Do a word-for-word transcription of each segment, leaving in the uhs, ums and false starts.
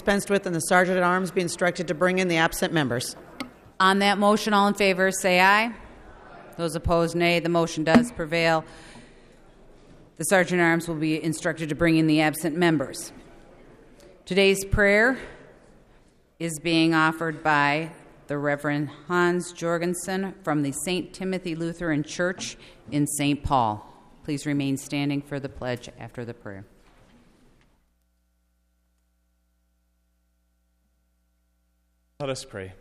dispensed with and the Sergeant at Arms be instructed to bring in the absent members. On that motion, all in favor say aye. Those opposed, nay. The motion does prevail. The Sergeant at Arms will be instructed to bring in the absent members. Today's prayer is being offered by the Reverend Hans Jorgensen from the Saint Timothy Lutheran Church in Saint Paul. Please remain standing for the pledge after the prayer. Let us pray.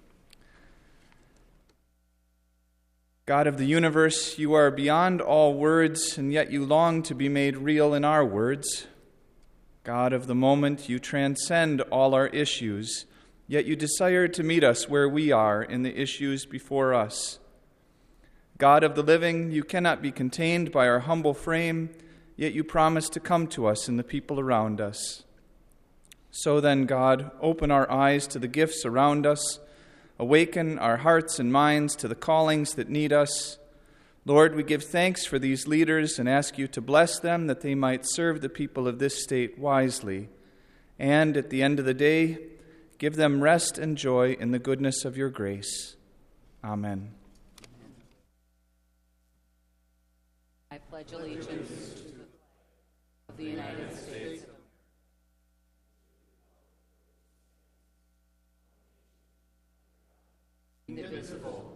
God of the universe, you are beyond all words, and yet you long to be made real in our words. God of the moment, you transcend all our issues, yet you desire to meet us where we are in the issues before us. God of the living, you cannot be contained by our humble frame, yet you promise to come to us in the people around us. So then, God, open our eyes to the gifts around us, awaken our hearts and minds to the callings that need us. Lord, we give thanks for these leaders and ask you to bless them that they might serve the people of this state wisely. And at the end of the day, give them rest and joy in the goodness of your grace. Amen. I pledge allegiance to the flag of the United States, indivisible.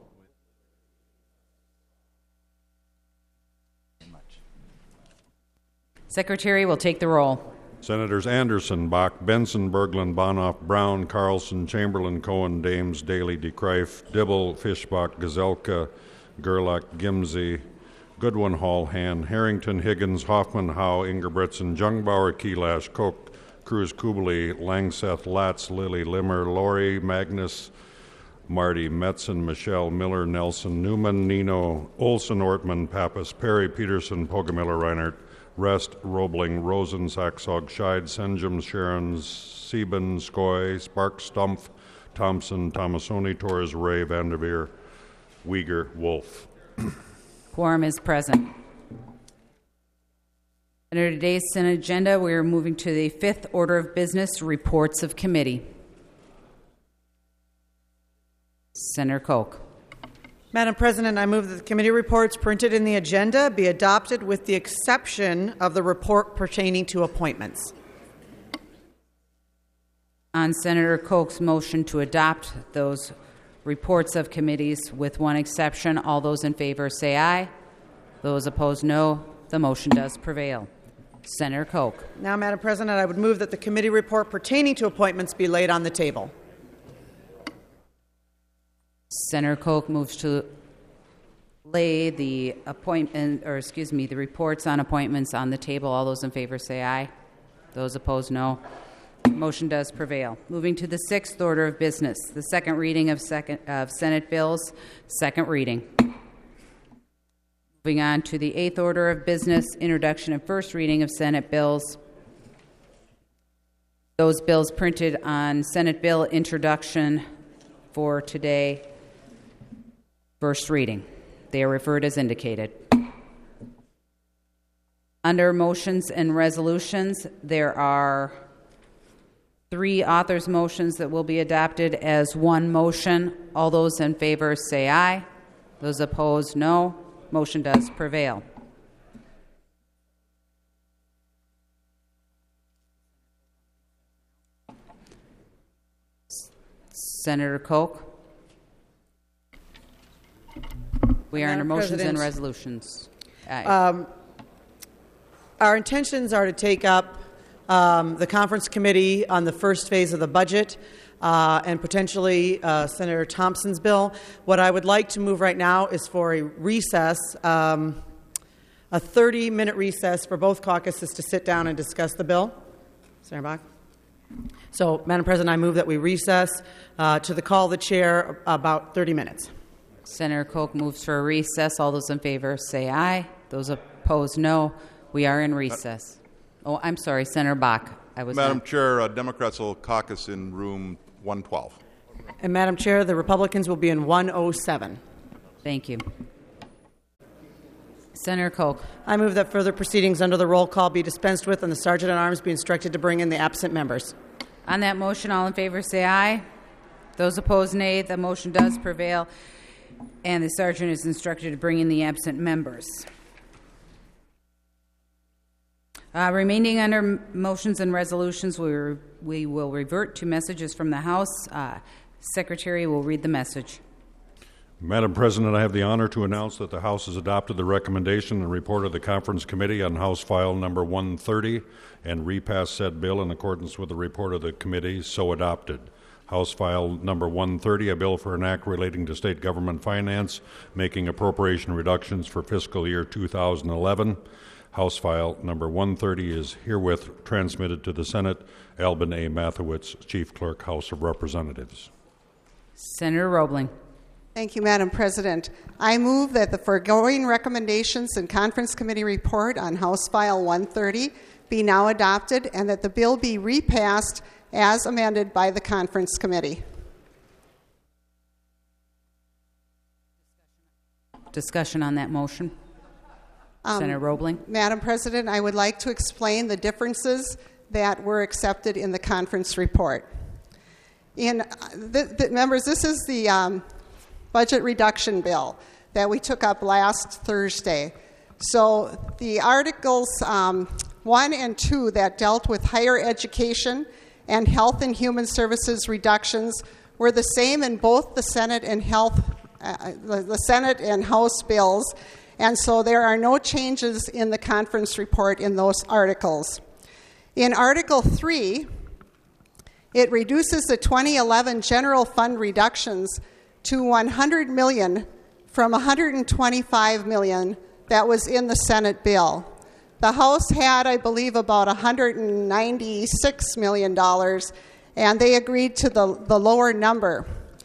Secretary will take the roll. Senators Anderson, Bach, Benson, Berglund, Bonoff, Brown, Carlson, Chamberlain, Cohen, Dames, Daly, DeKreif, Dibble, Fischbach, Gazelka, Gerlach, Gimsey, Goodwin, Hall, Han, Harrington, Higgins, Hoffman, Howe, Ingebrigtsen, Jungbauer, Keelash, Koch, Cruz, Kubeli, Langseth, Latz, Lilly, Limmer, Laurie, Magnus, Marty, Metzen, Michelle, Miller, Nelson, Newman, Nino, Olson, Ortman, Pappas, Perry, Peterson, Poggemiller, Reinhardt, Rest, Roebling, Rosen, Saxog, Scheid, Senjum, Sharon, Sieben, Skoy, Sparks, Stumpf, Thompson, Tomasoni, Torres, Ray, Vanderveer, Uyghur, Wolf. Quorum is present. Under today's Senate agenda, we are moving to the fifth order of business, reports of committee. Senator Koch. Madam President, I move that the committee reports printed in the agenda be adopted with the exception of the report pertaining to appointments. On Senator Koch's motion to adopt those reports of committees with one exception, all those in favor say aye. Those opposed, no. The motion does prevail. Senator Koch. Now, Madam President, I would move that the committee report pertaining to appointments be laid on the table. Senator Koch moves to lay the appointment, or excuse me, the reports on appointments on the table. All those in favor say aye. Those opposed, no. Motion does prevail. Moving to the sixth order of business, the second reading of, second, of Senate bills, second reading. Moving on to the eighth order of business, introduction and first reading of Senate bills. Those bills printed on Senate bill introduction for today, first reading. They are referred as indicated. Under motions and resolutions, there are three authors' motions that will be adopted as one motion. All those in favor say aye. Those opposed, no. Motion does prevail. Senator Koch. We are under motions President, and resolutions. Um, our intentions are to take up um, the conference committee on the first phase of the budget uh, and potentially uh, Senator Thompson's bill. What I would like to move right now is for a recess, um, a thirty-minute recess for both caucuses to sit down and discuss the bill. Senator Bach? So, Madam President, I move that we recess uh, to the call of the chair about thirty minutes. Senator Koch moves for a recess. All those in favor say aye. Those opposed, no. We are in recess. Oh, I'm sorry, Senator Bach. I was Madam not. Chair, uh, Democrats will caucus in room one twelve. And, Madam Chair, the Republicans will be in one oh seven. Thank you. Senator Koch. I move that further proceedings under the roll call be dispensed with and the Sergeant at Arms be instructed to bring in the absent members. On that motion, all in favor say aye. Those opposed, nay. The motion does prevail, and the sergeant is instructed to bring in the absent members. Uh, remaining under m- motions and resolutions, we, re- we will revert to messages from the House. Uh, Secretary will read the message. Madam President, I have the honor to announce that the House has adopted the recommendation and report of the Conference Committee on House File Number one thirty and repassed said bill in accordance with the report of the committee, so adopted. House File Number one thirty, a bill for an act relating to state government finance, making appropriation reductions for fiscal year two thousand eleven. House File Number one thirty is herewith transmitted to the Senate. Albin A. Mathewitz, Chief Clerk, House of Representatives. Senator Roebling. Thank you, Madam President. I move that the foregoing recommendations and Conference Committee report on House File one thirty be now adopted and that the bill be repassed as amended by the Conference Committee. Discussion on that motion. Um, Senator Roebling. Madam President, I would like to explain the differences that were accepted in the conference report. In the, the, members, this is the um, budget reduction bill that we took up last Thursday. So the articles um, one and two that dealt with higher education and health and human services reductions were the same in both the Senate and health, uh, the, the Senate and House bills, and so there are no changes in the conference report in those articles. In Article three, it reduces the twenty eleven general fund reductions to one hundred million dollars from one hundred twenty-five million dollars that was in the Senate bill. The House had, I believe, about one hundred ninety-six million dollars, and they agreed to the, the lower number.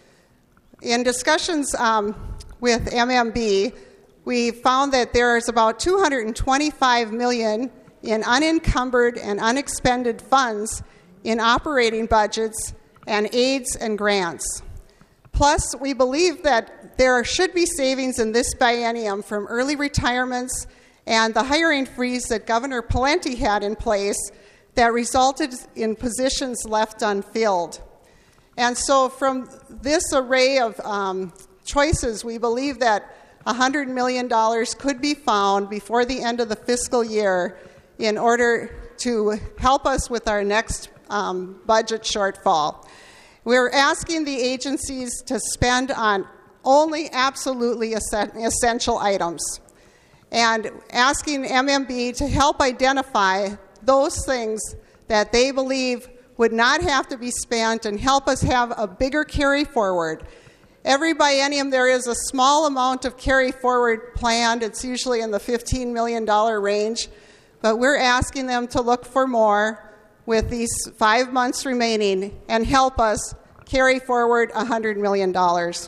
In discussions um, with M M B, we found that there is about two hundred twenty-five million dollars in unencumbered and unexpended funds in operating budgets and aids and grants. Plus, we believe that there should be savings in this biennium from early retirements and the hiring freeze that Governor Pawlenty had in place that resulted in positions left unfilled. And so from this array of um, choices, we believe that one hundred million dollars could be found before the end of the fiscal year in order to help us with our next um, budget shortfall. We're asking the agencies to spend on only absolutely essential items and asking M M B to help identify those things that they believe would not have to be spent and help us have a bigger carry forward. Every biennium there is a small amount of carry forward planned. It's usually in the fifteen million dollars range, but we're asking them to look for more with these five months remaining and help us carry forward one hundred million dollars.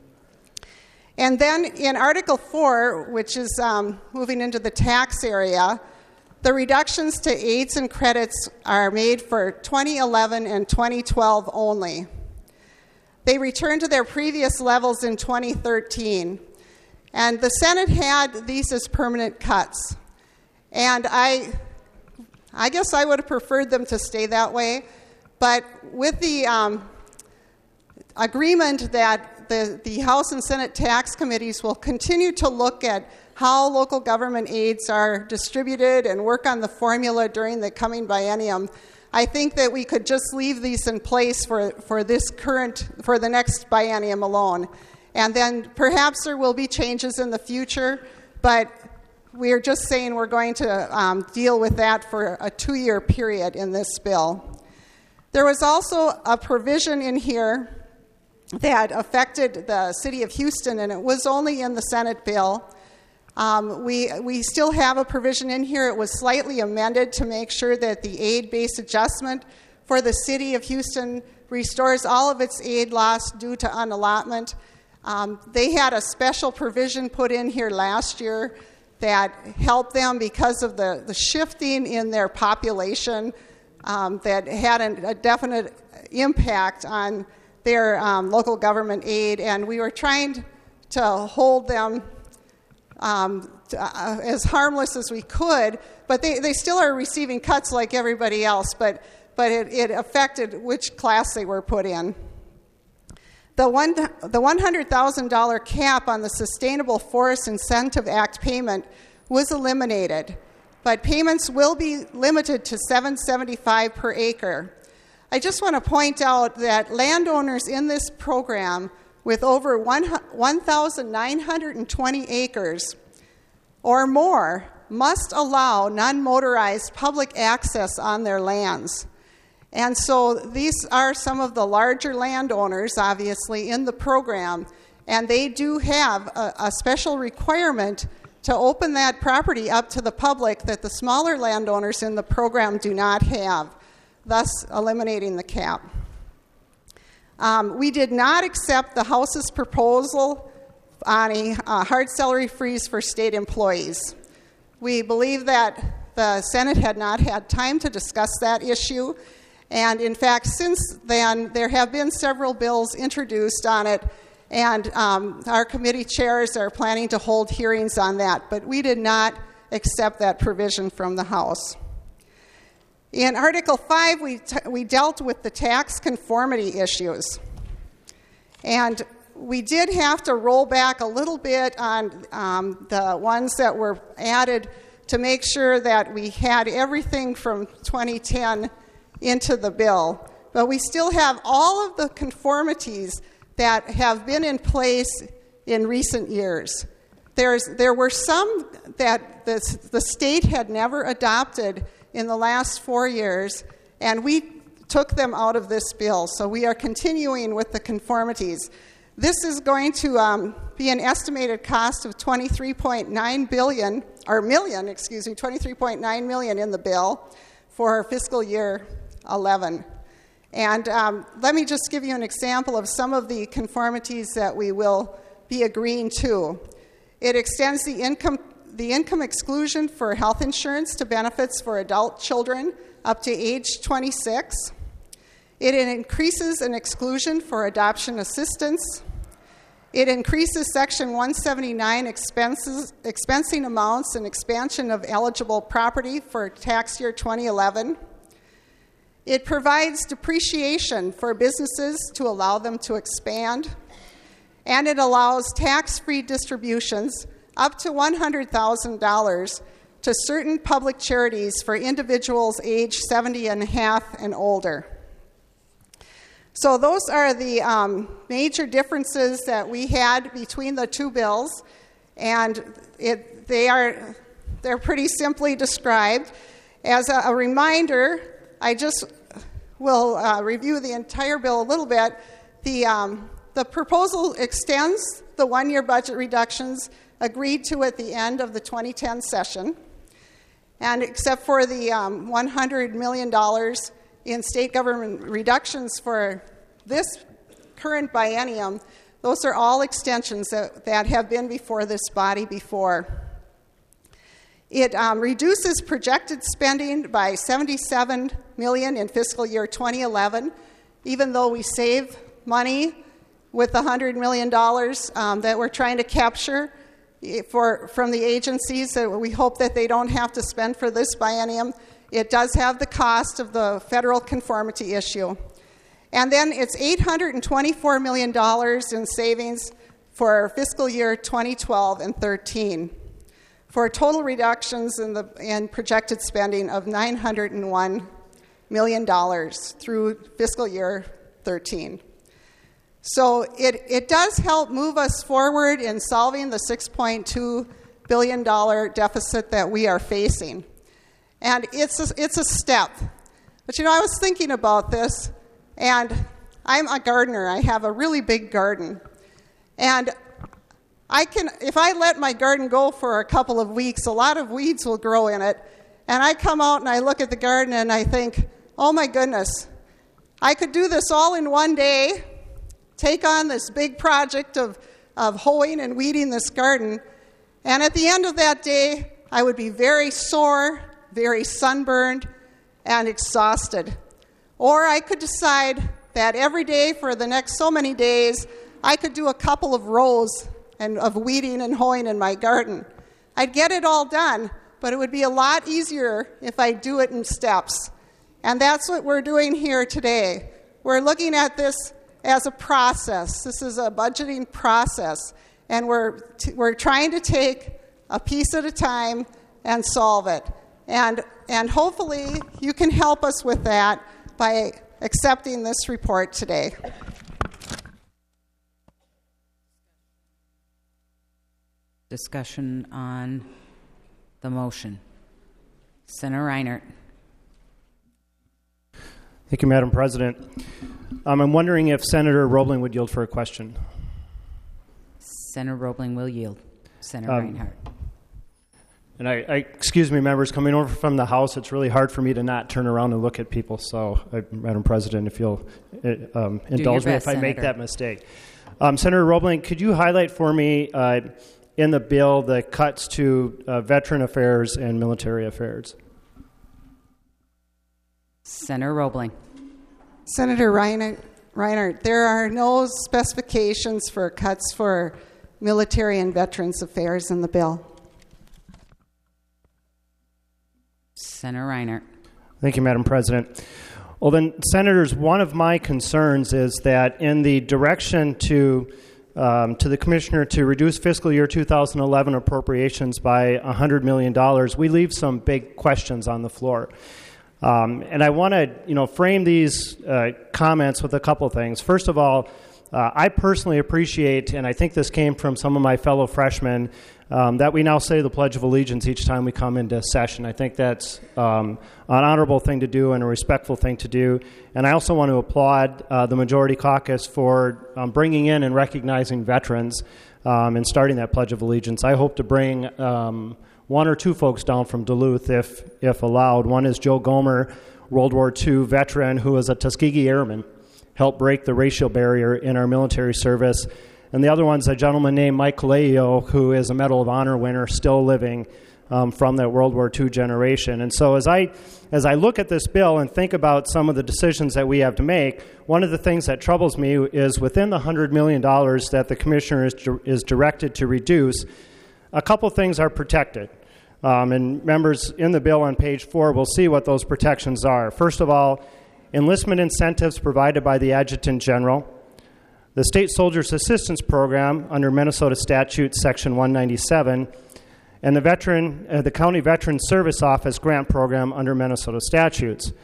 And then in Article four, which is um, moving into the tax area, the reductions to aids and credits are made for twenty eleven and twenty twelve only. They returned to their previous levels in twenty thirteen. And the Senate had these as permanent cuts. And I, I guess I would have preferred them to stay that way. But with the um, agreement that the, the House and Senate tax committees will continue to look at how local government aids are distributed and work on the formula during the coming biennium, I think that we could just leave these in place for, for this current, for the next biennium alone. And then perhaps there will be changes in the future, but we're just saying we're going to um, deal with that for a two-year period in this bill. There was also a provision in here that affected the city of Houston, and it was only in the Senate bill. Um, we, we still have a provision in here. It was slightly amended to make sure that the aid-based adjustment for the city of Houston restores all of its aid lost due to unallotment. Um, they had a special provision put in here last year that helped them because of the, the shifting in their population um, that had a, a definite impact on their um, local government aid, and we were trying to hold them um, to, uh, as harmless as we could, but they, they still are receiving cuts like everybody else, but but it, it affected which class they were put in. The one the one hundred thousand dollars cap on the Sustainable Forest Incentive Act payment was eliminated, but payments will be limited to seven dollars and seventy-five cents per acre. I just want to point out that landowners in this program with over one thousand nine hundred twenty acres or more must allow non-motorized public access on their lands. And so these are some of the larger landowners, obviously, in the program, and they do have a, a special requirement to open that property up to the public that the smaller landowners in the program do not have, thus eliminating the cap. Um, we did not accept the House's proposal on a uh, hard salary freeze for state employees. We believe that the Senate had not had time to discuss that issue. And in fact, since then, there have been several bills introduced on it, and um, our committee chairs are planning to hold hearings on that. But we did not accept that provision from the House. In Article five, we, t- we dealt with the tax conformity issues. And we did have to roll back a little bit on um, the ones that were added to make sure that we had everything from twenty ten into the bill. But we still have all of the conformities that have been in place in recent years. There's, there were some that the, the state had never adopted in the last four years, and we took them out of this bill. So we are continuing with the conformities. This is going to um, be an estimated cost of twenty-three point nine billion dollars, or million, excuse me, twenty-three point nine million dollars in the bill for fiscal year eleven. And um, let me just give you an example of some of the conformities that we will be agreeing to. It extends the income the income exclusion for health insurance to benefits for adult children up to age twenty-six. It increases an exclusion for adoption assistance. It increases Section one seventy-nine expenses, expensing amounts and expansion of eligible property for tax year twenty eleven. It provides depreciation for businesses to allow them to expand. And it allows tax-free distributions up to one hundred thousand dollars to certain public charities for individuals age seventy and a half and older. So those are the um, major differences that we had between the two bills, and it, they are they're pretty simply described. As a, a reminder, I just will uh, review the entire bill a little bit. The um, the proposal extends the one-year budget reductions agreed to at the end of the twenty ten session, and except for the um, one hundred million dollars in state government reductions for this current biennium, those are all extensions that, that have been before this body before. It um, reduces projected spending by seventy-seven million dollars in fiscal year twenty eleven, even though we save money with the one hundred million dollars um, that we're trying to capture for from the agencies that we hope that they don't have to spend for this biennium. It does have the cost of the federal conformity issue. And then it's eight hundred twenty-four million dollars in savings for fiscal year twenty twelve and thirteen, for total reductions in the in projected spending of nine hundred one million dollars through fiscal year thirteen. So it, it does help move us forward in solving the six point two billion dollars deficit that we are facing. And it's a, it's a step. But you know, I was thinking about this, and I'm a gardener. I have a really big garden. And I can, if I let my garden go for a couple of weeks, a lot of weeds will grow in it. And I come out and I look at the garden and I think, oh my goodness, I could do this all in one day, take on this big project of, of hoeing and weeding this garden, and at the end of that day, I would be very sore, very sunburned, and exhausted. Or I could decide that every day for the next so many days, I could do a couple of rows and of weeding and hoeing in my garden. I'd get it all done, but it would be a lot easier if I do it in steps. And that's what we're doing here today. We're looking at this as a process. This is a budgeting process. And we're, t- we're trying to take a piece at a time and solve it. And, and hopefully you can help us with that by accepting this report today. Discussion on the motion. Senator Reinert. Thank you, Madam President. Um, I'm wondering if Senator Roebling would yield for a question. Senator Roebling will yield. Senator Um, Reinhardt. And I, I, excuse me, members, coming over from the House, it's really hard for me to not turn around and look at people. So, I, Madam President, if you'll uh, um, indulge me best, if I make Senator. that mistake. Um, Senator Roebling, could you highlight for me uh, in the bill the cuts to uh, veteran affairs and military affairs? Senator Roebling. Senator Reinert, Reinert, there are no specifications for cuts for military and veterans affairs in the bill. Senator Reinert. Thank you, Madam President. Well, then, Senators, one of my concerns is that in the direction to um, to the Commissioner to reduce fiscal year two thousand eleven appropriations by one hundred million dollars, we leave some big questions on the floor. Um, and I want to, you know, frame these uh, comments with a couple things. First of all, uh, I personally appreciate, and I think this came from some of my fellow freshmen, um, that we now say the Pledge of Allegiance each time we come into session. I think that's um, an honorable thing to do and a respectful thing to do. And I also want to applaud uh, the Majority Caucus for um, bringing in and recognizing veterans um, and starting that Pledge of Allegiance. I hope to bring um, one or two folks down from Duluth, if if allowed. One is Joe Gomer, World War Two veteran who was a Tuskegee Airman, helped break the racial barrier in our military service. And the other one's a gentleman named Mike Kaleo, who is a Medal of Honor winner, still living um, from that World War Two generation. And so as I as I look at this bill and think about some of the decisions that we have to make, one of the things that troubles me is within the one hundred million dollars that the Commissioner is, is directed to reduce, a couple things are protected. Um, and members in the bill on page four will see what those protections are. First of all, enlistment incentives provided by the Adjutant General, the State Soldiers Assistance Program under Minnesota Statute Section one ninety-seven, and the veteran, uh, the County Veteran Service Office Grant Program under Minnesota statutes.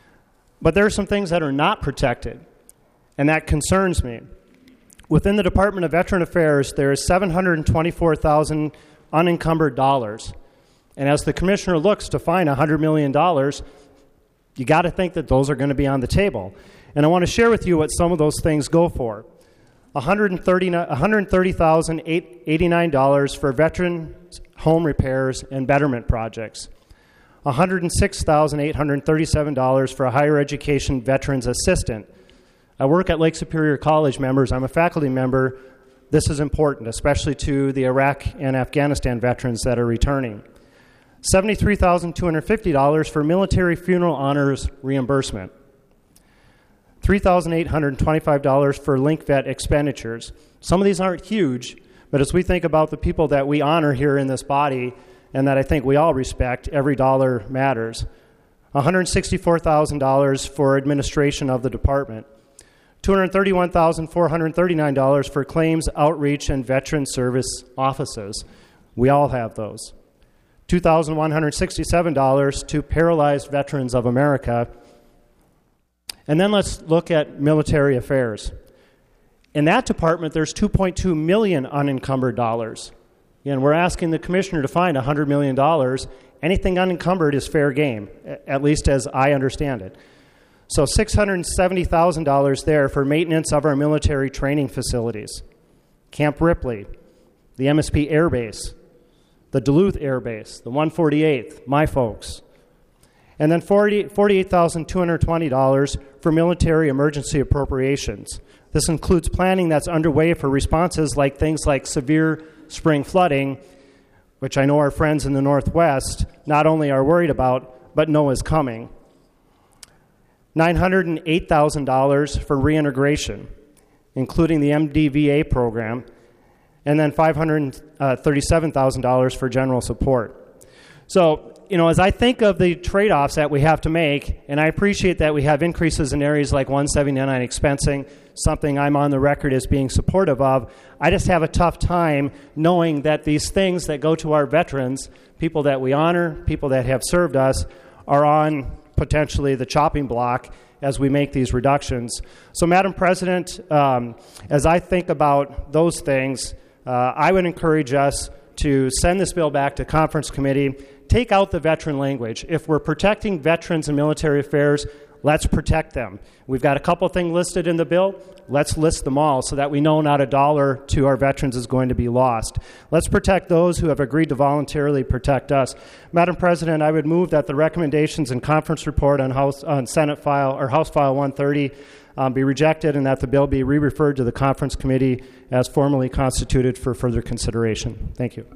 But there are some things that are not protected, and that concerns me. Within the Department of Veteran Affairs, there is seven hundred twenty-four thousand unencumbered dollars. And as the Commissioner looks to find one hundred million dollars, you got to think that those are going to be on the table. And I want to share with you what some of those things go for. one hundred thirty thousand eighty-nine dollars for veteran home repairs and betterment projects. one hundred six thousand eight hundred thirty-seven dollars for a higher education veterans assistant. I work at Lake Superior College, members. I'm a faculty member. This is important, especially to the Iraq and Afghanistan veterans that are returning. seventy-three thousand two hundred fifty dollars for military funeral honors reimbursement. three thousand eight hundred twenty-five dollars for LinkVet expenditures. Some of these aren't huge, but as we think about the people that we honor here in this body and that I think we all respect, every dollar matters. one hundred sixty-four thousand dollars for administration of the department. two hundred thirty-one thousand four hundred thirty-nine dollars for claims, outreach, and veteran service offices. We all have those. two thousand one hundred sixty-seven dollars to Paralyzed Veterans of America. And then let's look at military affairs. In that department, there's two point two million dollars unencumbered dollars. And we're asking the Commissioner to find one hundred million dollars. Anything unencumbered is fair game, at least as I understand it. So six hundred seventy thousand dollars there for maintenance of our military training facilities. Camp Ripley, the M S P Air Base, the Duluth Air Base, the one forty-eighth, my folks. And then forty-eight thousand two hundred twenty dollars for military emergency appropriations. This includes planning that's underway for responses like things like severe spring flooding, which I know our friends in the Northwest not only are worried about, but know is coming. nine hundred eight thousand dollars for reintegration, including the M D V A program, and then five hundred thirty-seven thousand dollars for general support. So, you know, as I think of the trade-offs that we have to make, and I appreciate that we have increases in areas like one seventy-nine expensing, something I'm on the record as being supportive of, I just have a tough time knowing that these things that go to our veterans, people that we honor, people that have served us, are on potentially the chopping block as we make these reductions. So, Madam President, um, as I think about those things, uh, I would encourage us to send this bill back to conference committee, take out the veteran language. If we're protecting veterans and military affairs, let's protect them. We've got a couple things listed in the bill. Let's list them all so that we know not a dollar to our veterans is going to be lost. Let's protect those who have agreed to voluntarily protect us. Madam President, I would move that the recommendations and conference report on House on Senate file or House File one thirty um, be rejected, and that the bill be re-referred to the conference committee as formally constituted for further consideration. Thank you.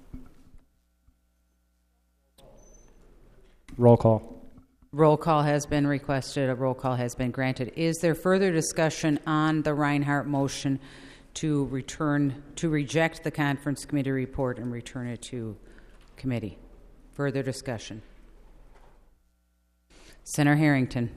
Roll call. Roll call has been requested. A roll call has been granted. Is there further discussion on the Reinhardt motion to return, to reject the conference committee report and return it to committee? Further discussion? Senator Harrington.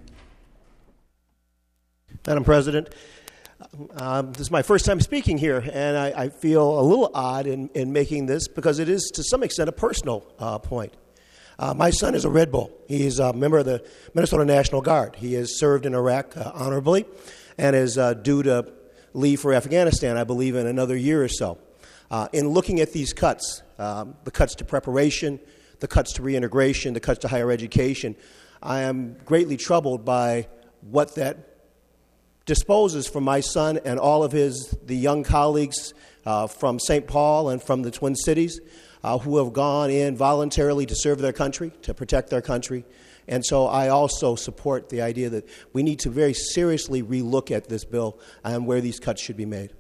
Madam President, um, this is my first time speaking here, and I, I feel a little odd in, in making this because it is, to some extent, a personal uh, point. Uh, my son is a Red Bull. He's a member of the Minnesota National Guard. He has served in Iraq uh, honorably and is uh, due to leave for Afghanistan, I believe, in another year or so. Uh, in looking at these cuts, um, the cuts to preparation, the cuts to reintegration, the cuts to higher education, I am greatly troubled by what that disposes for my son and all of his, the young colleagues uh, from Saint Paul and from the Twin Cities, Uh, who have gone in voluntarily to serve their country, to protect their country. And so I also support the idea that we need to very seriously relook at this bill and where these cuts should be made.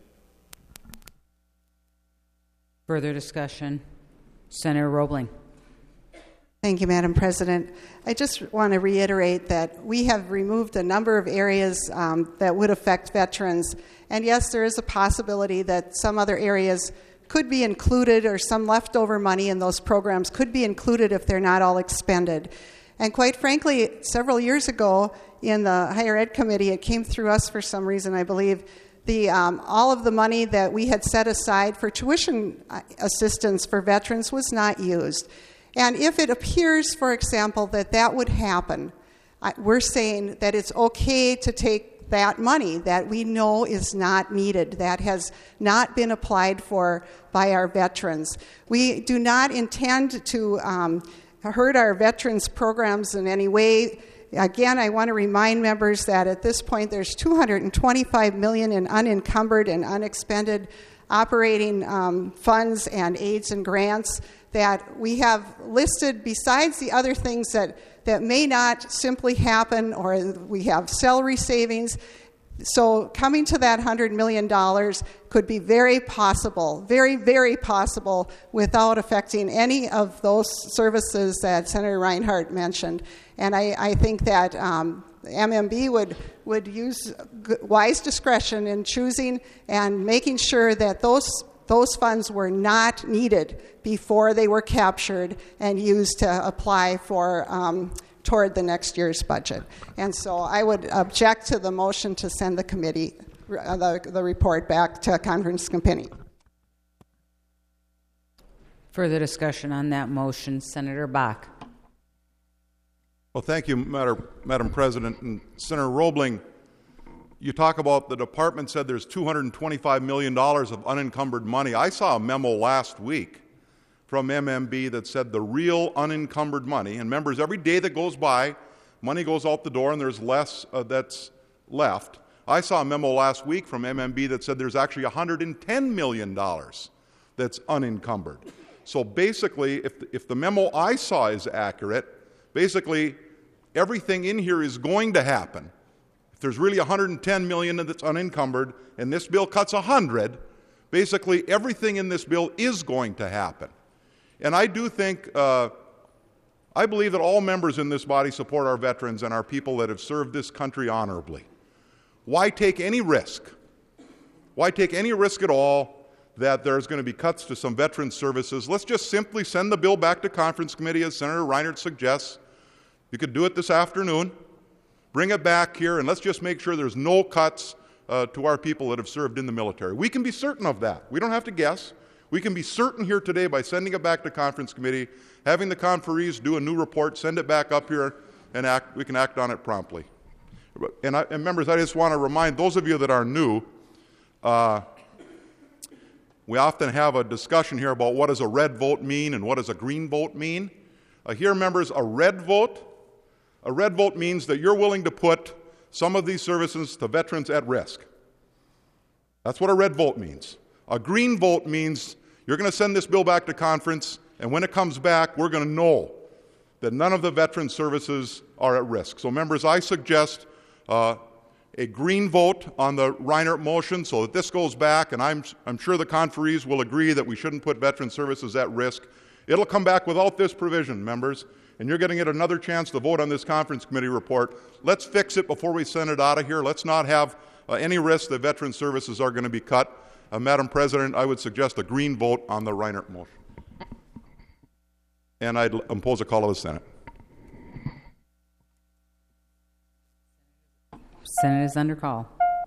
Further discussion? Senator Roebling. Thank you, Madam President. I just want to reiterate that we have removed a number of areas um, that would affect veterans. And yes, there is a possibility that some other areas could be included, or some leftover money in those programs could be included if they're not all expended. And quite frankly, several years ago in the Higher Ed Committee, it came through us for some reason, I believe, the um, all of the money that we had set aside for tuition assistance for veterans was not used. And if it appears, for example, that that would happen, I, we're saying that it's okay to take that money that we know is not needed, that has not been applied for by our veterans. We do not intend to um, hurt our veterans programs in any way. Again, I want to remind members that at this point there's two hundred twenty-five million dollars in unencumbered and unexpended operating um, funds and aids and grants that we have listed besides the other things that that may not simply happen, or we have salary savings. So coming to that one hundred million dollars could be very possible, very, very possible, without affecting any of those services that Senator Reinhardt mentioned. And I, I think that um, M M B would, would use wise discretion in choosing and making sure that those Those funds were not needed before they were captured and used to apply for um, toward the next year's budget. And so I would object to the motion to send the committee, uh, the, the report back to conference committee. Further discussion on that motion, Senator Bach. Well, thank you, Madam, Madam President. And Senator Roebling, you talk about the department said there's two hundred twenty-five million dollars of unencumbered money. I saw a memo last week from M M B that said the real unencumbered money, and members, every day that goes by, money goes out the door and there's less uh, that's left. I saw a memo last week from M M B that said there's actually one hundred ten million dollars that's unencumbered. So basically, if the, if the memo I saw is accurate, basically everything in here is going to happen. If there's really one hundred ten million dollars that's unencumbered and this bill cuts one hundred, basically everything in this bill is going to happen. And I do think, uh, I believe that all members in this body support our veterans and our people that have served this country honorably. Why take any risk? Why take any risk at all that there's going to be cuts to some veteran services, let's just simply send the bill back to conference committee as Senator Reinert suggests. You could do it this afternoon. Bring it back here, and let's just make sure there's no cuts uh, to our people that have served in the military. We can be certain of that. We don't have to guess. We can be certain here today by sending it back to conference committee, having the conferees do a new report, send it back up here, and act, we can act on it promptly. And, I, and members, I just want to remind those of you that are new, uh, we often have a discussion here about what does a red vote mean and what does a green vote mean. Uh, here, members, a red vote, a red vote means that you're willing to put some of these services to veterans at risk. That's what a red vote means. A green vote means you're going to send this bill back to conference, and when it comes back, we're going to know that none of the veteran services are at risk. So, members, I suggest uh, a green vote on the Reinert motion so that this goes back, and I'm, I'm sure the conferees will agree that we shouldn't put veteran services at risk. It'll come back without this provision, members, and you're going to get another chance to vote on this conference committee report. Let's fix it before we send it out of here. Let's not have uh, any risk that veteran services are going to be cut. Uh, Madam President, I would suggest a green vote on the Reinert motion. And I'd impose a call of the Senate. Senate is under call.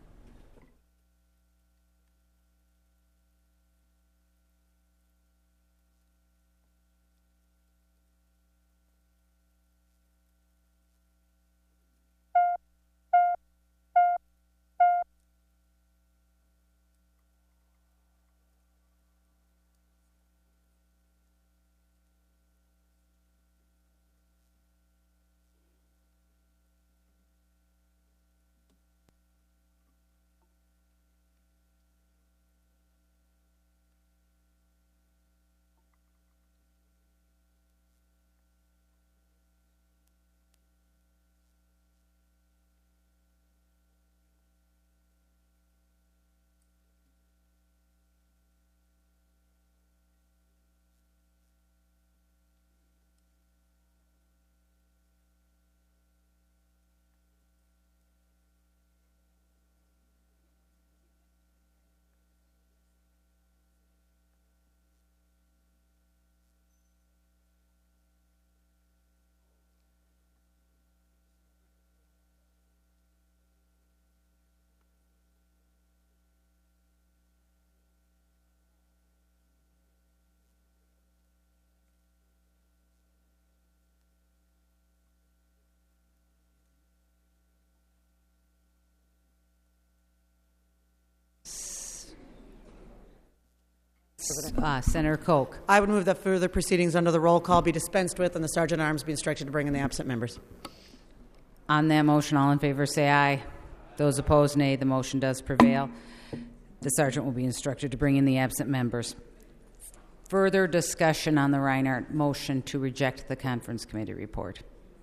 Uh, Senator Koch. I would move that further proceedings under the roll call be dispensed with and the Sergeant at Arms be instructed to bring in the absent members. On that motion, all in favor say aye. Those opposed, nay. The motion does prevail. The Sergeant will be instructed to bring in the absent members. Further discussion on the Reinert motion to reject the conference committee report.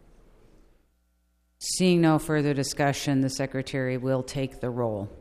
Seeing no further discussion, the Secretary will take the roll.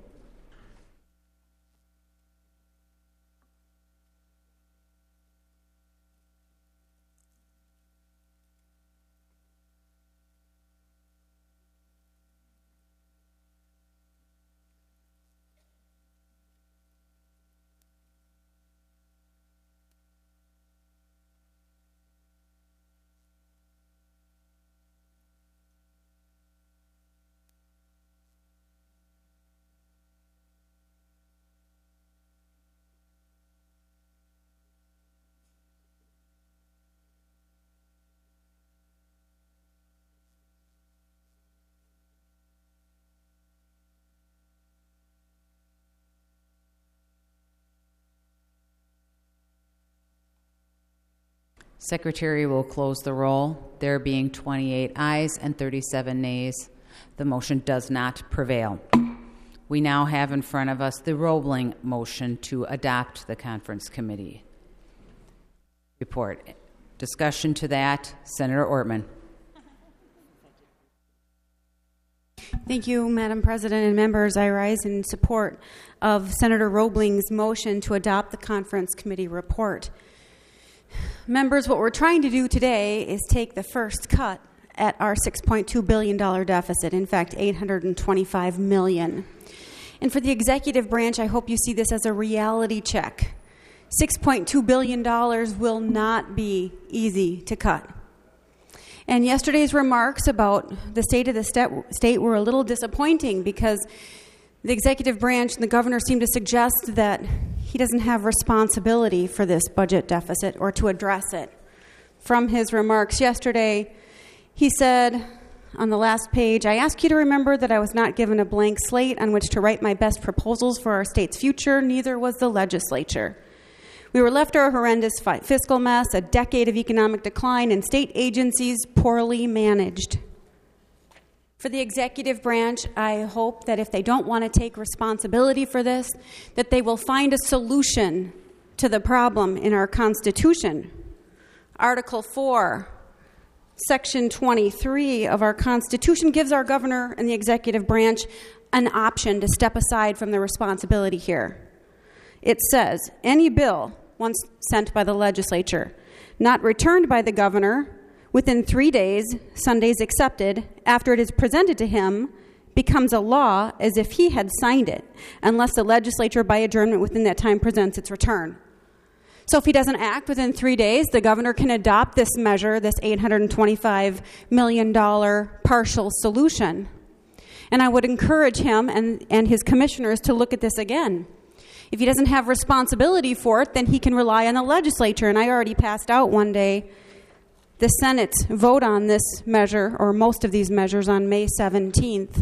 Secretary will close the roll. There being twenty-eight ayes and thirty-seven nays, the motion does not prevail. We now have in front of us the Roebling motion to adopt the conference committee report. Discussion to that, Senator Ortman. Thank you, Madam President and members. I rise in support of Senator Roebling's motion to adopt the conference committee report. Members, what we're trying to do today is take the first cut at our six point two billion dollars deficit, in fact, eight hundred twenty-five million dollars. And for the executive branch, I hope you see this as a reality check six point two billion dollars will not be easy to cut. And yesterday's remarks about the state of the state were a little disappointing because the executive branch and the governor seem to suggest that he doesn't have responsibility for this budget deficit or to address it. From his remarks yesterday, he said on the last page, "I ask you to remember that I was not given a blank slate on which to write my best proposals for our state's future, neither was the legislature. We were left to a horrendous fiscal mess, a decade of economic decline, and state agencies poorly managed." For the executive branch, I hope that if they don't want to take responsibility for this, that they will find a solution to the problem in our Constitution. Article four, Section twenty-three of our Constitution gives our governor and the executive branch an option to step aside from the responsibility here. It says, any bill once sent by the legislature, not returned by the governor within three days, Sundays accepted, after it is presented to him, becomes a law as if he had signed it, unless the legislature by adjournment within that time presents its return. So if he doesn't act within three days, the governor can adopt this measure, this eight hundred twenty-five million dollars partial solution. And I would encourage him and, and his commissioners to look at this again. If he doesn't have responsibility for it, then he can rely on the legislature. And I already passed out one day the Senate's vote on this measure, or most of these measures, on May seventeenth.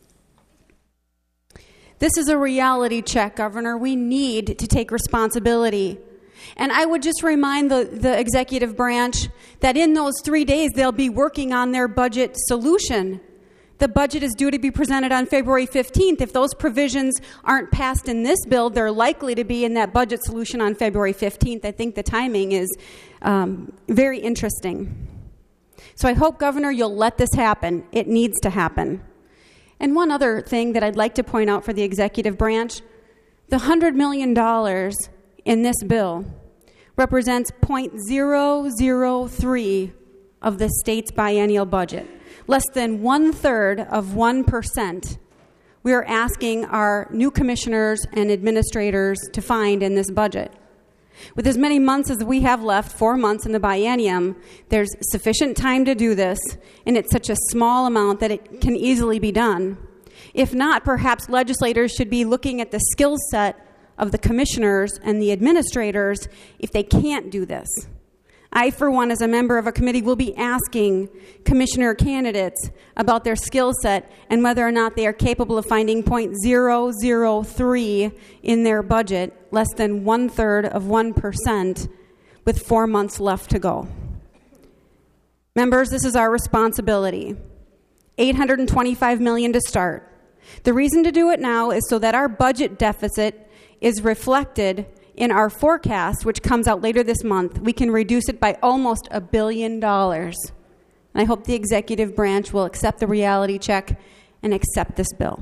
This is a reality check, Governor. We need to take responsibility. And I would just remind the, the executive branch that in those three days, they'll be working on their budget solution. The budget is due to be presented on February fifteenth. If those provisions aren't passed in this bill, they're likely to be in that budget solution on February fifteenth. I think the timing is um, very interesting. So I hope, Governor, you'll let this happen. It needs to happen. And one other thing that I'd like to point out for the executive branch, the one hundred million dollars in this bill represents zero point zero zero three of the state's biennial budget. Less than one-third of one percent we are asking our new commissioners and administrators to find in this budget. With as many months as we have left, four months in the biennium, there's sufficient time to do this, and it's such a small amount that it can easily be done. If not, perhaps legislators should be looking at the skill set of the commissioners and the administrators if they can't do this. I, for one, as a member of a committee, will be asking commissioner candidates about their skill set and whether or not they are capable of finding zero point zero zero three in their budget, less than one-third of one percent, with four months left to go. Members, this is our responsibility. eight hundred twenty-five million dollars to start. The reason to do it now is so that our budget deficit is reflected in our forecast, which comes out later this month. We can reduce it by almost a billion dollars. And I hope the executive branch will accept the reality check and accept this bill.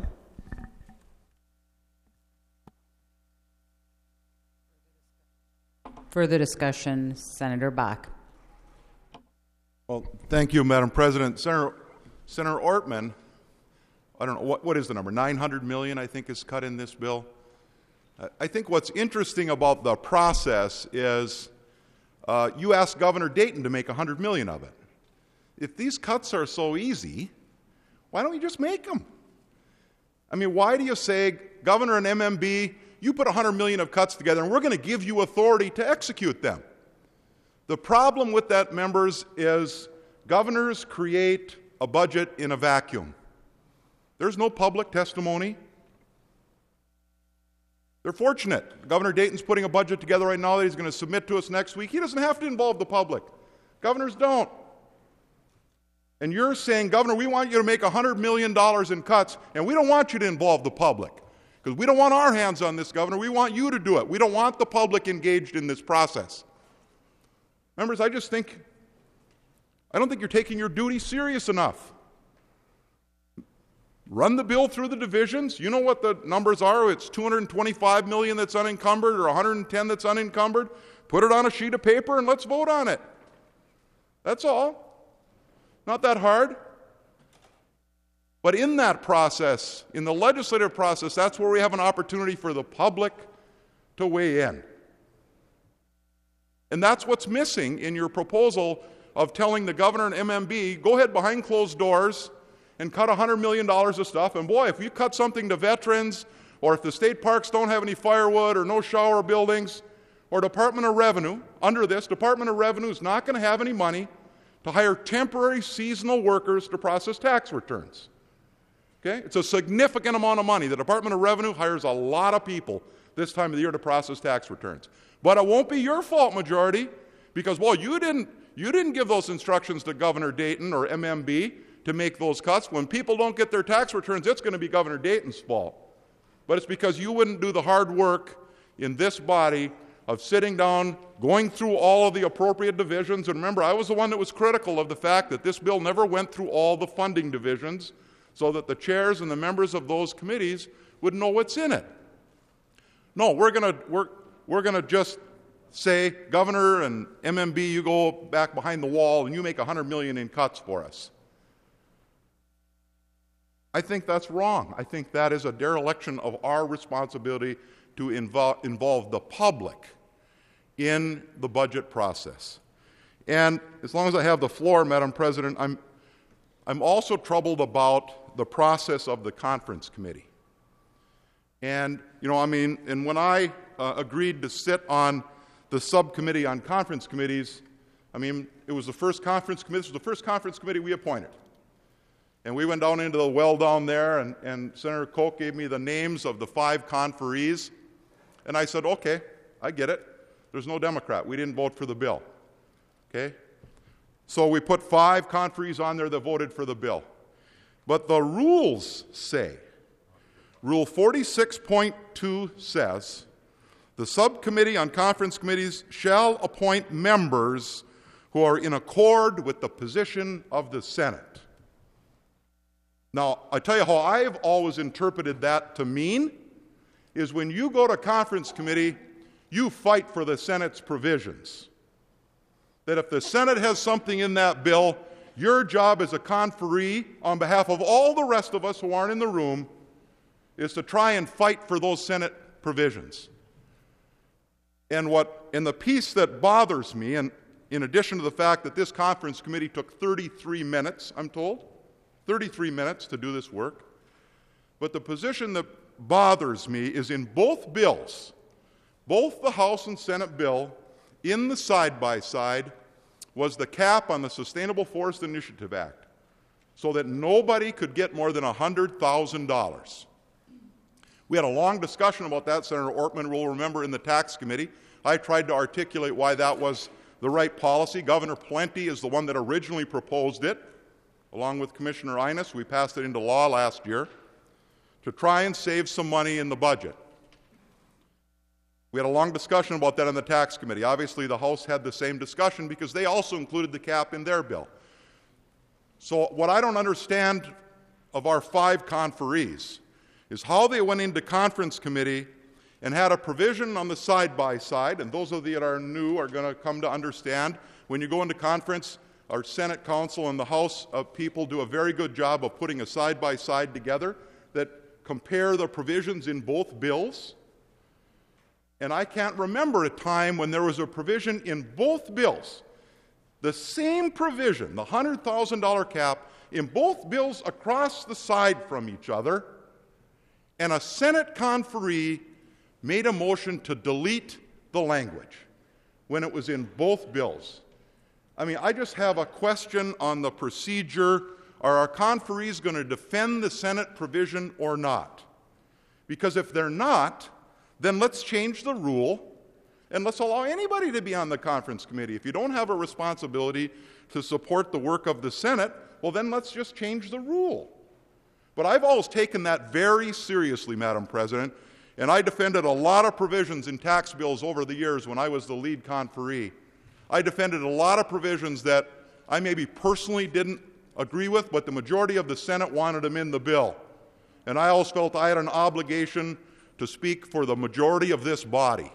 Further discussion, Senator Bach. Well, thank you, Madam President. Senator, Senator Ortman, I don't know, what, what is the number? nine hundred million dollars, I think, is cut in this bill. I think what's interesting about the process is uh, you asked Governor Dayton to make one hundred million dollars of it. If these cuts are so easy, why don't you just make them? I mean, why do you say, Governor and M M B, you put one hundred million dollars of cuts together and we're going to give you authority to execute them? The problem with that, members, is governors create a budget in a vacuum. There's no public testimony. They're fortunate. Governor Dayton's putting a budget together right now that he's going to submit to us next week. He doesn't have to involve the public. Governors don't. And you're saying, Governor, we want you to make one hundred million dollars in cuts, and we don't want you to involve the public. Because we don't want our hands on this, Governor. We want you to do it. We don't want the public engaged in this process. Members, I just think, I don't think you're taking your duty serious enough. Run the bill through the divisions. You know what the numbers are. It's two hundred twenty-five million dollars that's unencumbered or one hundred ten that's unencumbered. Put it on a sheet of paper and let's vote on it. That's all. Not that hard. But in that process, in the legislative process, that's where we have an opportunity for the public to weigh in. And that's what's missing in your proposal of telling the governor and M M B, go ahead behind closed doors and cut one hundred million dollars of stuff. And boy, if you cut something to veterans, or if the state parks don't have any firewood or no shower buildings, or Department of Revenue, under this, Department of Revenue is not going to have any money to hire temporary seasonal workers to process tax returns. Okay? It's a significant amount of money. The Department of Revenue hires a lot of people this time of the year to process tax returns. But it won't be your fault, majority, because, well, you didn't, you didn't give those instructions to Governor Dayton or M M B to make those cuts. When people don't get their tax returns, it's going to be Governor Dayton's fault. But it's because you wouldn't do the hard work in this body of sitting down, going through all of the appropriate divisions. And remember, I was the one that was critical of the fact that this bill never went through all the funding divisions so that the chairs and the members of those committees would know what's in it. No, we're going to we're, we're going to just say, Governor and M M B, you go back behind the wall and you make one hundred million dollars in cuts for us. I think that's wrong. I think that is a dereliction of our responsibility to involve, involve the public in the budget process. And as long as I have the floor, Madam President, I'm, I'm also troubled about the process of the conference committee. And, you know, I mean, and when I uh, agreed to sit on the subcommittee on conference committees, I mean, it was the first conference committee, this was the first conference committee we appointed. And we went down into the well down there, and, and Senator Koch gave me the names of the five conferees. And I said, okay, I get it. There's no Democrat. We didn't vote for the bill. Okay? So we put five conferees on there that voted for the bill. But the rules say, Rule forty-six point two says, the subcommittee on conference committees shall appoint members who are in accord with the position of the Senate. Now, I tell you how I've always interpreted that to mean is when you go to conference committee, you fight for the Senate's provisions. That if the Senate has something in that bill, your job as a conferee, on behalf of all the rest of us who aren't in the room, is to try and fight for those Senate provisions. And what, and the piece that bothers me, and in addition to the fact that this conference committee took thirty-three minutes, I'm told, thirty-three minutes to do this work, but the position that bothers me is in both bills, both the House and Senate bill, in the side-by-side, was the cap on the Sustainable Forest Initiative Act, so that nobody could get more than one hundred thousand dollars. We had a long discussion about that. Senator Ortman will remember in the tax committee. I tried to articulate why that was the right policy. Governor Plenty is the one that originally proposed it. Along with Commissioner Innes, we passed it into law last year to try and save some money in the budget. We had a long discussion about that in the tax committee. Obviously, the House had the same discussion because they also included the cap in their bill. So what I don't understand of our five conferees is how they went into conference committee and had a provision on the side-by-side, and those of you that are new are going to come to understand, when you go into conference, our Senate Council and the House of people do a very good job of putting a side-by-side together that compare the provisions in both bills. And I can't remember a time when there was a provision in both bills, the same provision, the one hundred thousand dollars cap, in both bills across the side from each other, and a Senate conferee made a motion to delete the language when it was in both bills. I mean, I just have a question on the procedure. Are our conferees going to defend the Senate provision or not? Because if they're not, then let's change the rule and let's allow anybody to be on the conference committee. If you don't have a responsibility to support the work of the Senate, well, then let's just change the rule. But I've always taken that very seriously, Madam President, and I defended a lot of provisions in tax bills over the years when I was the lead conferee. I defended a lot of provisions that I maybe personally didn't agree with, but the majority of the Senate wanted them in the bill. And I always felt I had an obligation to speak for the majority of this body.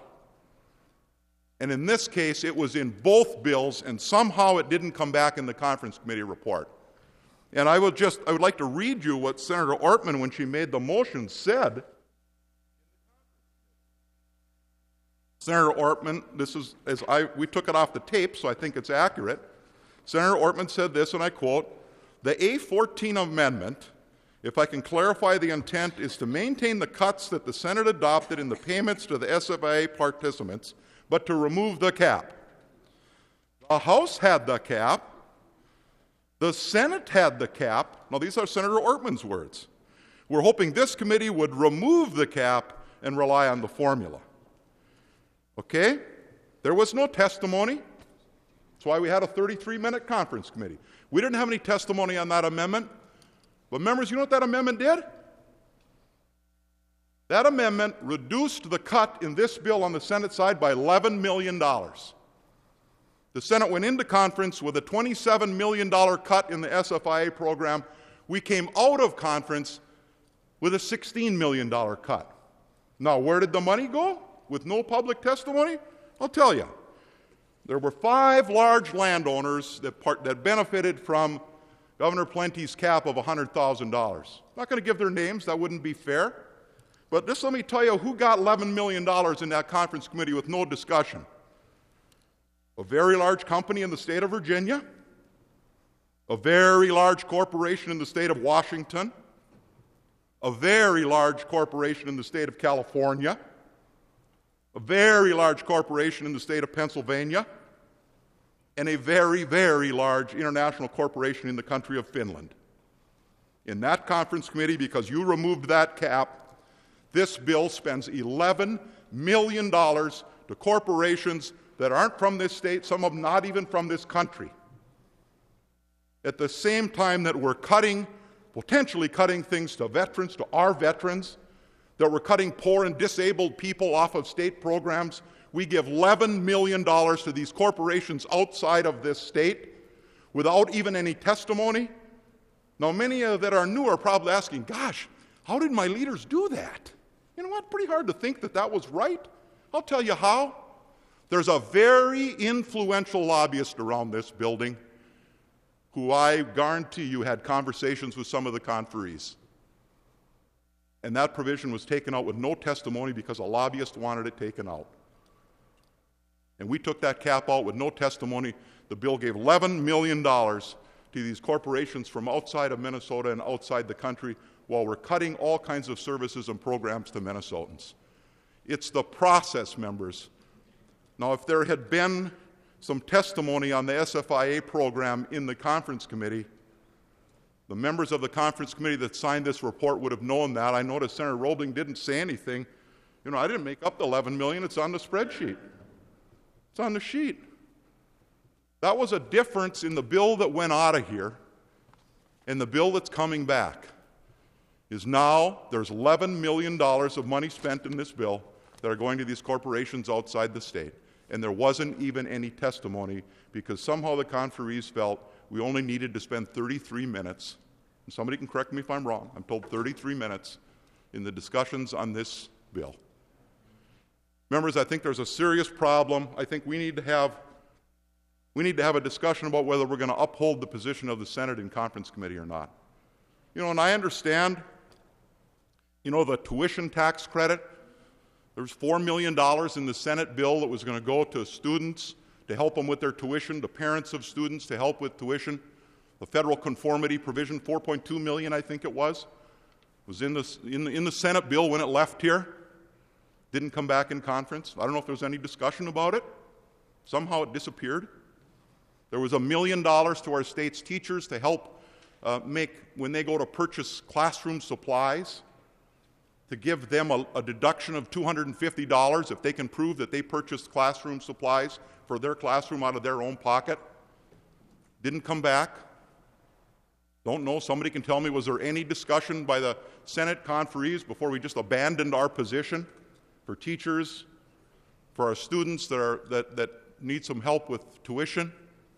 And in this case, it was in both bills, and somehow it didn't come back in the conference committee report. And I would just, I would like to read you what Senator Ortman, when she made the motion, said. Senator Ortman, this is, as I, we took it off the tape, so I think it's accurate. Senator Ortman said this, and I quote, "The A fourteen amendment, if I can clarify the intent, is to maintain the cuts that the Senate adopted in the payments to the S F I A participants, but to remove the cap. The House had the cap. The Senate had the cap." Now, these are Senator Ortman's words. "We're hoping this committee would remove the cap and rely on the formula." Okay? There was no testimony. That's why we had a thirty-three minute conference committee. We didn't have any testimony on that amendment. But members, you know what that amendment did? That amendment reduced the cut in this bill on the Senate side by eleven million dollars. The Senate went into conference with a twenty-seven million dollars cut in the S F I A program. We came out of conference with a sixteen million dollars cut. Now, where did the money go with no public testimony? I'll tell you. There were five large landowners that, part, that benefited from Governor Plenty's cap of one hundred thousand dollars. I'm not going to give their names. That wouldn't be fair. But just let me tell you who got eleven million dollars in that conference committee with no discussion. A very large company in the state of Virginia, a very large corporation in the state of Washington, a very large corporation in the state of California, a very large corporation in the state of Pennsylvania, and a very, very large international corporation in the country of Finland. In that conference committee, because you removed that cap, this bill spends eleven million dollars to corporations that aren't from this state, some of them not even from this country. At the same time that we're cutting, potentially cutting things to veterans, to our veterans, that we're cutting poor and disabled people off of state programs, we give eleven million dollars to these corporations outside of this state without even any testimony. Now, many uh, that are new are probably asking, gosh, how did my leaders do that? You know what? Pretty hard to think that that was right. I'll tell you how. There's a very influential lobbyist around this building who I guarantee you had conversations with some of the conferees. And that provision was taken out with no testimony because a lobbyist wanted it taken out. And we took that cap out with no testimony. The bill gave eleven million dollars to these corporations from outside of Minnesota and outside the country while we're cutting all kinds of services and programs to Minnesotans. It's the process, members. Now, if there had been some testimony on the S F I A program in the conference committee, the members of the conference committee that signed this report would have known that. I noticed Senator Roebling didn't say anything. You know, I didn't make up the eleven million dollars. It's on the spreadsheet. It's on the sheet. That was a difference in the bill that went out of here and the bill that's coming back. Is now there's eleven million dollars of money spent in this bill that are going to these corporations outside the state. And there wasn't even any testimony because somehow the conferees felt we only needed to spend thirty-three minutes. And somebody can correct me if I'm wrong. I'm told thirty-three minutes in the discussions on this bill. Members, I think there's a serious problem. I think we need to have we need to have a discussion about whether we're going to uphold the position of the Senate in conference committee or not. You know, and I understand, you know, the tuition tax credit. There was four million dollars in the Senate bill that was going to go to students to help them with their tuition, to parents of students to help with tuition. The federal conformity provision, four point two million dollars I think it was, was in the, in, the, in the Senate bill when it left here. Didn't come back in conference. I don't know if there was any discussion about it. Somehow it disappeared. There was a million dollars to our state's teachers to help uh, make, when they go to purchase classroom supplies, to give them a, a deduction of two hundred fifty dollars if they can prove that they purchased classroom supplies for their classroom out of their own pocket. Didn't come back. Don't know. Somebody can tell me, was there any discussion by the Senate conferees before we just abandoned our position for teachers, for our students that, are, that, that need some help with tuition?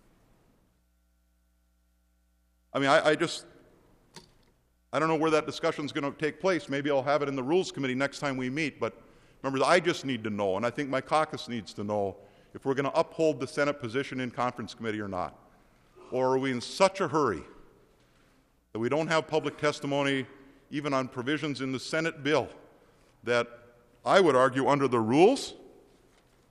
I mean, I, I just, I don't know where that discussion is going to take place. Maybe I'll have it in the Rules Committee next time we meet. But remember, I just need to know, and I think my caucus needs to know, if we're going to uphold the Senate position in conference committee or not. Or are we in such a hurry that we don't have public testimony even on provisions in the Senate bill that I would argue under the rules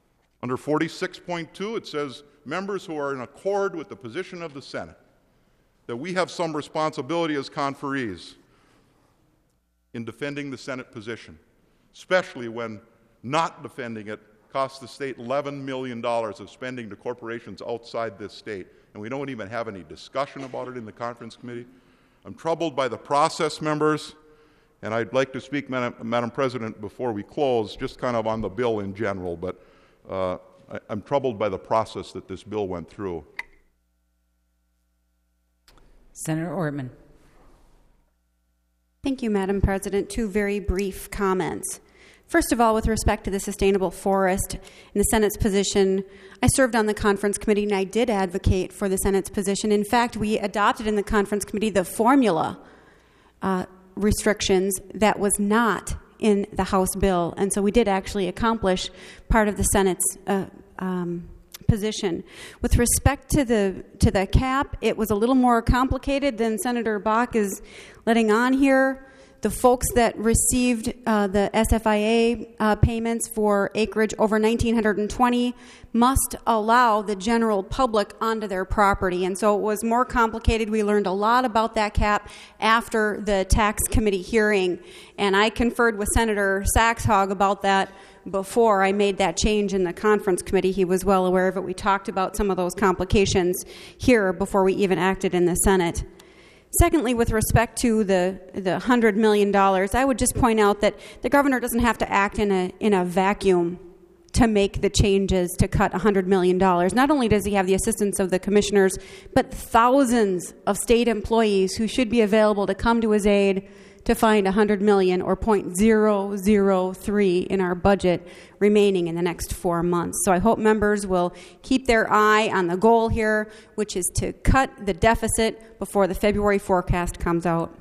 Under forty-six point two, it says, members who are in accord with the position of the Senate, that we have some responsibility as conferees in defending the Senate position, especially when not defending it costs the state eleven million dollars of spending to corporations outside this state, and we don't even have any discussion about it in the conference committee. I'm troubled by the process, members, and I'd like to speak, Madam, Madam President, before we close, just kind of on the bill in general, but uh, I, I'm troubled by the process that this bill went through. Senator Ortman. Thank you, Madam President. Two very brief comments. First of all, with respect to the sustainable forest and the Senate's position, I served on the conference committee and I did advocate for the Senate's position. In fact, we adopted in the conference committee the formula uh, restrictions that was not in the House bill. And so we did actually accomplish part of the Senate's uh, um, position. With respect to the to the cap, it was a little more complicated than Senator Bach is letting on here. The folks that received uh, the S F I A uh, payments for acreage over nineteen twenty must allow the general public onto their property. And so it was more complicated. We learned a lot about that cap after the tax committee hearing. And I conferred with Senator Saxhog about that before I made that change in the conference committee. He was well aware of it. We talked about some of those complications here before we even acted in the Senate. Secondly, with respect to the the one hundred million dollars, I would just point out that the governor doesn't have to act in a in a vacuum to make the changes to cut one hundred million dollars. Not only does he have the assistance of the commissioners, but thousands of state employees who should be available to come to his aid to find one hundred million dollars or zero point zero zero three in our budget remaining in the next four months. So I hope members will keep their eye on the goal here, which is to cut the deficit before the February forecast comes out.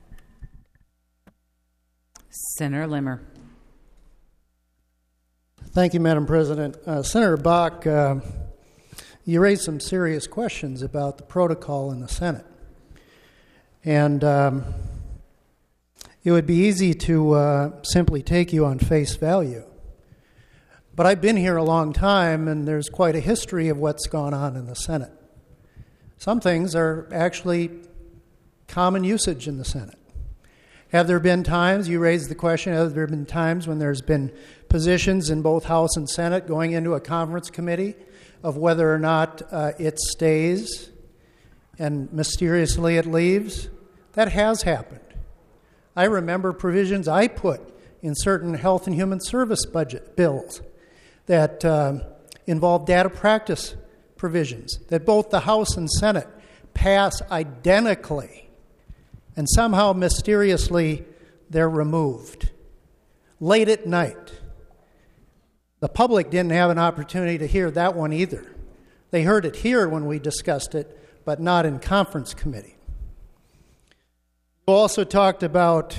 Senator Limmer. Thank you, Madam President. Uh, Senator Bach, uh, you raised some serious questions about the protocol in the Senate. And um, it would be easy to uh, simply take you on face value. But I've been here a long time, and there's quite a history of what's gone on in the Senate. Some things are actually common usage in the Senate. Have there been times, you raised the question, have there been times when there's been positions in both House and Senate going into a conference committee of whether or not uh, it stays and mysteriously it leaves? That has happened. I remember provisions I put in certain health and human service budget bills that um, involve data practice provisions that both the House and Senate pass identically, and somehow mysteriously they're removed. Late at night. The public didn't have an opportunity to hear that one either. They heard it here when we discussed it, but not in conference committee. We also talked about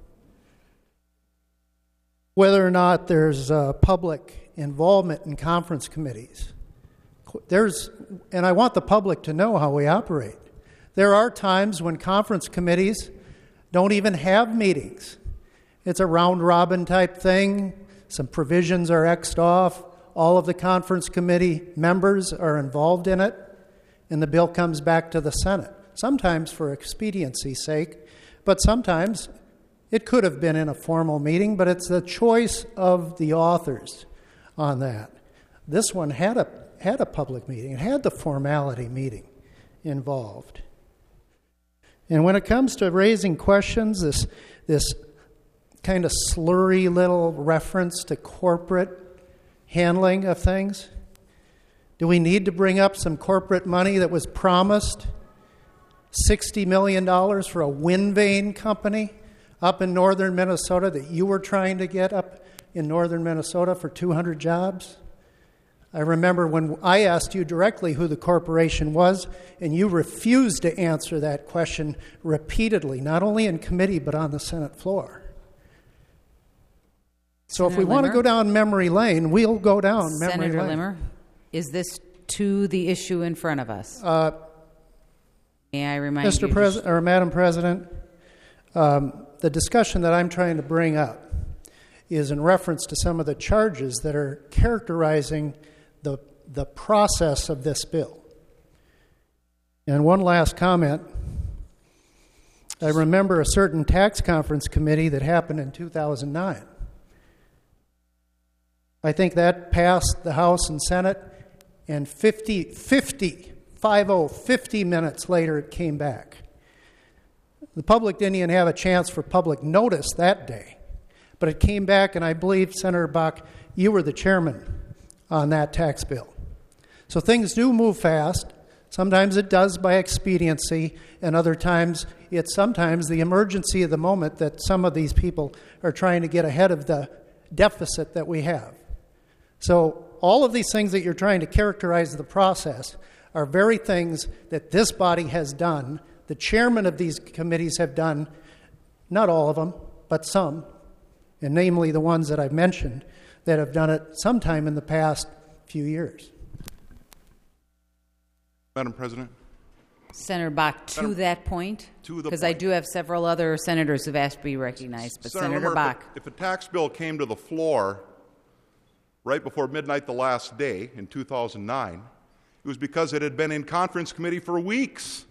whether or not there's uh, public involvement in conference committees. There's, and I want the public to know how we operate. There are times when conference committees don't even have meetings. It's a round-robin type thing. Some provisions are X'd off. All of the conference committee members are involved in it, and the bill comes back to the Senate, sometimes for expediency's sake, but sometimes it could have been in a formal meeting, but it's the choice of the authors on that. This one had a had a public meeting. It had the formality meeting involved. And when it comes to raising questions, this this kind of slurry little reference to corporate handling of things, do we need to bring up some corporate money that was promised? sixty million dollars for a wind vane company up in northern Minnesota that you were trying to get up in northern Minnesota for two hundred jobs? I remember when I asked you directly who the corporation was, and you refused to answer that question repeatedly, not only in committee but on the Senate floor. So Senator if we want to Limmer? go down memory lane, we'll go down memory Senator lane. Limmer, is this to the issue in front of us? Uh, May I remind Mister you? President, or Madam President, um, the discussion that I'm trying to bring up is in reference to some of the charges that are characterizing the, the process of this bill. And one last comment. I remember a certain tax conference committee that happened in two thousand nine. I think that passed the House and Senate, and fifty, fifty, five oh, fifty minutes later it came back. The public didn't even have a chance for public notice that day, but it came back, and I believe, Senator Bach, you were the chairman on that tax bill. So things do move fast. Sometimes it does by expediency, and other times it's sometimes the emergency of the moment that some of these people are trying to get ahead of the deficit that we have. So all of these things that you're trying to characterize the process are very things that this body has done, the chairman of these committees have done, not all of them, but some, and namely the ones that I've mentioned, that have done it sometime in the past few years. Madam President? Senator Bach, to Madam, that point, to the because I do have several other senators who've asked to be recognized, but Senator, Senator remember, Bach. If, if a tax bill came to the floor right before midnight the last day in two thousand nine, it was because it had been in conference committee for weeks.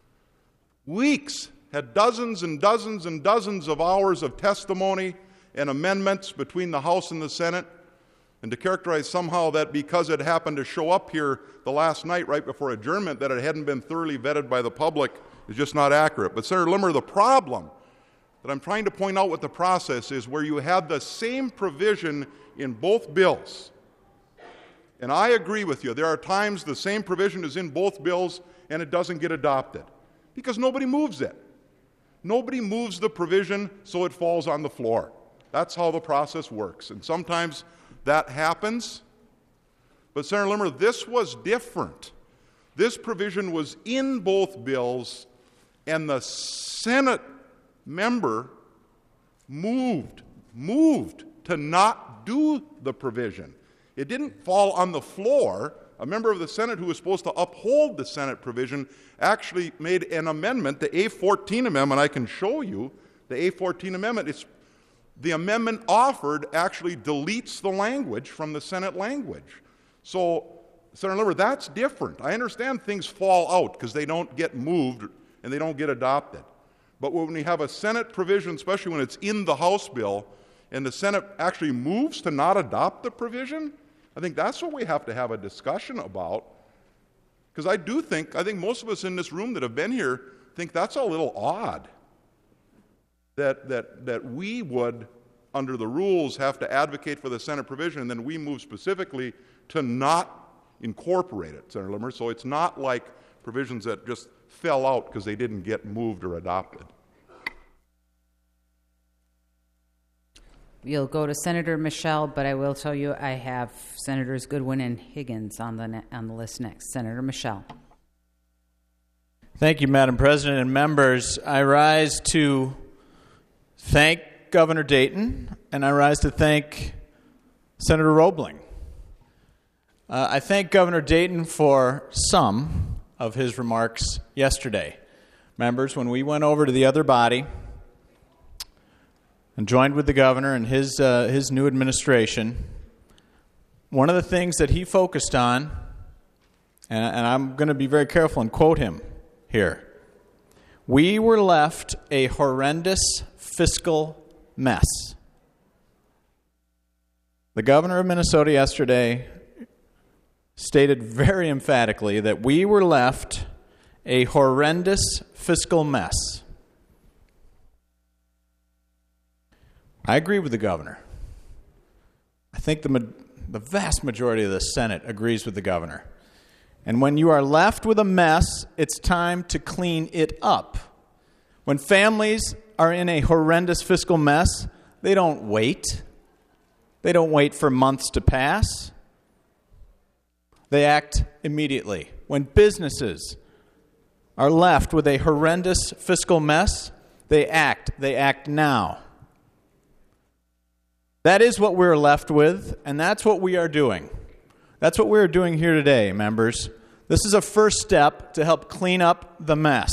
Weeks. Had dozens and dozens and dozens of hours of testimony and amendments between the House and the Senate. And to characterize somehow that because it happened to show up here the last night right before adjournment that it hadn't been thoroughly vetted by the public is just not accurate. But Senator Limmer, the problem that I'm trying to point out with the process is where you had the same provision in both bills. And I agree with you. There are times the same provision is in both bills and it doesn't get adopted because nobody moves it. Nobody moves the provision so it falls on the floor. That's how the process works. And sometimes that happens. But Senator Limmer, this was different. This provision was in both bills, and the Senate member moved, moved to not do the provision. It didn't fall on the floor. A member of the Senate who was supposed to uphold the Senate provision actually made an amendment, the A fourteen amendment. I can show you the A fourteen amendment. It's The amendment offered actually deletes the language from the Senate language. So, Senator Limmer, that's different. I understand things fall out because they don't get moved and they don't get adopted. But when we have a Senate provision, especially when it's in the House bill, and the Senate actually moves to not adopt the provision, I think that's what we have to have a discussion about. Because I do think, I think most of us in this room that have been here think that's a little odd. That, that, that we would, under the rules, have to advocate for the Senate provision, and then we move specifically to not incorporate it, Senator Limmer. So it's not like provisions that just fell out because they didn't get moved or adopted. We'll go to Senator Michelle, but I will tell you I have Senators Goodwin and Higgins on the ne- on the list next. Senator Michelle. Thank you, Madam President and members. I rise to thank Governor Dayton, and I rise to thank Senator Roebling. Uh, I thank Governor Dayton for some of his remarks yesterday. Members, when we went over to the other body and joined with the governor and his uh, his new administration, one of the things that he focused on, and, and I'm going to be very careful and quote him here, we were left a horrendous fiscal mess. The governor of Minnesota yesterday stated very emphatically that we were left a horrendous fiscal mess. I agree with the governor. I think the, the vast majority of the Senate agrees with the governor. And when you are left with a mess, it's time to clean it up. When families are in a horrendous fiscal mess, they don't wait. They don't wait for months to pass. They act immediately. When businesses are left with a horrendous fiscal mess, they act. They act now. That is what we're left with, and that's what we are doing. That's what we're doing here today, members. This is a first step to help clean up the mess.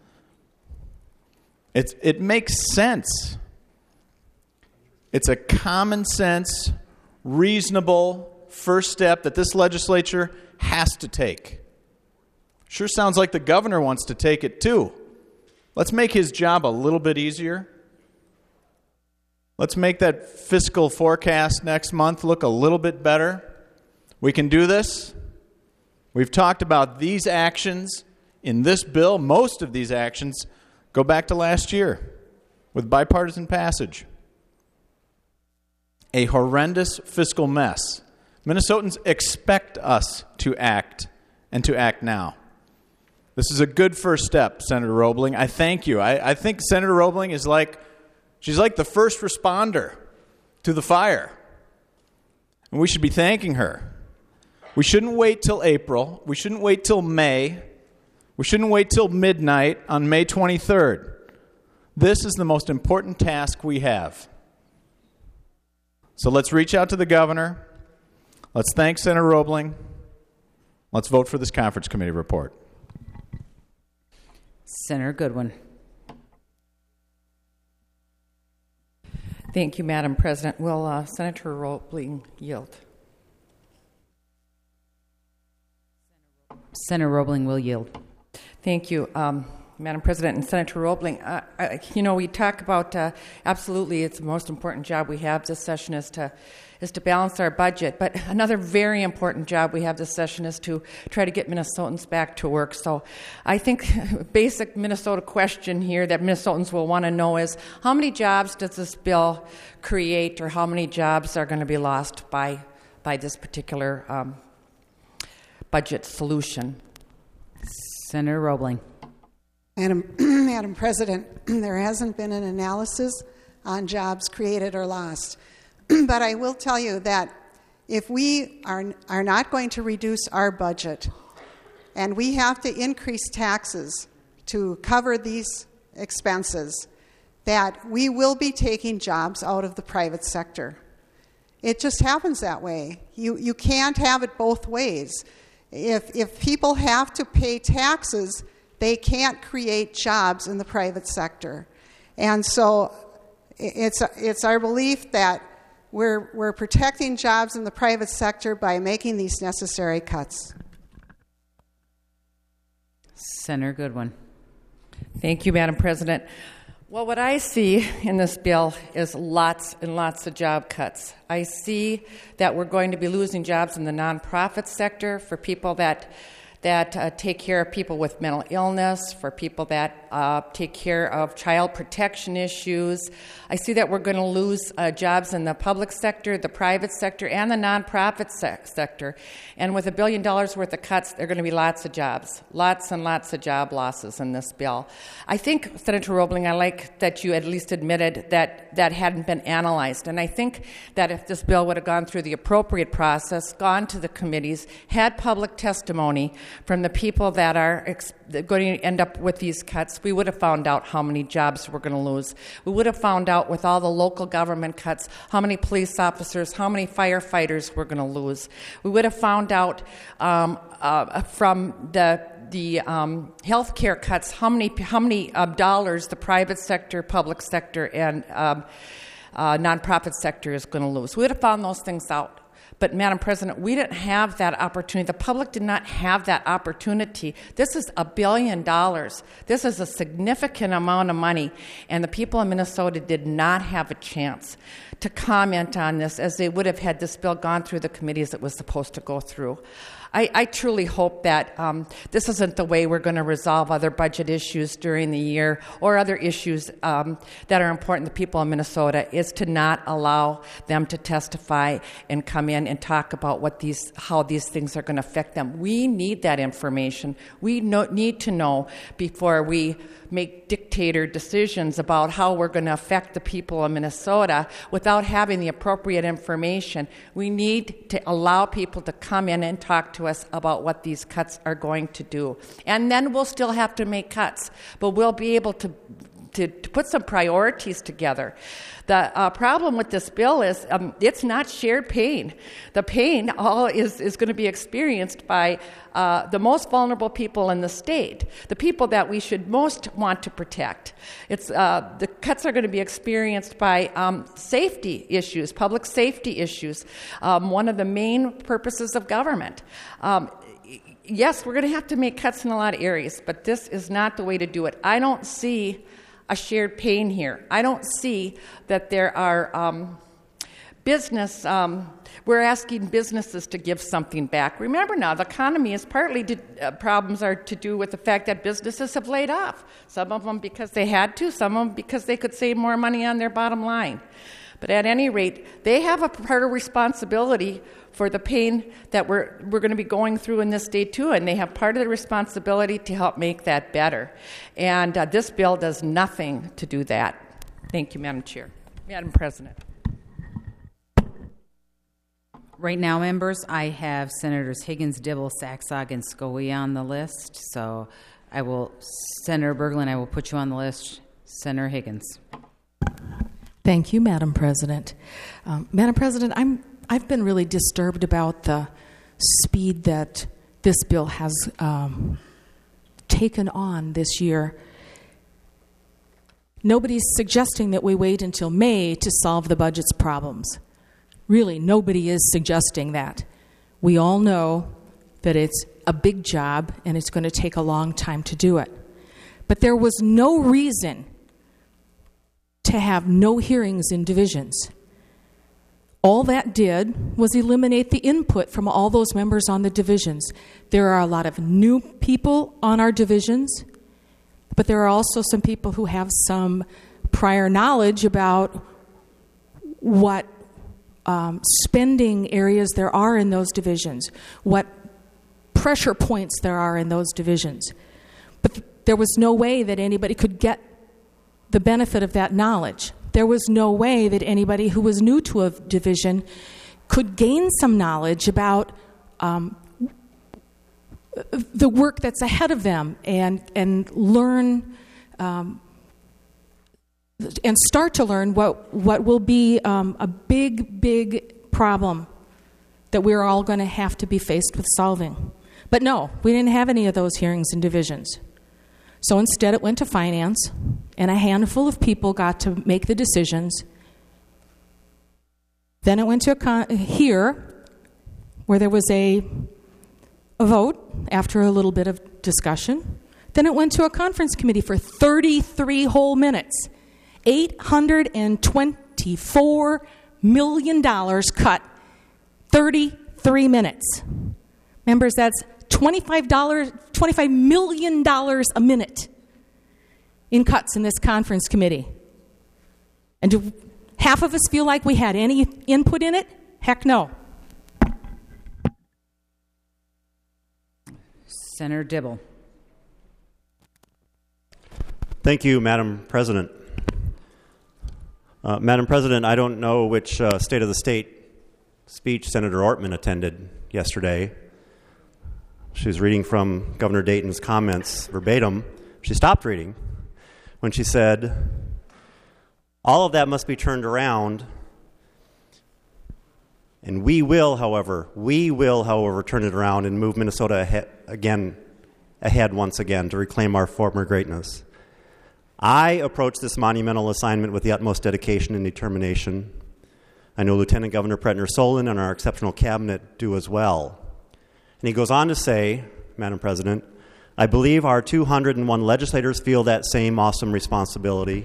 It's, it makes sense. It's a common sense, reasonable first step that this legislature has to take. Sure sounds like the governor wants to take it too. Let's make his job a little bit easier. Let's make that fiscal forecast next month look a little bit better. We can do this. We've talked about these actions in this bill. Most of these actions go back to last year with bipartisan passage. A horrendous fiscal mess. Minnesotans expect us to act and to act now. This is a good first step, Senator Roebling. I thank you. I, I think Senator Roebling is like, she's like the first responder to the fire. And we should be thanking her. We shouldn't wait till April. We shouldn't wait till May. We shouldn't wait till midnight on May twenty-third. This is the most important task we have. So let's reach out to the governor. Let's thank Senator Roebling. Let's vote for this conference committee report. Senator Goodwin. Thank you, Madam President. Will uh, Senator Roebling yield? Senator Roebling will yield. Thank you, um, Madam President and Senator Roebling. Uh, I, you know, we talk about uh, absolutely it's the most important job we have this session is to is to balance our budget. But another very important job we have this session is to try to get Minnesotans back to work. So I think a basic Minnesota question here that Minnesotans will want to know is how many jobs does this bill create, or how many jobs are going to be lost by by this particular um, budget solution? Senator Roebling. Madam, Madam President, there hasn't been an analysis on jobs created or lost. But I will tell you that if we are, are not going to reduce our budget and we have to increase taxes to cover these expenses, that we will be taking jobs out of the private sector. It just happens that way. You, you can't have it both ways. If, if people have to pay taxes, they can't create jobs in the private sector. And so it's, it's our belief that we're, we're protecting jobs in the private sector by making these necessary cuts. Senator Goodwin. Thank you, Madam President. Well, what I see in this bill is lots and lots of job cuts. I see that we're going to be losing jobs in the nonprofit sector for people that that uh, take care of people with mental illness, for people that uh, take care of child protection issues. I see that we're going to lose uh, jobs in the public sector, the private sector, and the nonprofit se- sector. And with a billion dollars worth of cuts, there are going to be lots of jobs, lots and lots of job losses in this bill. I think, Senator Roebling, I like that you at least admitted that that hadn't been analyzed. And I think that if this bill would have gone through the appropriate process, gone to the committees, had public testimony from the people that are ex- going to end up with these cuts, we would have found out how many jobs we're going to lose. We would have found out with all the local government cuts how many police officers, how many firefighters we're going to lose. We would have found out um, uh, from the the um, health care cuts how many how many uh, dollars the private sector, public sector, and um, uh, nonprofit sector is going to lose. We would have found those things out. But, Madam President, we didn't have that opportunity. The public did not have that opportunity. This is a billion dollars. This is a significant amount of money, and the people in Minnesota did not have a chance to comment on this as they would have had this bill gone through the committees it was supposed to go through. I, I truly hope that um, this isn't the way we're going to resolve other budget issues during the year or other issues um, that are important to people in Minnesota, is to not allow them to testify and come in and talk about what these, how these things are going to affect them. We need that information. We know, need to know before we make dictator decisions about how we're going to affect the people of Minnesota without having the appropriate information. We need to allow people to come in and talk to us about what these cuts are going to do. And then we'll still have to make cuts, but we'll be able to to, to put some priorities together. The uh, problem with this bill is um, it's not shared pain. The pain all is, is going to be experienced by uh, the most vulnerable people in the state, the people that we should most want to protect. It's uh, the cuts are going to be experienced by um, safety issues, public safety issues, um, one of the main purposes of government. Um, yes, we're going to have to make cuts in a lot of areas, but this is not the way to do it. I don't see a shared pain here. I don't see that there are um, business, um, we're asking businesses to give something back. Remember now, the economy is partly, to, uh, problems are to do with the fact that businesses have laid off. Some of them because they had to, some of them because they could save more money on their bottom line. But at any rate, they have a part of responsibility for the pain that we're we're going to be going through in this state too, and they have part of the responsibility to help make that better. And uh, this bill does nothing to do that. Thank you, Madam Chair. Madam President. Right now, members, I have Senators Higgins, Dibble, Saxog, and Scalia on the list. So I will, Senator Berglund, I will put you on the list. Senator Higgins. Thank you, Madam President. Um, Madam President, I'm, I've been really disturbed about the speed that this bill has um, taken on this year. Nobody's suggesting that we wait until May to solve the budget's problems. Really, nobody is suggesting that. We all know that it's a big job and it's going to take a long time to do it. But there was no reason to have no hearings in divisions. All that did was eliminate the input from all those members on the divisions. There are a lot of new people on our divisions, but there are also some people who have some prior knowledge about what um, spending areas there are in those divisions, what pressure points there are in those divisions. But th- there was no way that anybody could get the benefit of that knowledge. There was no way that anybody who was new to a division could gain some knowledge about um, the work that's ahead of them and and learn um, and start to learn what what will be um, a big, big problem that we're all going to have to be faced with solving. But no, we didn't have any of those hearings in divisions. So instead it went to finance, and a handful of people got to make the decisions. Then it went to a con- here, where there was a, a vote after a little bit of discussion. Then it went to a conference committee for thirty-three whole minutes. eight hundred twenty-four million dollars cut, thirty-three minutes. Members, that's twenty-five dollars, twenty-five million dollars a minute in cuts in this conference committee. And do half of us feel like we had any input in it? Heck no. Senator Dibble. Thank you, Madam President. Uh, Madam President, I don't know which uh, State of the State speech Senator Ortman attended yesterday. She was reading from Governor Dayton's comments verbatim. She stopped reading when she said, all of that must be turned around, and we will, however, we will, however, turn it around and move Minnesota ahead, again, ahead once again to reclaim our former greatness. I approach this monumental assignment with the utmost dedication and determination. I know Lieutenant Governor Pretner Solon and our exceptional cabinet do as well. And he goes on to say, Madam President, I believe our two hundred one legislators feel that same awesome responsibility.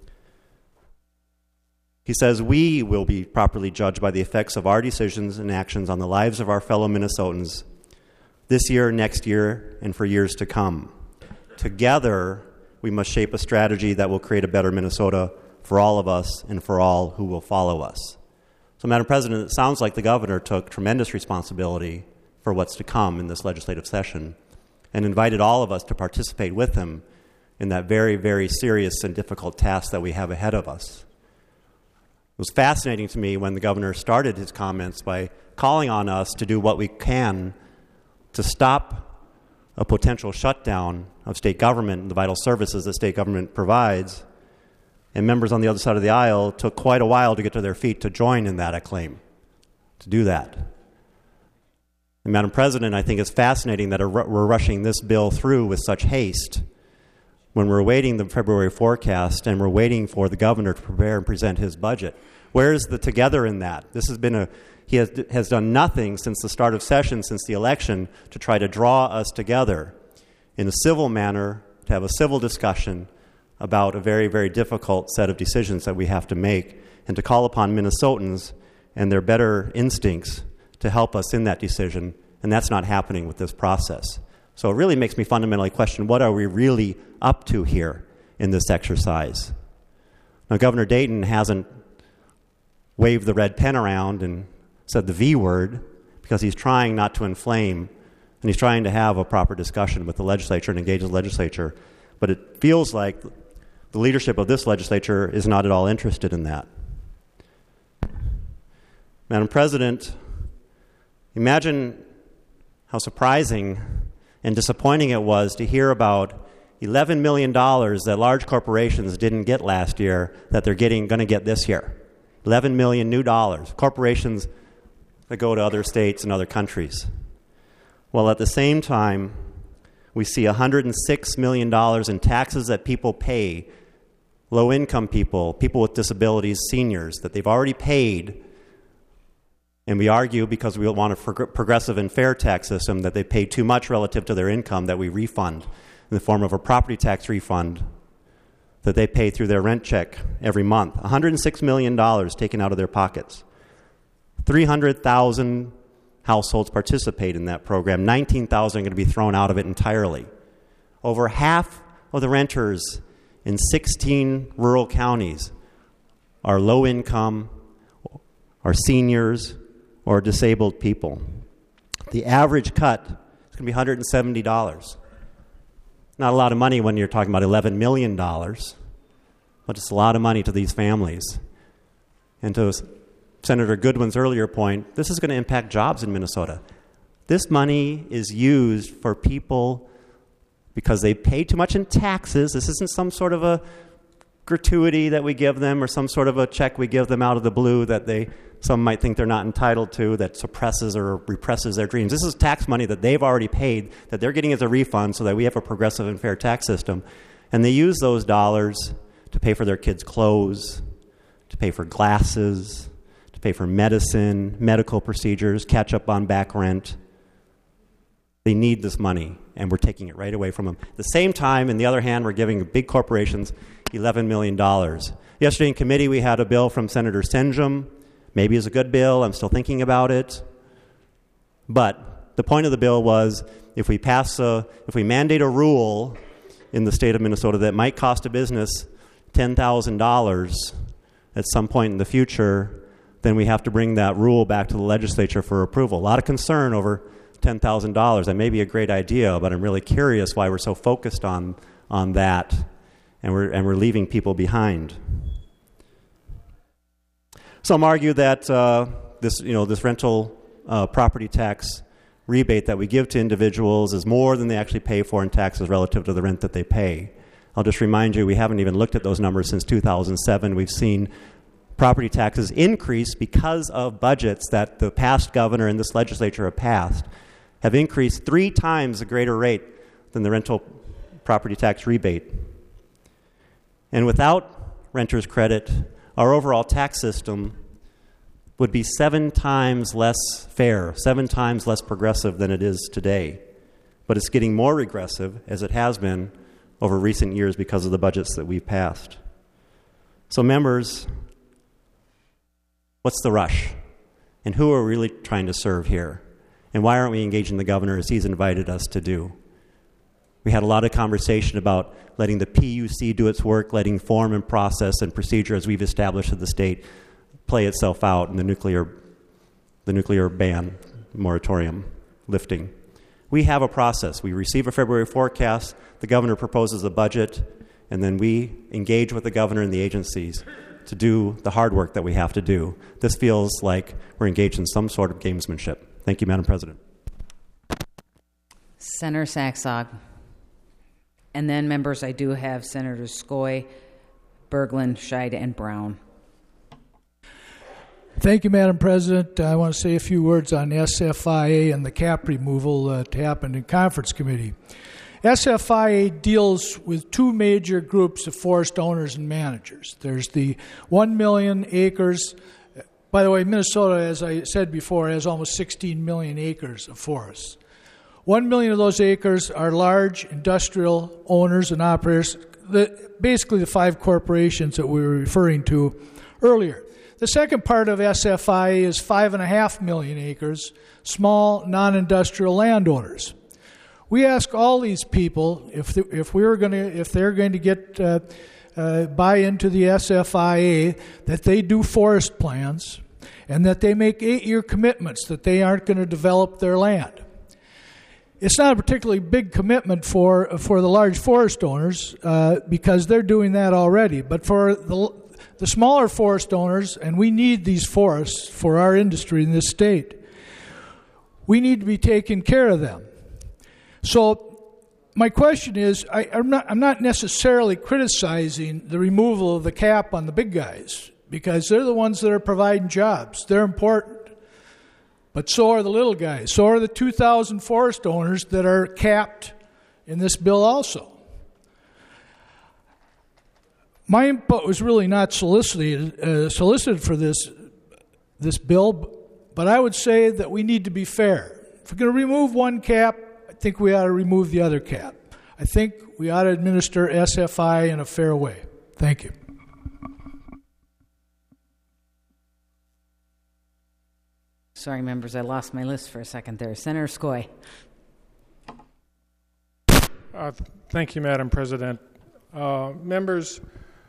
He says we will be properly judged by the effects of our decisions and actions on the lives of our fellow Minnesotans this year, next year, and for years to come. Together, we must shape a strategy that will create a better Minnesota for all of us and for all who will follow us. So, Madam President, it sounds like the governor took tremendous responsibility for what's to come in this legislative session and invited all of us to participate with him in that very, very serious and difficult task that we have ahead of us. It was fascinating to me when the governor started his comments by calling on us to do what we can to stop a potential shutdown of state government and the vital services that state government provides And members on the other side of the aisle took quite a while to get to their feet to join in that acclaim, to do that. And Madam President, I think it's fascinating that we're rushing this bill through with such haste when we're awaiting the February forecast and we're waiting for the governor to prepare and present his budget. Where's the together in that? This has been a, he has, has done nothing since the start of session, since the election, to try to draw us together in a civil manner, to have a civil discussion about a very, very difficult set of decisions that we have to make, and to call upon Minnesotans and their better instincts to help us in that decision, and that's not happening with this process. So it really makes me fundamentally question, what are we really up to here in this exercise? Now, Governor Dayton hasn't waved the red pen around and said the V word because he's trying not to inflame, and he's trying to have a proper discussion with the legislature and engage the legislature. But it feels like the leadership of this legislature is not at all interested in that. Madam President, imagine how surprising and disappointing it was to hear about eleven million dollars that large corporations didn't get last year that they're getting going to get this year. eleven million dollars new dollars. Corporations that go to other states and other countries. Well, at the same time, we see one hundred six million dollars in taxes that people pay, low-income people, people with disabilities, seniors, that they've already paid. And we argue, because we want a progressive and fair tax system, that they pay too much relative to their income, that we refund in the form of a property tax refund that they pay through their rent check every month. one hundred six million dollars taken out of their pockets. three hundred thousand households participate in that program. nineteen thousand are going to be thrown out of it entirely. Over half of the renters in sixteen rural counties are low-income, are seniors, or disabled people. The average cut is going to be one hundred seventy dollars. Not a lot of money when you're talking about eleven million dollars, but it's a lot of money to these families. And to Senator Goodwin's earlier point, this is going to impact jobs in Minnesota. This money is used for people because they pay too much in taxes. This isn't some sort of a gratuity that we give them or some sort of a check we give them out of the blue that they some might think they're not entitled to, that suppresses or represses their dreams. This is tax money that they've already paid, that they're getting as a refund so that we have a progressive and fair tax system. And they use those dollars to pay for their kids' clothes, to pay for glasses, to pay for medicine, medical procedures, catch up on back rent. They need this money, and we're taking it right away from them. At the same time, on the other hand, we're giving big corporations eleven million dollars. Yesterday in committee, we had a bill from Senator Senjum. Maybe it's a good bill. I'm still thinking about it. But the point of the bill was, if we pass a, if we mandate a rule in the state of Minnesota that might cost a business ten thousand dollars at some point in the future, then we have to bring that rule back to the legislature for approval. A lot of concern over ten thousand dollars. That may be a great idea, but I'm really curious why we're so focused on, on that, and we're, and we're leaving people behind. Some argue that uh, this, you know, this rental uh, property tax rebate that we give to individuals is more than they actually pay for in taxes relative to the rent that they pay. I'll just remind you, we haven't even looked at those numbers since two thousand seven. We've seen property taxes increase because of budgets that the past governor and this legislature have passed, have increased three times a greater rate than the rental property tax rebate. And without renter's credit, our overall tax system would be seven times less fair, seven times less progressive than it is today. But it's getting more regressive, as it has been over recent years because of the budgets that we've passed. So members, what's the rush? And who are we really trying to serve here? And why aren't we engaging the governor as he's invited us to do? We had a lot of conversation about letting the P U C do its work, letting form and process and procedure as we've established in the state play itself out in the nuclear, the nuclear ban moratorium lifting. We have a process. We receive a February forecast, the governor proposes a budget, and then we engage with the governor and the agencies to do the hard work that we have to do. This feels like we're engaged in some sort of gamesmanship. Thank you, Madam President. Senator Saxog. And then, members, I do have Senator Skoye, Berglund, Scheid, and Brown. Thank you, Madam President. I want to say a few words on S F I A and the cap removal that happened in conference committee. S F I A deals with two major groups of forest owners and managers. There's the one million acres. By the way, Minnesota, as I said before, has almost sixteen million acres of forests. one million of those acres are large industrial owners and operators, the, basically the five corporations that we were referring to earlier. The second part of S F I A is five and a half million acres, small non-industrial landowners. We ask all these people if the, if we were going to if they're going to get uh, uh, buy into the S F I A, that they do forest plans and that they make eight-year commitments that they aren't going to develop their land. It's not a particularly big commitment for for the large forest owners uh, because they're doing that already, but for the The smaller forest owners, and we need these forests for our industry in this state, we need to be taking care of them. So my question is, I, I'm, not, I'm not necessarily criticizing the removal of the cap on the big guys, because they're the ones that are providing jobs. They're important. But so are the little guys. So are the two thousand forest owners that are capped in this bill also. My input was really not solicited, uh, solicited for this this bill, but I would say that we need to be fair. If we're going to remove one cap, I think we ought to remove the other cap. I think we ought to administer S F I in a fair way. Thank you. Sorry, members, I lost my list for a second there. Senator Skoye. Uh, thank you, Madam President. Uh, members,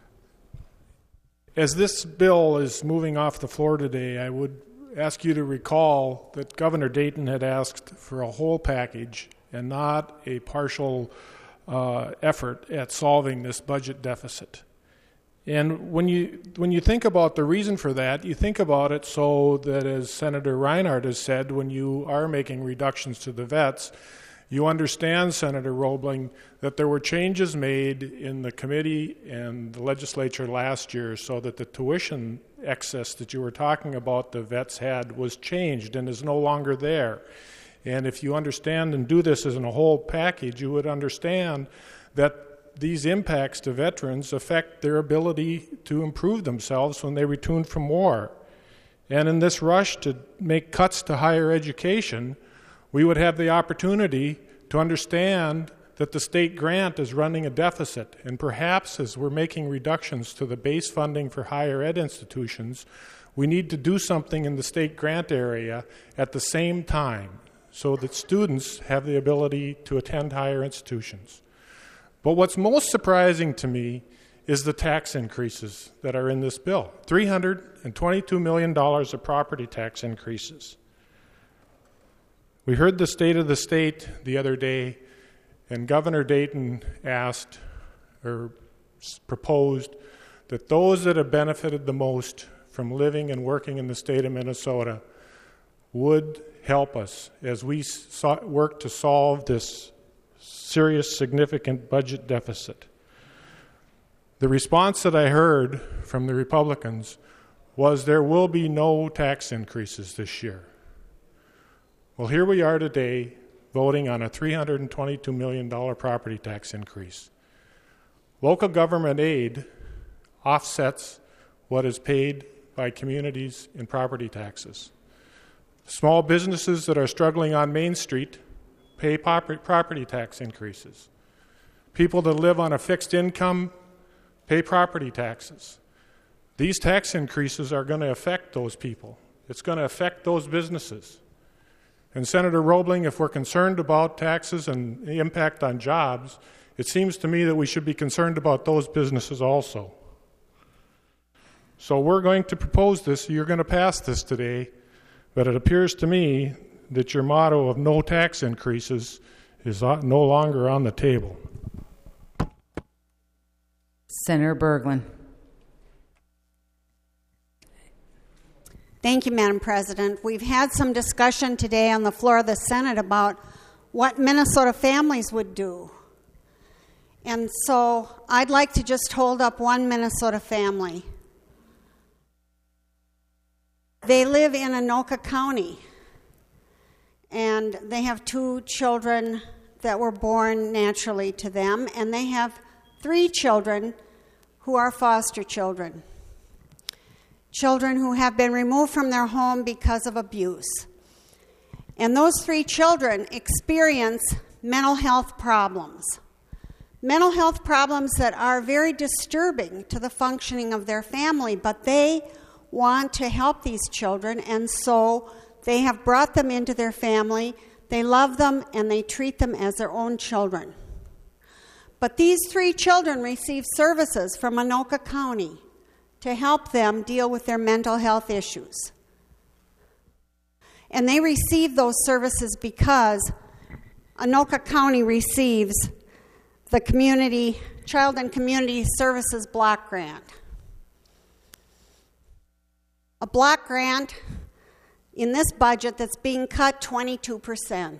as this bill is moving off the floor today, I would ask you to recall that Governor Dayton had asked for a whole package and not a partial uh, effort at solving this budget deficit. And when you when you think about the reason for that, you think about it so that, as Senator Reinhardt has said, when you are making reductions to the vets, you understand, Senator Roebling, that there were changes made in the committee and the legislature last year so that the tuition excess that you were talking about the vets had was changed and is no longer there. And if you understand and do this as in a whole package, you would understand that these impacts to veterans affect their ability to improve themselves when they return from war. And in this rush to make cuts to higher education, we would have the opportunity to understand that the state grant is running a deficit, and perhaps as we're making reductions to the base funding for higher ed institutions, we need to do something in the state grant area at the same time so that students have the ability to attend higher institutions. But what's most surprising to me is the tax increases that are in this bill. three hundred twenty-two million dollars of property tax increases. We heard the State of the State the other day, and Governor Dayton asked or proposed that those that have benefited the most from living and working in the state of Minnesota would help us as we so- work to solve this serious, significant budget deficit. The response that I heard from the Republicans was there will be no tax increases this year. Well, here we are today voting on a three hundred twenty-two million dollars property tax increase. Local government aid offsets what is paid by communities in property taxes. Small businesses that are struggling on Main Street pay property tax increases. People that live on a fixed income pay property taxes. These tax increases are going to affect those people. It's going to affect those businesses. And Senator Roebling, if we're concerned about taxes and the impact on jobs, it seems to me that we should be concerned about those businesses also. So we're going to propose this. You're going to pass this today, but it appears to me that your motto of no tax increases is no longer on the table. Senator Berglund. Thank you, Madam President. We've had some discussion today on the floor of the Senate about what Minnesota families would do. And so I'd like to just hold up one Minnesota family. They live in Anoka County, and they have two children that were born naturally to them, and they have three children who are foster children. Children who have been removed from their home because of abuse. And those three children experience mental health problems. Mental health problems that are very disturbing to the functioning of their family, but they want to help these children, and so they have brought them into their family. They love them, and they treat them as their own children. But these three children receive services from Anoka County to help them deal with their mental health issues. And they receive those services because Anoka County receives the Community Child and Community Services Block Grant. A block grant in this budget that's being cut twenty-two percent.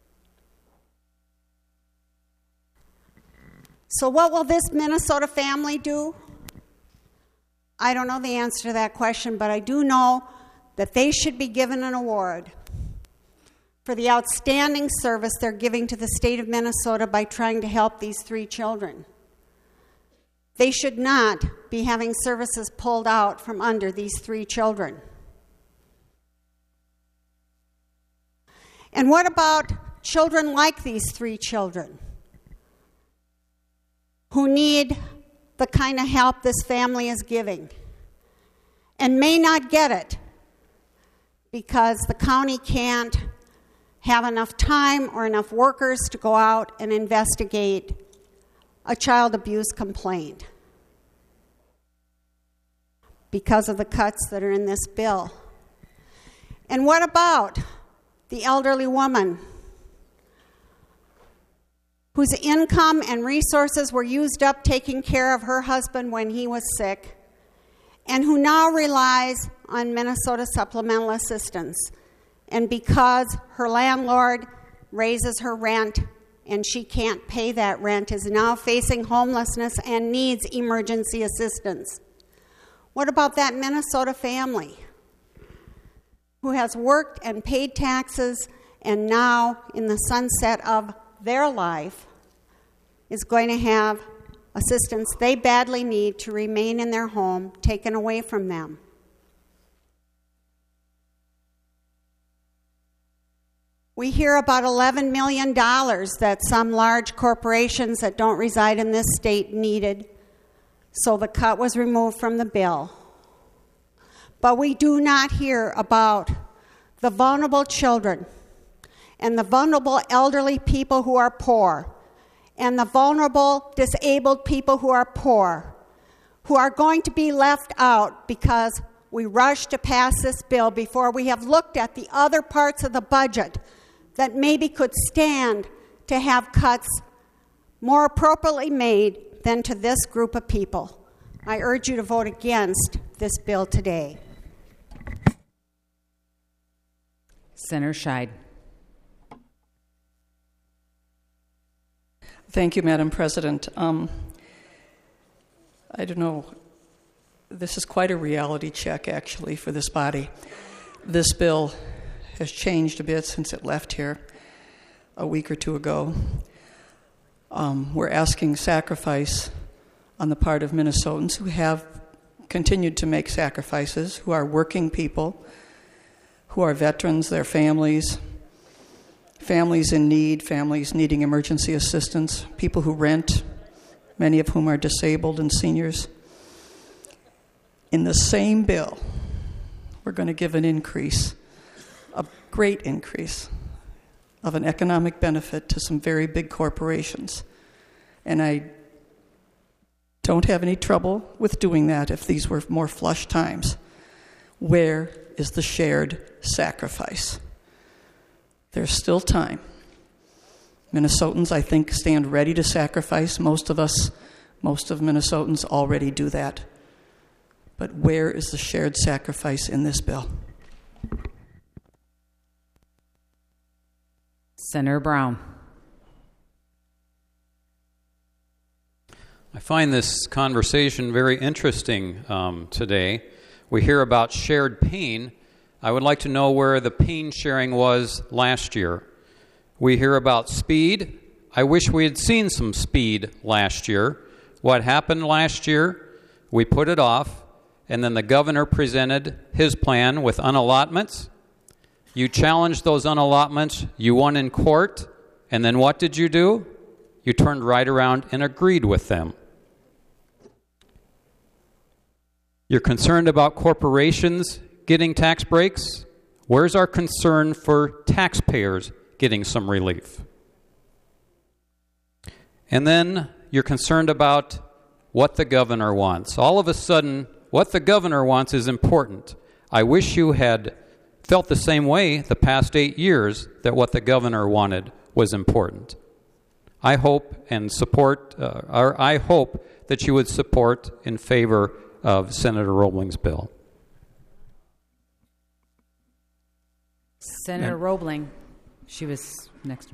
So what will this Minnesota family do? I don't know the answer to that question, but I do know that they should be given an award for the outstanding service they're giving to the state of Minnesota by trying to help these three children. They should not be having services pulled out from under these three children. And what about children like these three children who need the kind of help this family is giving and may not get it because the county can't have enough time or enough workers to go out and investigate a child abuse complaint because of the cuts that are in this bill? And what about the elderly woman whose income and resources were used up taking care of her husband when he was sick, and who now relies on Minnesota supplemental assistance? And because her landlord raises her rent and she can't pay that rent, is now facing homelessness and needs emergency assistance. What about that Minnesota family who has worked and paid taxes and now, in the sunset of their life, is going to have assistance they badly need to remain in their home taken away from them? We hear about eleven million dollars that some large corporations that don't reside in this state needed, so the cut was removed from the bill. But we do not hear about the vulnerable children and the vulnerable elderly people who are poor and the vulnerable disabled people who are poor, who are going to be left out because we rushed to pass this bill before we have looked at the other parts of the budget that maybe could stand to have cuts more appropriately made than to this group of people. I urge you to vote against this bill today. Senator Scheid. Thank you, Madam President. Um, I don't know, this is quite a reality check, actually, for this body. This bill has changed a bit since it left here a week or two ago. Um, we're asking sacrifice on the part of Minnesotans who have continued to make sacrifices, who are working people, who are veterans, their families, families in need, families needing emergency assistance, people who rent, many of whom are disabled and seniors. In the same bill, we're going to give an increase, a great increase of an economic benefit to some very big corporations. And I don't have any trouble with doing that if these were more flush times. Where is the shared sacrifice? There's still time. Minnesotans, I think, stand ready to sacrifice. Most of us, most of Minnesotans already do that. But where is the shared sacrifice in this bill? Senator Brown. I find this conversation very interesting um, today. We hear about shared pain. I would like to know where the pain sharing was last year. We hear about speed. I wish we had seen some speed last year. What happened last year? We put it off, and then the governor presented his plan with unallotments. You challenged those unallotments. You won in court. And then what did you do? You turned right around and agreed with them. You're concerned about corporations getting tax breaks? Where's our concern for taxpayers getting some relief? And then you're concerned about what the governor wants. All of a sudden, what the governor wants is important. I wish you had felt the same way the past eight years that what the governor wanted was important. I hope and support, uh, or I hope that you would support in favor of Senator Roebling's bill. Senator Roebling, she was next.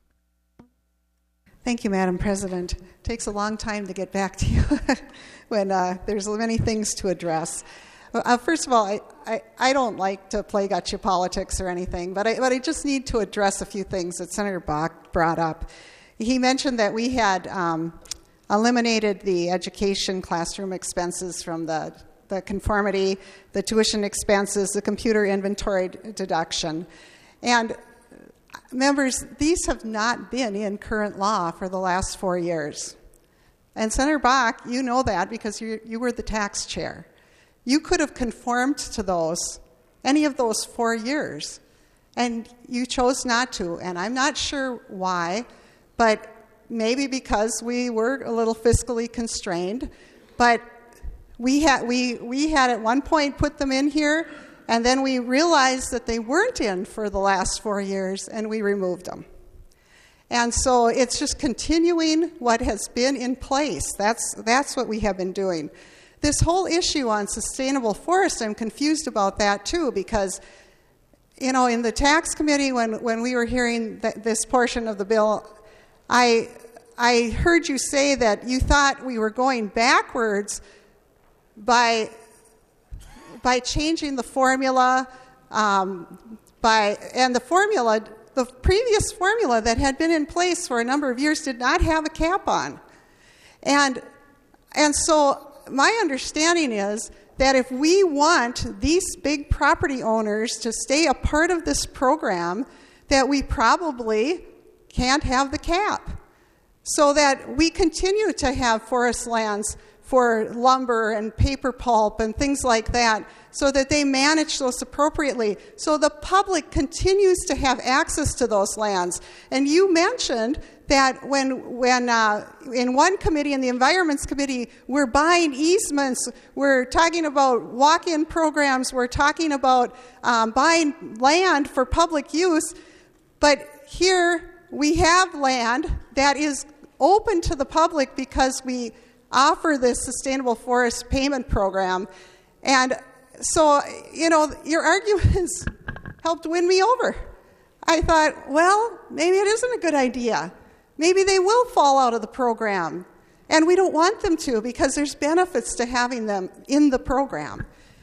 Thank you, Madam President. It takes a long time to get back to you when uh, there's many things to address. Uh, first of all, I, I, I don't like to play gotcha politics or anything, but I, but I just need to address a few things that Senator Bach brought up. He mentioned that we had um, eliminated the education classroom expenses from the, the conformity, the tuition expenses, the computer inventory deduction. And members, these have not been in current law for the last four years. And Senator Bach, you know that because you, you were the tax chair. You could have conformed to those, any of those four years, and you chose not to. And I'm not sure why, but maybe because we were a little fiscally constrained. But we had, we, we had at one point put them in here, and then we realized that they weren't in for the last four years, and we removed them. And so it's just continuing what has been in place. That's, that's what we have been doing. This whole issue on sustainable forest, I'm confused about that too, because, you know, in the tax committee when, when we were hearing th- this portion of the bill, I, I heard you say that you thought we were going backwards by, by changing the formula, um, by, and the formula, the previous formula that had been in place for a number of years did not have a cap on. And, and so my understanding is that if we want these big property owners to stay a part of this program, that we probably can't have the cap. So that we continue to have forest lands for lumber and paper pulp and things like that, so that they manage those appropriately, so the public continues to have access to those lands. And you mentioned that when, when uh, in one committee, in the Environments Committee, we're buying easements, we're talking about walk-in programs, we're talking about um, buying land for public use, but here we have land that is open to the public because we offer this sustainable forest payment program. And so, you know, your arguments helped win me over. I thought, well, maybe it isn't a good idea. Maybe they will fall out of the program. And we don't want them to because there's benefits to having them in the program.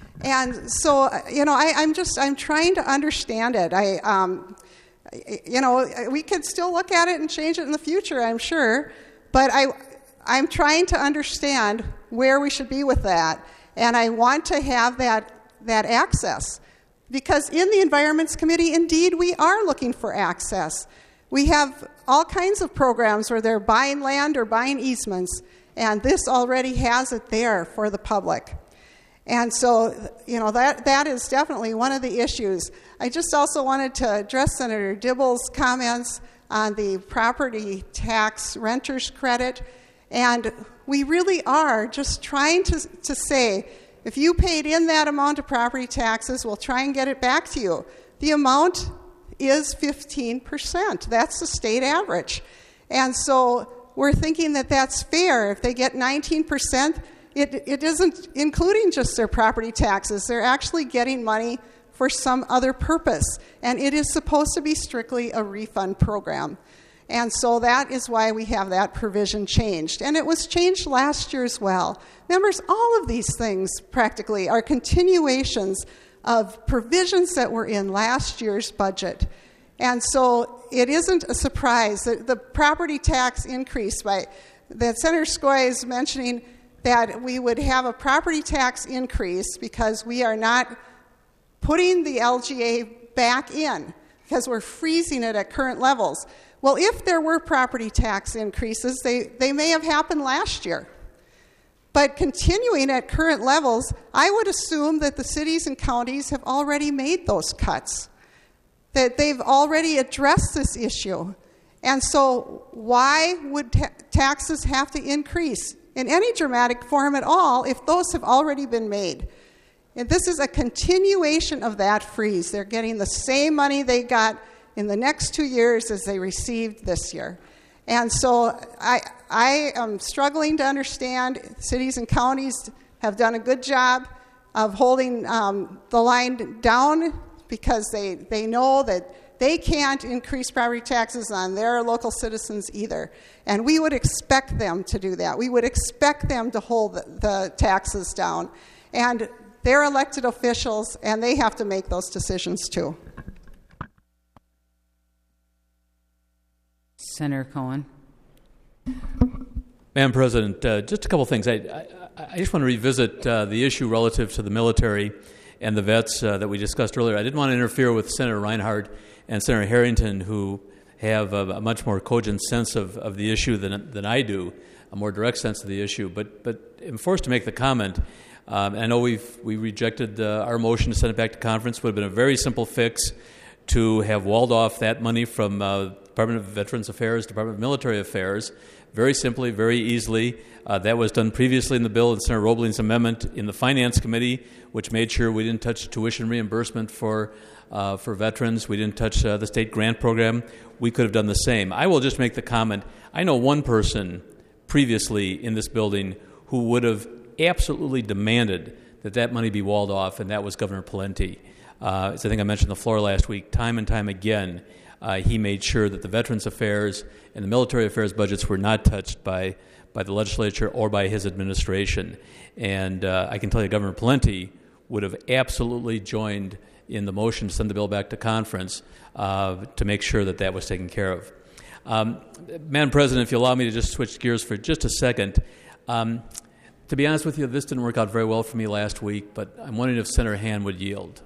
And so, you know, I, I'm just, I'm trying to understand it. I, um, you know, we could still look at it and change it in the future, I'm sure. But I, I'm trying to understand where we should be with that. And I want to have that, that access. Because in the Environments Committee, indeed, we are looking for access. We have all kinds of programs where they're buying land or buying easements, and this already has it there for the public. And so, you know, that that is definitely one of the issues. I just also wanted to address Senator Dibble's comments on the property tax renter's credit. And we really are just trying to, to say, if you paid in that amount of property taxes, we'll try and get it back to you. The amount is fifteen percent. That's the state average. And so we're thinking that that's fair. If they get nineteen percent, it, it isn't including just their property taxes. They're actually getting money for some other purpose. And it is supposed to be strictly a refund program. And so that is why we have that provision changed. And it was changed last year as well. Members, all of these things practically are continuations of provisions that were in last year's budget. And so it isn't a surprise that the property tax increase by that Senator Skoye is mentioning that we would have a property tax increase because we are not putting the L G A back in because we're freezing it at current levels. Well, if there were property tax increases, they, they may have happened last year. But continuing at current levels, I would assume that the cities and counties have already made those cuts, that they've already addressed this issue. And so why would ta- taxes have to increase in any dramatic form at all if those have already been made? And this is a continuation of that freeze. They're getting the same money they got in the next two years as they received this year. And so I, I am struggling to understand. Cities and counties have done a good job of holding um, the line down because they, they know that they can't increase property taxes on their local citizens either. And we would expect them to do that. We would expect them to hold the, the taxes down. And they're elected officials, and they have to make those decisions too. Senator Cohen. Madam President, uh, just a couple things. I, I, I just want to revisit uh, the issue relative to the military and the vets uh, that we discussed earlier. I didn't want to interfere with Senator Reinhardt and Senator Harrington, who have a, a much more cogent sense of, of the issue than, than I do, a more direct sense of the issue. But, but I'm forced to make the comment. Um, I know we've we rejected uh, our motion to send it back to conference. Would have been a very simple fix to have walled off that money from uh, Department of Veterans Affairs, Department of Military Affairs, very simply, very easily. Uh, that was done previously in the bill in Senator Roebling's amendment in the Finance Committee, which made sure we didn't touch tuition reimbursement for uh, for veterans. We didn't touch uh, the state grant program. We could have done the same. I will just make the comment. I know one person previously in this building who would have absolutely demanded that that money be walled off, and that was Governor Pawlenty. Uh, as I think I mentioned on the floor last week, time and time again, uh, he made sure that the Veterans Affairs and the Military Affairs budgets were not touched by, by the legislature or by his administration. And uh, I can tell you Governor Pawlenty would have absolutely joined in the motion to send the bill back to conference uh, to make sure that that was taken care of. Um, Madam President, if you allow me to just switch gears for just a second. Um, to be honest with you, this didn't work out very well for me last week, but I'm wondering if Senator Han would yield.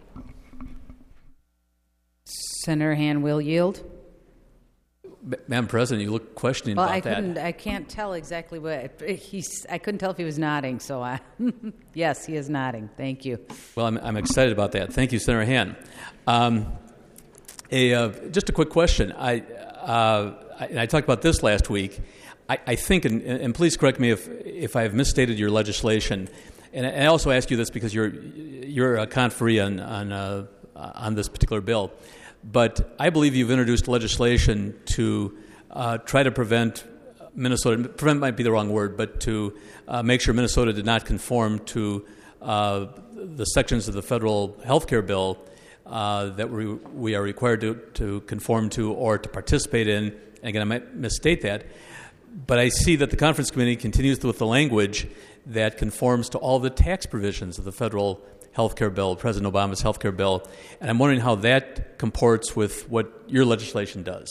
Senator Han will yield. Madam President, you look questioning well, about I that. Couldn't, I can't tell exactly what he's. I couldn't tell if he was nodding. So, I, yes, he is nodding. Thank you. Well, I'm, I'm excited about that. Thank you, Senator Han. Um, a, uh, just a quick question. I, uh, I, and I talked about this last week. I, I think, and, and please correct me if if I have misstated your legislation. And, and I also ask you this because you're you're a conferee on on uh, on this particular bill. But I believe you've introduced legislation to uh, try to prevent Minnesota, prevent might be the wrong word, but to uh, make sure Minnesota did not conform to uh, the sections of the federal health care bill uh, that we, we are required to, to conform to or to participate in. And again, I might misstate that. But I see that the conference committee continues with the language that conforms to all the tax provisions of the federal health care bill, President Obama's health care bill, and I'm wondering how that comports with what your legislation does.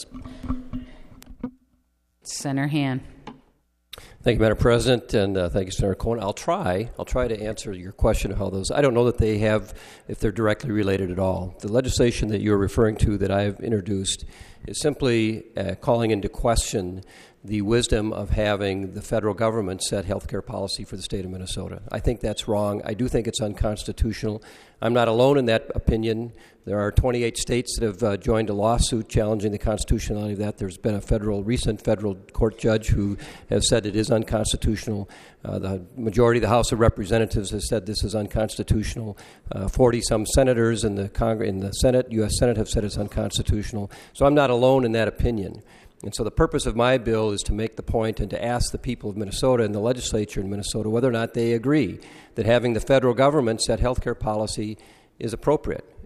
Senator Han. Thank you, Madam President, and uh, thank you, Senator Cohen. I'll try. I'll try to answer your question of how those. I don't know that they have, if they're directly related at all. The legislation that you're referring to that I've introduced is simply uh, calling into question the wisdom of having the federal government set health care policy for the state of Minnesota. I think that's wrong. I do think it's unconstitutional. I'm not alone in that opinion. There are twenty-eight states that have uh, joined a lawsuit challenging the constitutionality of that. There's been a federal, recent federal court judge who has said it is unconstitutional. Uh, the majority of the House of Representatives has said this is unconstitutional. Uh, forty-some senators in the Congress, in the Senate, U S Senate, have said it's unconstitutional. So I'm not alone in that opinion. And so the purpose of my bill is to make the point and to ask the people of Minnesota and the legislature in Minnesota whether or not they agree that having the federal government set health care policy is appropriate.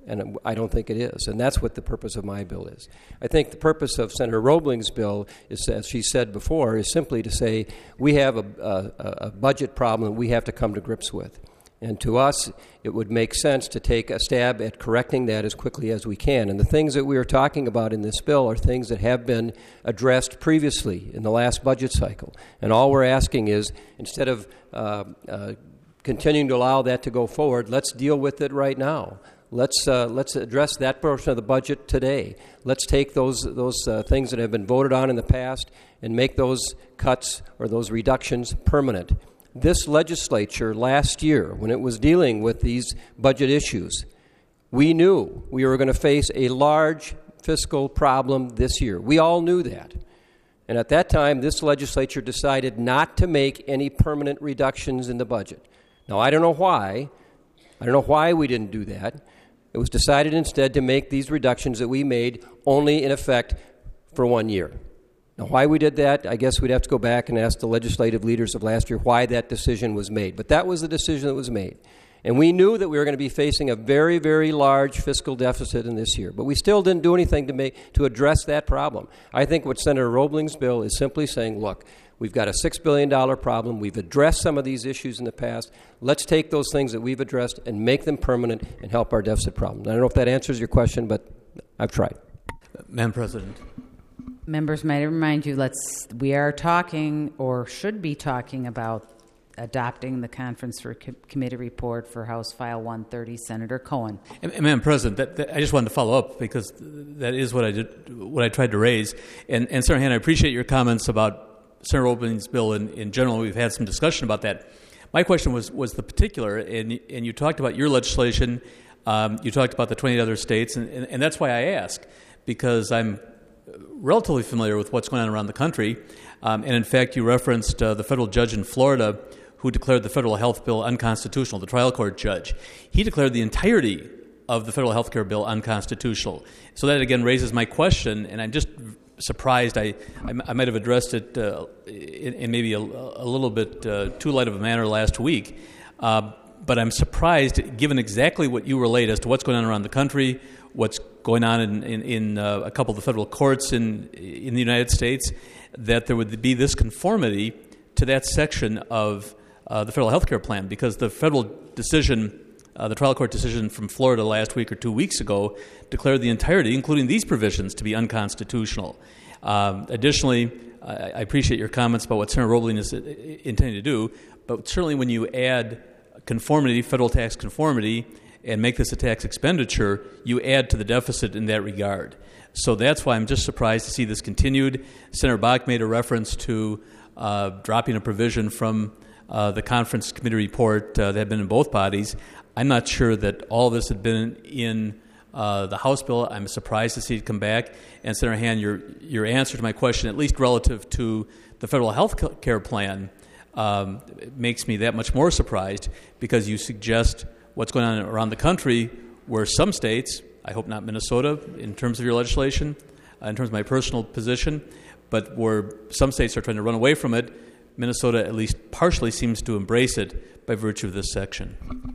and I don't think it is. And that's what the purpose of my bill is. I think the purpose of Senator Roebling's bill is, as she said before, is simply to say we have a, a, a budget problem that we have to come to grips with. And to us, it would make sense to take a stab at correcting that as quickly as we can. And the things that we are talking about in this bill are things that have been addressed previously in the last budget cycle. And all we're asking is, instead of uh, uh, continuing to allow that to go forward, let's deal with it right now. Let's uh, let's address that portion of the budget today. Let's take those those uh, things that have been voted on in the past and make those cuts or those reductions permanent. This legislature last year, when it was dealing with these budget issues, we knew we were going to face a large fiscal problem this year. We all knew that. And at that time, this legislature decided not to make any permanent reductions in the budget. Now, I don't know why. I don't know why we didn't do that. It was decided instead to make these reductions that we made only in effect for one year. Now, why we did that, I guess we'd have to go back and ask the legislative leaders of last year why that decision was made. But that was the decision that was made. And we knew that we were going to be facing a very, very large fiscal deficit in this year. But we still didn't do anything to make to address that problem. I think what Senator Roebling's bill is simply saying, look, we've got a six billion dollars problem. We've addressed some of these issues in the past. Let's take those things that we've addressed and make them permanent and help our deficit problem. I don't know if that answers your question, but I've tried. Madam President. Members might remind you, let's we are talking or should be talking about adopting the conference for co- committee report for House File one thirty, Senator Cohen. And, and Madam President, that, that, I just wanted to follow up because that is what I did, what I tried to raise. And, and Senator Hand, I appreciate your comments about Senator Roebling's bill in, in general. We've had some discussion about that. My question was was the particular, and and you talked about your legislation. Um, you talked about the twenty-eight other states, and, and, and that's why I ask, because I'm relatively familiar with what's going on around the country. Um, and in fact, you referenced uh, the federal judge in Florida who declared the federal health bill unconstitutional, the trial court judge. He declared the entirety of the federal health care bill unconstitutional. So that, again, raises my question, and I'm just surprised. I, I, I might have addressed it uh, in, in maybe a, a little bit uh, too light of a manner last week. Uh, but I'm surprised, given exactly what you relayed as to what's going on around the country, what's going on in, in, in uh, a couple of the federal courts in in the United States, that there would be this conformity to that section of uh, the federal health care plan, because the federal decision, uh, the trial court decision from Florida last week or two weeks ago, declared the entirety, including these provisions, to be unconstitutional. Um, additionally, I, I appreciate your comments about what Senator Roebling is intending to do, but certainly when you add conformity, federal tax conformity, and make this a tax expenditure, you add to the deficit in that regard. So that's why I'm just surprised to see this continued. Senator Bach made a reference to uh, dropping a provision from uh, the conference committee report uh, that had been in both bodies. I'm not sure that all this had been in uh, the House bill. I'm surprised to see it come back. And Senator Hand, your, your answer to my question, at least relative to the federal health care plan, um, makes me that much more surprised, because you suggest what's going on around the country where some states, I hope not Minnesota in terms of your legislation, uh, in terms of my personal position, but where some states are trying to run away from it, Minnesota at least partially seems to embrace it by virtue of this section.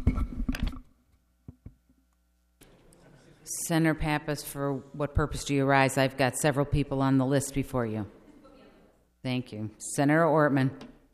Senator Pappas, for what purpose do you rise? I've got several people on the list before you. Thank you. Senator Ortman.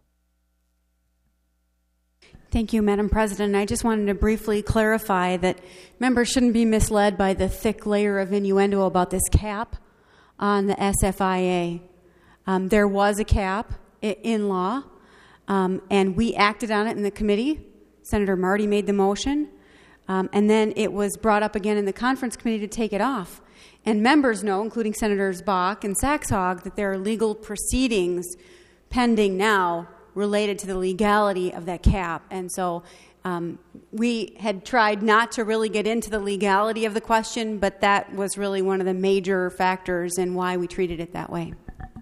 Thank you, Madam President. I just wanted to briefly clarify that members shouldn't be misled by the thick layer of innuendo about this cap on the S F I A. Um, there was a cap in law, um, and we acted on it in the committee. Senator Marty made the motion, um, and then it was brought up again in the conference committee to take it off. And members know, including Senators Bach and Saxhog, that there are legal proceedings pending now related to the legality of that cap. And so um, we had tried not to really get into the legality of the question, but that was really one of the major factors in why we treated it that way.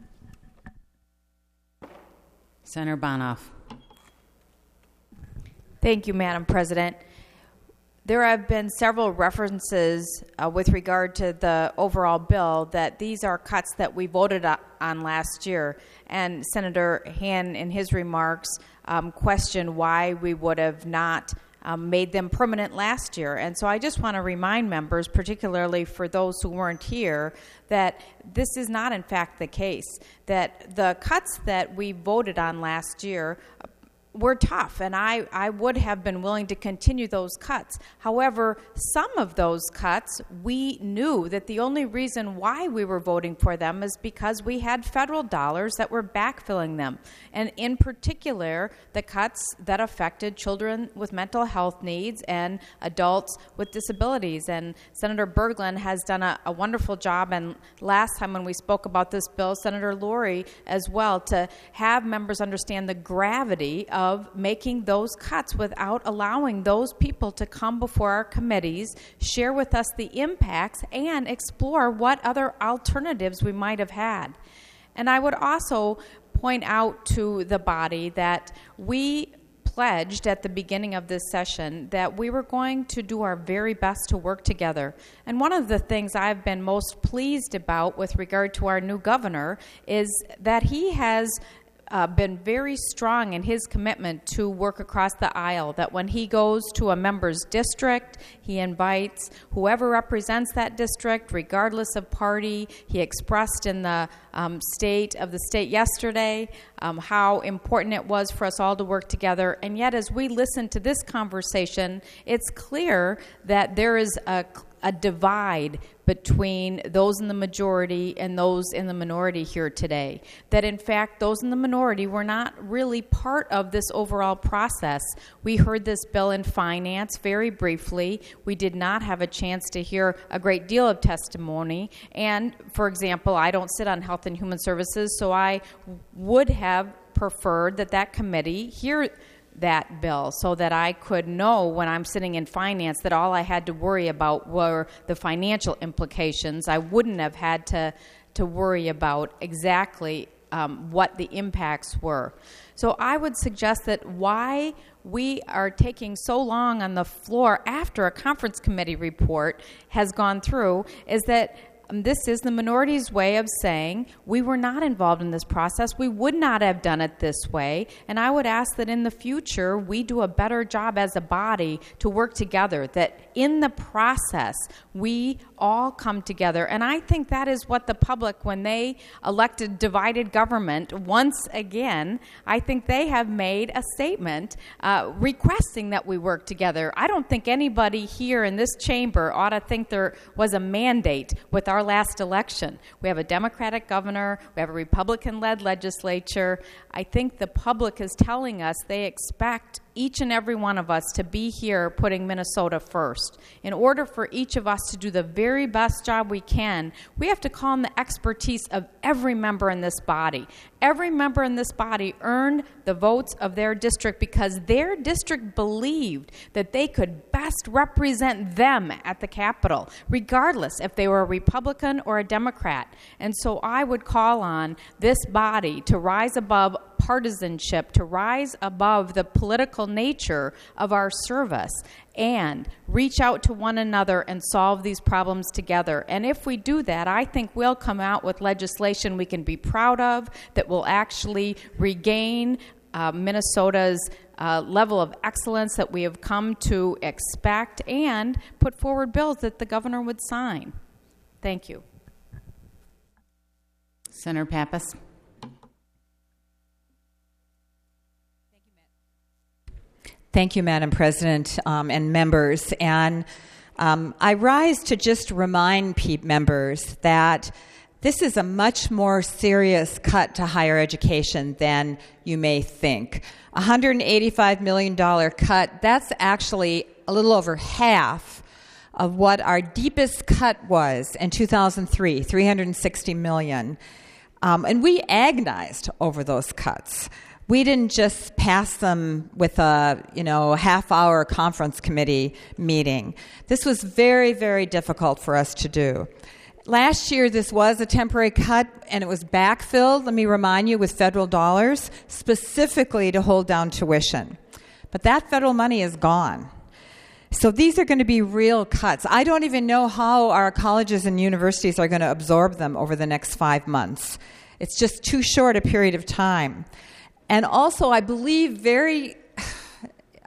Senator Bonoff. Thank you, Madam President. There have been several references uh, with regard to the overall bill that these are cuts that we voted on last year. And Senator Hand, in his remarks, um, questioned why we would have not um, made them permanent last year. And so I just want to remind members, particularly for those who weren't here, that this is not in fact the case, that the cuts that we voted on last year were tough, and I, I would have been willing to continue those cuts. However, some of those cuts, we knew that the only reason why we were voting for them is because we had federal dollars that were backfilling them. And in particular, the cuts that affected children with mental health needs and adults with disabilities. And Senator Berglund has done a, a wonderful job, and last time when we spoke about this bill, Senator Lurie as well, to have members understand the gravity of of making those cuts without allowing those people to come before our committees, share with us the impacts, and explore what other alternatives we might have had. And I would also point out to the body that we pledged at the beginning of this session that we were going to do our very best to work together. And one of the things I've been most pleased about with regard to our new governor is that he has Uh, been very strong in his commitment to work across the aisle, that when he goes to a member's district, he invites whoever represents that district, regardless of party. He expressed in the um, state of the state yesterday um, how important it was for us all to work together. And yet, as we listen to this conversation, it's clear that there is a a divide between those in the majority and those in the minority here today. That in fact, those in the minority were not really part of this overall process. We heard this bill in finance very briefly. We did not have a chance to hear a great deal of testimony. And for example, I don't sit on Health and Human Services, so I would have preferred that that committee hear that bill so that I could know when I'm sitting in finance that all I had to worry about were the financial implications. I wouldn't have had to, to worry about exactly um, what the impacts were. So I would suggest that why we are taking so long on the floor after a conference committee report has gone through is that this is the minority's way of saying we were not involved in this process. We would not have done it this way. And I would ask that in the future we do a better job as a body to work together, that in the process we all come together. And I think that is what the public, when they elected divided government once again, I think they have made a statement uh, requesting that we work together. I don't think anybody here in this chamber ought to think there was a mandate with our last election. We have a Democratic governor. We have a Republican-led legislature. I think the public is telling us they expect each and every one of us to be here putting Minnesota first. In order for each of us to do the very best job we can, we have to call on the expertise of every member in this body. Every member in this body earned the votes of their district because their district believed that they could best represent them at the Capitol, regardless if they were a Republican or a Democrat. And so I would call on this body to rise above partisanship, to rise above the political nature of our service and reach out to one another and solve these problems together. And if we do that, I think we'll come out with legislation we can be proud of that will actually regain uh, Minnesota's uh, level of excellence that we have come to expect and put forward bills that the governor would sign. Thank you. Senator Pappas. Thank you, Madam President, um, and members. And um, I rise to just remind P- members that this is a much more serious cut to higher education than you may think. one hundred eighty-five million dollars cut, that's actually a little over half of what our deepest cut was in two thousand three, three hundred sixty million dollars. Um, and we agonized over those cuts. We didn't just pass them with a, you know, half-hour conference committee meeting. This was very, very difficult for us to do. Last year, this was a temporary cut, and it was backfilled, let me remind you, with federal dollars, specifically to hold down tuition. But that federal money is gone. So these are going to be real cuts. I don't even know how our colleges and universities are going to absorb them over the next five months. It's just too short a period of time. And also, I believe very,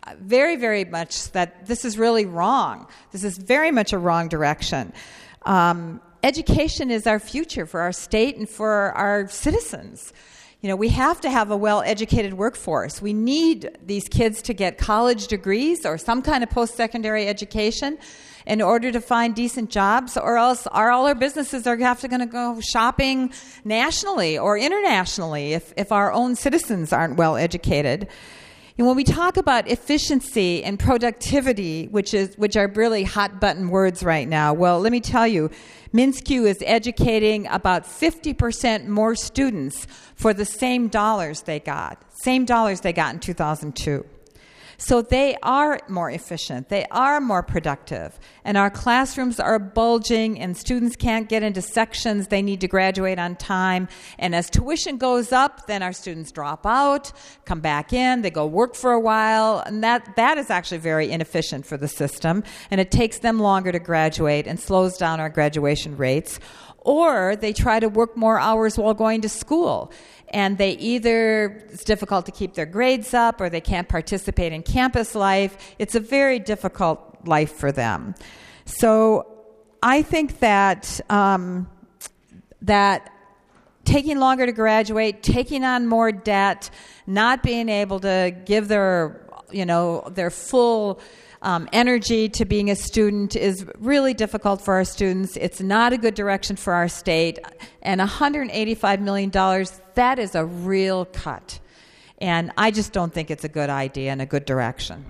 very, very much that this is really wrong. This is very much a wrong direction. Um, education is our future for our state and for our citizens. You know, we have to have a well-educated workforce. We need these kids to get college degrees or some kind of post-secondary education in order to find decent jobs, or else our, all our businesses are have to going to go shopping nationally or internationally if, if our own citizens aren't well educated. And when we talk about efficiency and productivity, which is which are really hot button words right now, well, let me tell you, MnSCU is educating about fifty percent more students for the same dollars they got, same dollars they got in two thousand two. So they are more efficient, they are more productive, and our classrooms are bulging and students can't get into sections they need to graduate on time. And as tuition goes up, then our students drop out, come back in, they go work for a while, and that, that is actually very inefficient for the system, and it takes them longer to graduate and slows down our graduation rates. Or they try to work more hours while going to school. And they either, it's difficult to keep their grades up, or they can't participate in campus life. It's a very difficult life for them. So I think that um, that taking longer to graduate, taking on more debt, not being able to give their, you know, their full Um, energy to being a student is really difficult for our students. It's not a good direction for our state. And one hundred eighty-five million dollars, that is a real cut. And I just don't think it's a good idea and a good direction.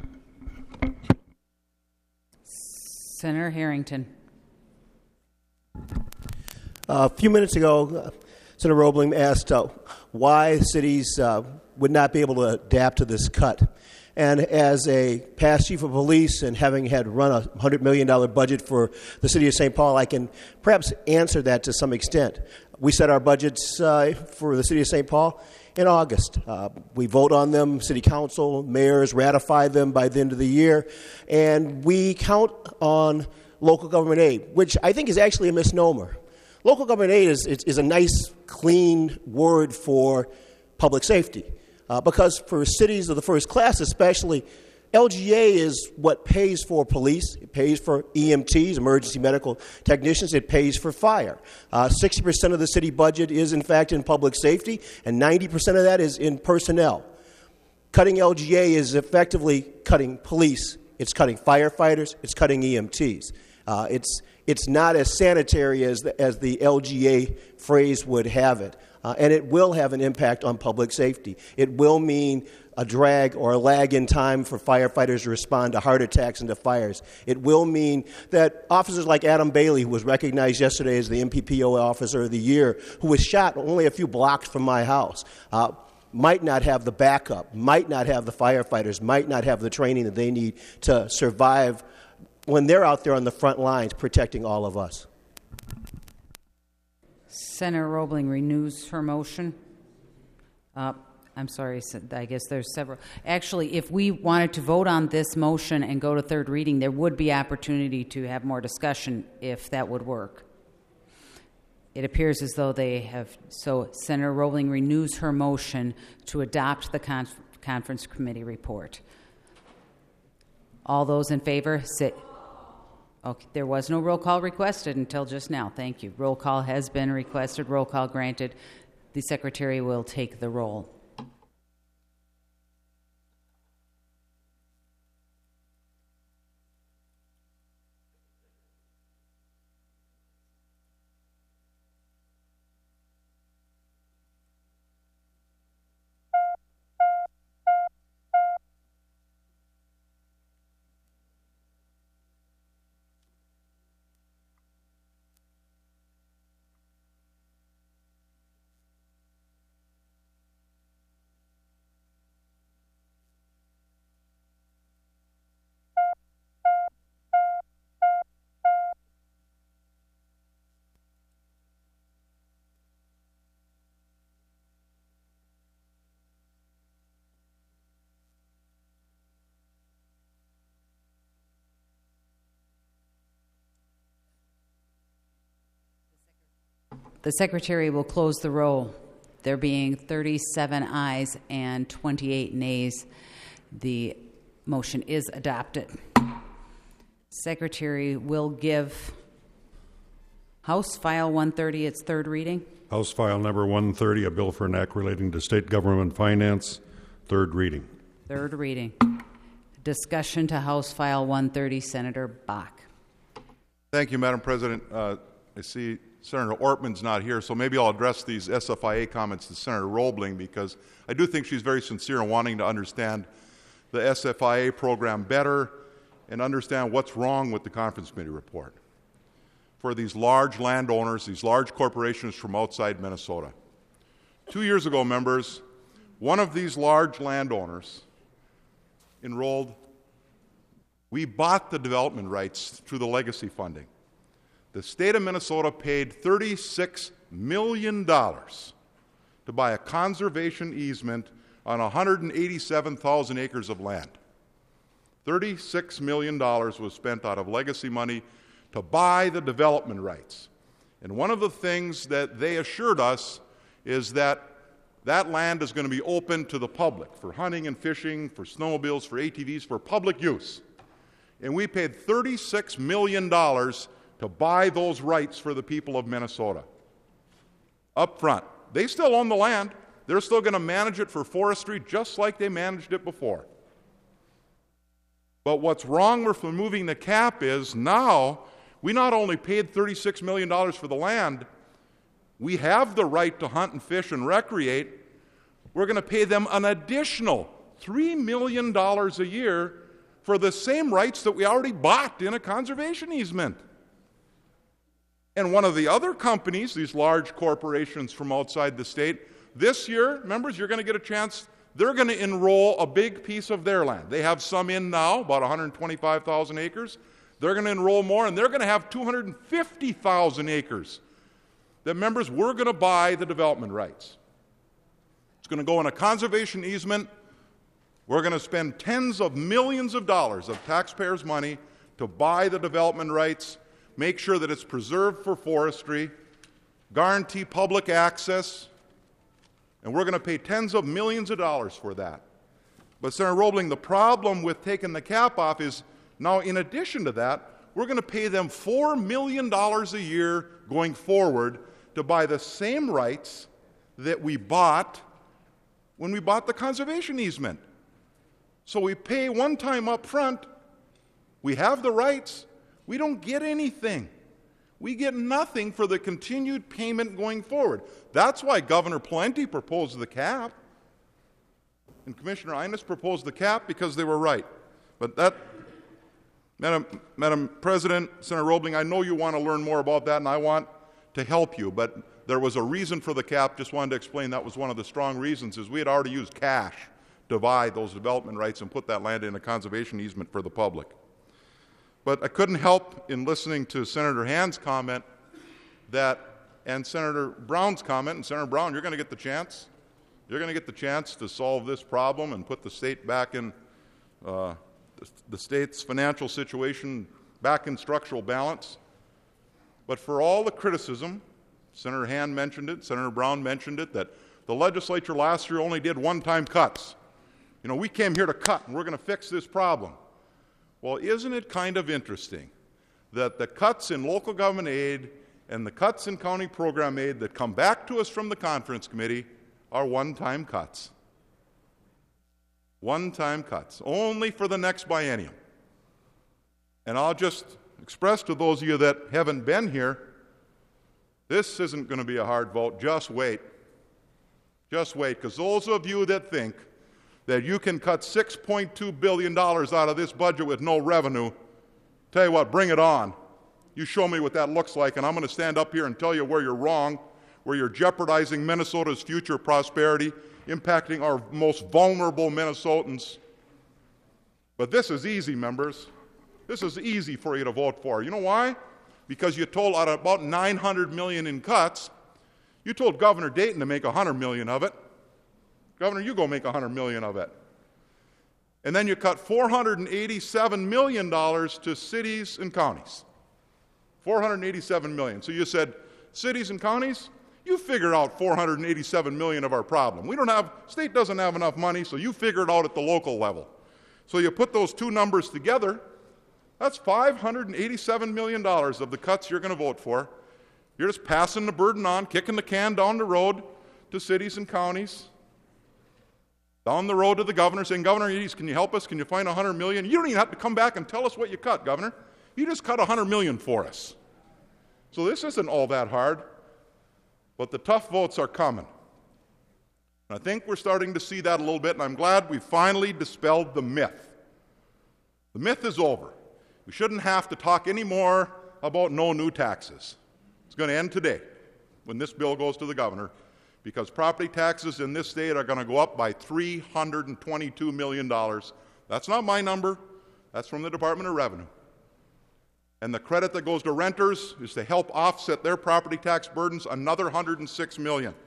Senator Harrington. Uh, a few minutes ago, uh, Senator Roebling asked uh, why cities uh, would not be able to adapt to this cut. And as a past chief of police and having had run a one hundred million dollars budget for the city of Saint Paul, I can perhaps answer that to some extent. We set our budgets uh, for the city of Saint Paul in August. Uh, we vote on them, city council, mayors ratify them by the end of the year, and we count on local government aid, which I think is actually a misnomer. Local government aid is, is, is a nice, clean word for public safety. Uh, because for cities of the first class especially, L G A is what pays for police, it pays for E M Ts, emergency medical technicians, it pays for fire. Uh, sixty percent of the city budget is in fact in public safety, and ninety percent of that is in personnel. Cutting L G A is effectively cutting police, it's cutting firefighters, it's cutting E M Ts. Uh, it's, it's not as sanitary as the, as the L G A phrase would have it. Uh, and it will have an impact on public safety. It will mean a drag or a lag in time for firefighters to respond to heart attacks and to fires. It will mean that officers like Adam Bailey, who was recognized yesterday as the M P P O Officer of the Year, who was shot only a few blocks from my house, uh, might not have the backup, might not have the firefighters, might not have the training that they need to survive when they're out there on the front lines protecting all of us. Senator Roebling renews her motion. Uh, I'm sorry, I guess there's several. Actually, if we wanted to vote on this motion and go to third reading, there would be opportunity to have more discussion if that would work. It appears as though they have. So Senator Roebling renews her motion to adopt the conf- conference committee report. All those in favor, say. Okay, there was no roll call requested until just now. Thank you. Roll call has been requested. Roll call granted. The secretary will take the roll. The secretary will close the roll. There being thirty-seven ayes and twenty-eight nays, the Motion is adopted. Secretary will give House File one thirty its third reading. House File Number one thirty, a bill for an act relating to state government finance, third reading. Third reading. Discussion to House File one thirty, Senator Bach. Thank you, Madam President. Uh, I see Senator Ortman's not here, so maybe I'll address these S F I A comments to Senator Roebling, because I do think she's very sincere in wanting to understand the S F I A program better and understand what's wrong with the Conference Committee report for these large landowners, these large corporations from outside Minnesota. Two years ago, members, one of these large landowners enrolled. We bought the development rights through the legacy funding. The state of Minnesota paid thirty-six million dollars to buy a conservation easement on one hundred eighty-seven thousand acres of land. thirty-six million dollars was spent out of legacy money to buy the development rights. And one of the things that they assured us is that that land is going to be open to the public for hunting and fishing, for snowmobiles, for A T Vs, for public use. And we paid thirty-six million dollars to buy those rights for the people of Minnesota. Up front. They still own the land. They're still going to manage it for forestry just like they managed it before. But what's wrong with removing the cap is now we not only paid thirty-six million dollars for the land, we have the right to hunt and fish and recreate. We're going to pay them an additional three million dollars a year for the same rights that we already bought in a conservation easement. And one of the other companies, these large corporations from outside the state, this year, members, you're going to get a chance, they're going to enroll a big piece of their land. They have some in now, about one hundred twenty-five thousand acres. They're going to enroll more, and they're going to have two hundred fifty thousand acres that, members, we're going to buy the development rights. It's going to go in a conservation easement. We're going to spend tens of millions of dollars of taxpayers' money to buy the development rights, make sure that it's preserved for forestry, guarantee public access, and we're going to pay tens of millions of dollars for that. But, Senator Roebling, the problem with taking the cap off is now, in addition to that, we're going to pay them four million dollars a year going forward to buy the same rights that we bought when we bought the conservation easement. So we pay one time up front, we have the rights, we don't get anything. We get nothing for the continued payment going forward. That's why Governor Pawlenty proposed the cap. And Commissioner Innes proposed the cap because they were right. But that, Madam, Madam President, Senator Roebling, I know you want to learn more about that, and I want to help you, but there was a reason for the cap. Just wanted to explain that was one of the strong reasons, is we had already used cash to buy those development rights and put that land in a conservation easement for the public. But I couldn't help in listening to Senator Hand's comment that, and Senator Brown's comment, and Senator Brown, you're going to get the chance. You're going to get the chance to solve this problem and put the state back in, uh, the, the state's financial situation back in structural balance. But for all the criticism, Senator Hand mentioned it, Senator Brown mentioned it, that the legislature last year only did one-time cuts. You know, we came here to cut, and we're going to fix this problem. Well, isn't it kind of interesting that the cuts in local government aid and the cuts in county program aid that come back to us from the conference committee are one-time cuts? One-time cuts, only for the next biennium. And I'll just express to those of you that haven't been here, this isn't going to be a hard vote. Just wait. Just wait, because those of you that think that you can cut six point two billion dollars out of this budget with no revenue, tell you what, bring it on. You show me what that looks like, and I'm going to stand up here and tell you where you're wrong, where you're jeopardizing Minnesota's future prosperity, impacting our most vulnerable Minnesotans. But this is easy, members. This is easy for you to vote for. You know why? Because you told out of about nine hundred million dollars in cuts, you told Governor Dayton to make one hundred million dollars of it. Governor, you go make one hundred million dollars of it. And then you cut four hundred eighty-seven million dollars to cities and counties. four hundred eighty-seven million dollars. So you said, cities and counties, you figure out four hundred eighty-seven million dollars of our problem. We don't have, state doesn't have enough money, so you figure it out at the local level. So you put those two numbers together, that's five hundred eighty-seven million dollars of the cuts you're going to vote for. You're just passing the burden on, kicking the can down the road to cities and counties, down the road to the governor, saying, Governor, can you help us? Can you find one hundred million dollars? You don't even have to come back and tell us what you cut, Governor. You just cut one hundred million dollars for us. So this isn't all that hard, but the tough votes are coming. And I think we're starting to see that a little bit, and I'm glad we finally dispelled the myth. The myth is over. We shouldn't have to talk anymore about no new taxes. It's going to end today when this bill goes to the governor, because property taxes in this state are going to go up by three hundred twenty-two million dollars. That's not my number. That's from the Department of Revenue. And the credit that goes to renters is to help offset their property tax burdens, another one hundred six million dollars.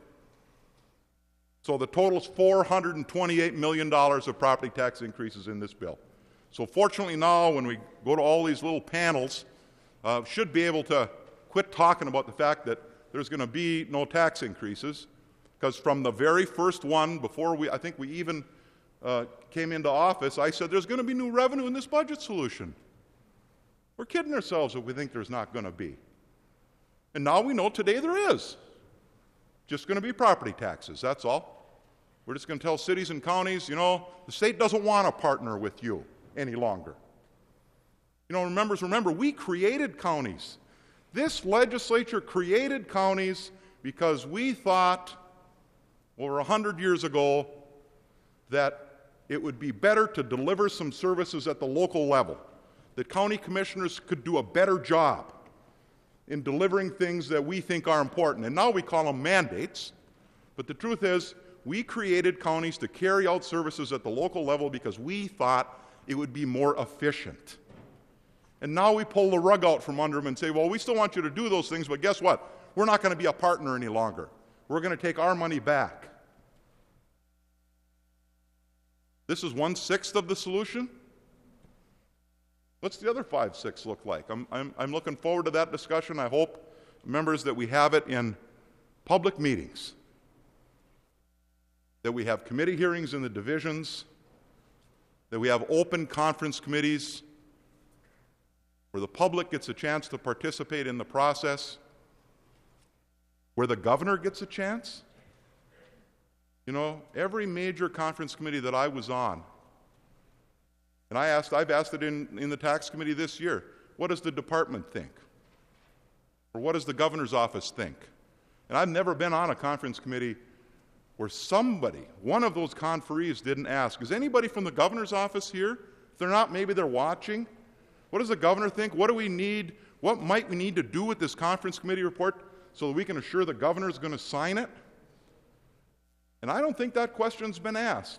So the total is four hundred twenty-eight million dollars of property tax increases in this bill. So fortunately now, when we go to all these little panels, uh, should be able to quit talking about the fact that there's going to be no tax increases, because from the very first one, before we, I think we even uh, came into office, I said there's going to be new revenue in this budget solution. We're kidding ourselves if we think there's not going to be. And now we know today there is. Just going to be property taxes, that's all. We're just going to tell cities and counties, you know, the state doesn't want to partner with you any longer. You know, remember, remember, we created counties. This legislature created counties because we thought over a hundred years ago that it would be better to deliver some services at the local level, that county commissioners could do a better job in delivering things that we think are important. And now we call them mandates, but the truth is we created counties to carry out services at the local level because we thought it would be more efficient. And now we pull the rug out from under them and say, well, we still want you to do those things, but guess what? We're not going to be a partner any longer. We're going to take our money back. This is one-sixth of the solution. What's the other five-sixths look like? I'm, I'm, I'm looking forward to that discussion. I hope, members, that we have it in public meetings, that we have committee hearings in the divisions, that we have open conference committees where the public gets a chance to participate in the process, where the governor gets a chance. You know, every major conference committee that I was on, and I asked, I've asked it in, in the tax committee this year, what does the department think? Or what does the governor's office think? And I've never been on a conference committee where somebody, one of those conferees, didn't ask, is anybody from the governor's office here? If they're not, maybe they're watching. What does the governor think? What do we need? What might we need to do with this conference committee report so that we can assure the governor is going to sign it? And I don't think that question's been asked.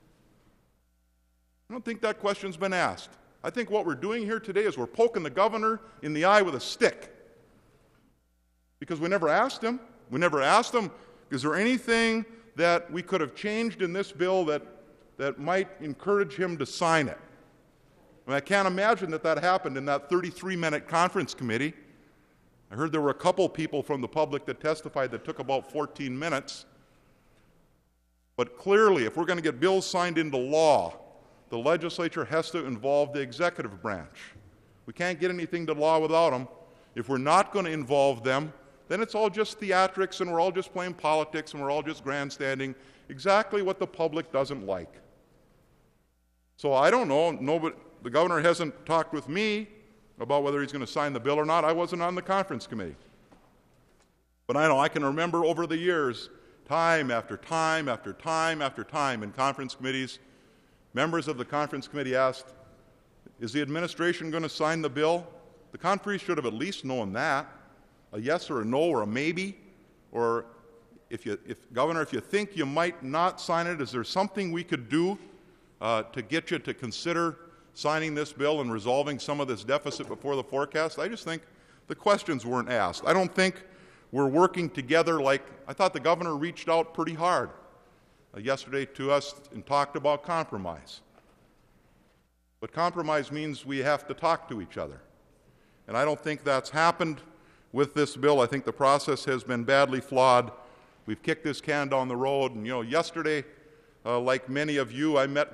I don't think that question's been asked. I think what we're doing here today is we're poking the governor in the eye with a stick. Because we never asked him. We never asked him, is there anything that we could have changed in this bill that, that might encourage him to sign it? I mean, I can't imagine that that happened in that thirty-three minute conference committee. I heard there were a couple people from the public that testified that took about fourteen minutes. But clearly, if we're going to get bills signed into law, the legislature has to involve the executive branch. We can't get anything to law without them. If we're not going to involve them, then it's all just theatrics and we're all just playing politics and we're all just grandstanding, exactly what the public doesn't like. So I don't know. Nobody, the governor hasn't talked with me about whether he's going to sign the bill or not. I wasn't on the conference committee. But I know I can remember over the years, time after time after time after time in conference committees, members of the conference committee asked, is the administration going to sign the bill? The conferee should have at least known that. A yes or a no or a maybe. Or if, you, if Governor, if you think you might not sign it, is there something we could do uh, to get you to consider signing this bill and resolving some of this deficit before the forecast? I just think the questions weren't asked. I don't think we're working together like, I thought the governor reached out pretty hard uh, yesterday to us and talked about compromise. But compromise means we have to talk to each other. And I don't think that's happened with this bill. I think the process has been badly flawed. We've kicked this can down the road. And, you know, yesterday, uh, like many of you, I met with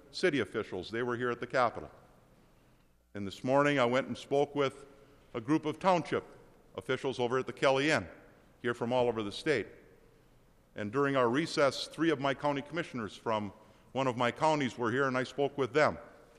city officials. They were here at the Capitol. And this morning I went and spoke with a group of township officials over at the Kelly Inn, here from all over the state. And during our recess, three of my county commissioners from one of my counties were here, and I spoke with them.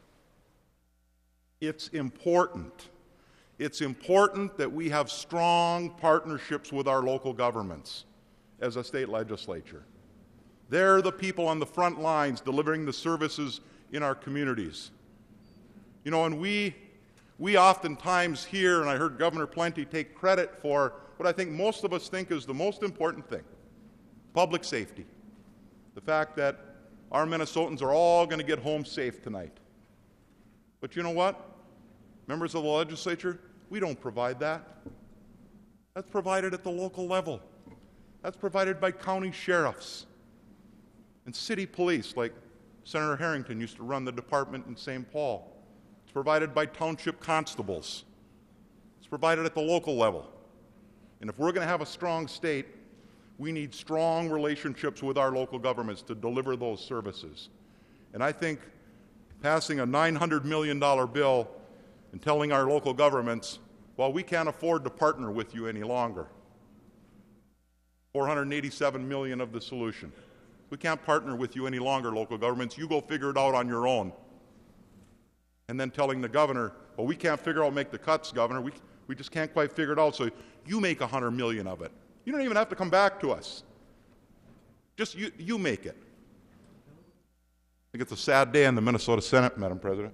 It's important. It's important that we have strong partnerships with our local governments as a state legislature. They're the people on the front lines delivering the services in our communities. You know, and we, we oftentimes hear, and I heard Governor Plenty take credit for what I think most of us think is the most important thing, public safety. The fact that our Minnesotans are all going to get home safe tonight. But you know what? Members of the legislature, we don't provide that. That's provided at the local level. That's provided by county sheriffs and city police, like Senator Harrington used to run the department in Saint Paul. It's provided by township constables. It's provided at the local level. And if we're going to have a strong state, we need strong relationships with our local governments to deliver those services. And I think passing a nine hundred million dollars bill and telling our local governments, well, we can't afford to partner with you any longer. four hundred eighty-seven million dollars of the solution. We can't partner with you any longer, local governments. You go figure it out on your own. And then telling the governor, well, we can't figure out, make the cuts, governor. We, we just can't quite figure it out, so you make one hundred million dollars of it. You don't even have to come back to us. Just you, you make it. I think it's a sad day in the Minnesota Senate, Madam President.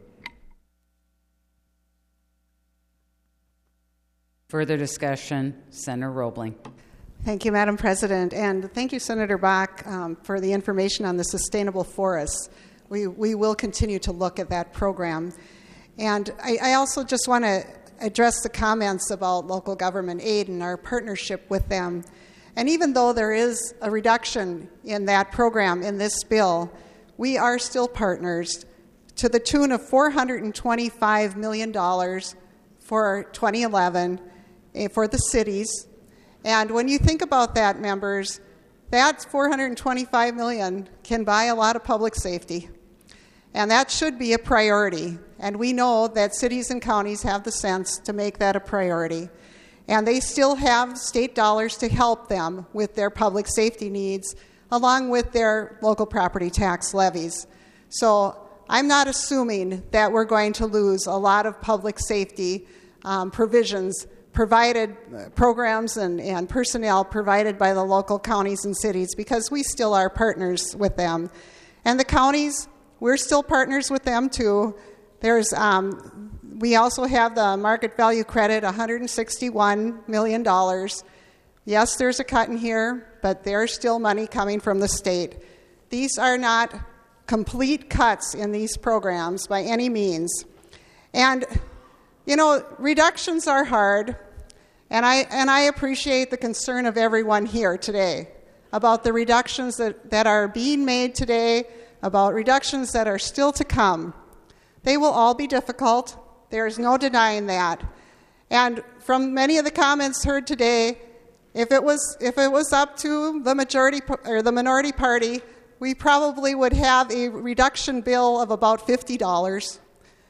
Further discussion, Senator Roebling. Thank you, Madam President, and thank you, Senator Bach, um, for the information on the sustainable forests. We, we will continue to look at that program. And I, I also just want to address the comments about local government aid and our partnership with them. And even though there is a reduction in that program in this bill, we are still partners to the tune of four hundred twenty-five million dollars for twenty eleven for the cities. And when you think about that, members, that four hundred twenty-five million dollars can buy a lot of public safety. And that should be a priority. And we know that cities and counties have the sense to make that a priority. And they still have state dollars to help them with their public safety needs, along with their local property tax levies. So I'm not assuming that we're going to lose a lot of public safety um, provisions provided, uh, programs and, and personnel provided by the local counties and cities, because we still are partners with them. And the counties, we're still partners with them too. There's, um, we also have the market value credit, one hundred sixty-one million dollars. Yes, there's a cut in here, but there's still money coming from the state. These are not complete cuts in these programs by any means. And, you know, reductions are hard, and I, and I appreciate the concern of everyone here today about the reductions that, that are being made today, about reductions that are still to come. They will all be difficult. There is no denying that. And from many of the comments heard today, if it was if it was up to the majority or the minority party, we probably would have a reduction bill of about fifty dollars.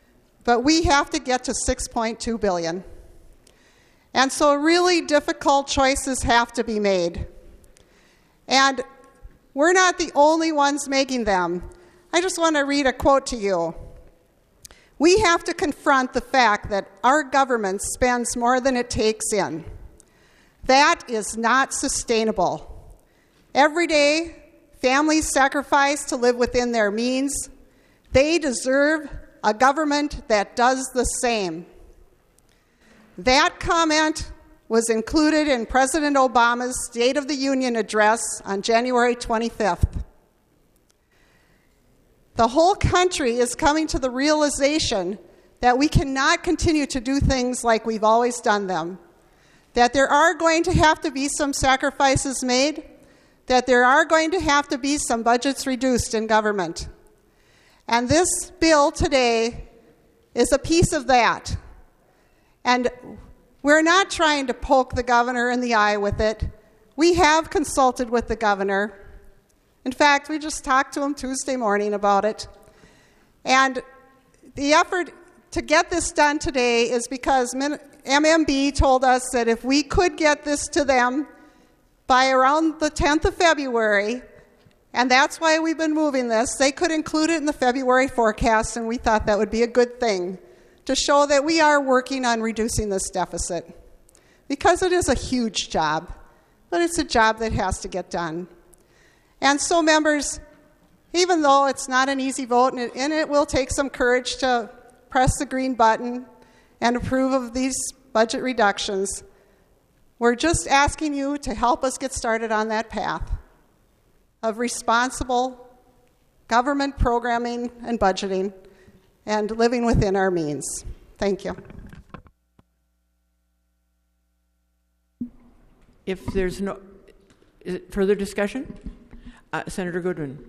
But we have to get to six point two billion dollars. And so really difficult choices have to be made. And we're not the only ones making them. I just want to read a quote to you. We have to confront the fact that our government spends more than it takes in. That is not sustainable. Every day, families sacrifice to live within their means. They deserve a government that does the same. That comment was included in President Obama's State of the Union address on January twenty-fifth. The whole country is coming to the realization that we cannot continue to do things like we've always done them, that there are going to have to be some sacrifices made, that there are going to have to be some budgets reduced in government. And this bill today is a piece of that. And we're not trying to poke the governor in the eye with it. We have consulted with the governor. In fact, we just talked to him Tuesday morning about it. And the effort to get this done today is because M M B told us that if we could get this to them by around the tenth of February, and that's why we've been moving this, they could include it in the February forecast, and we thought that would be a good thing to show that we are working on reducing this deficit. Because it is a huge job, but it's a job that has to get done. And so, members, even though it's not an easy vote, and it, and it will take some courage to press the green button and approve of these budget reductions, we're just asking you to help us get started on that path of responsible government programming and budgeting and living within our means. Thank you. If there's no is it further discussion, uh, Senator Goodwin.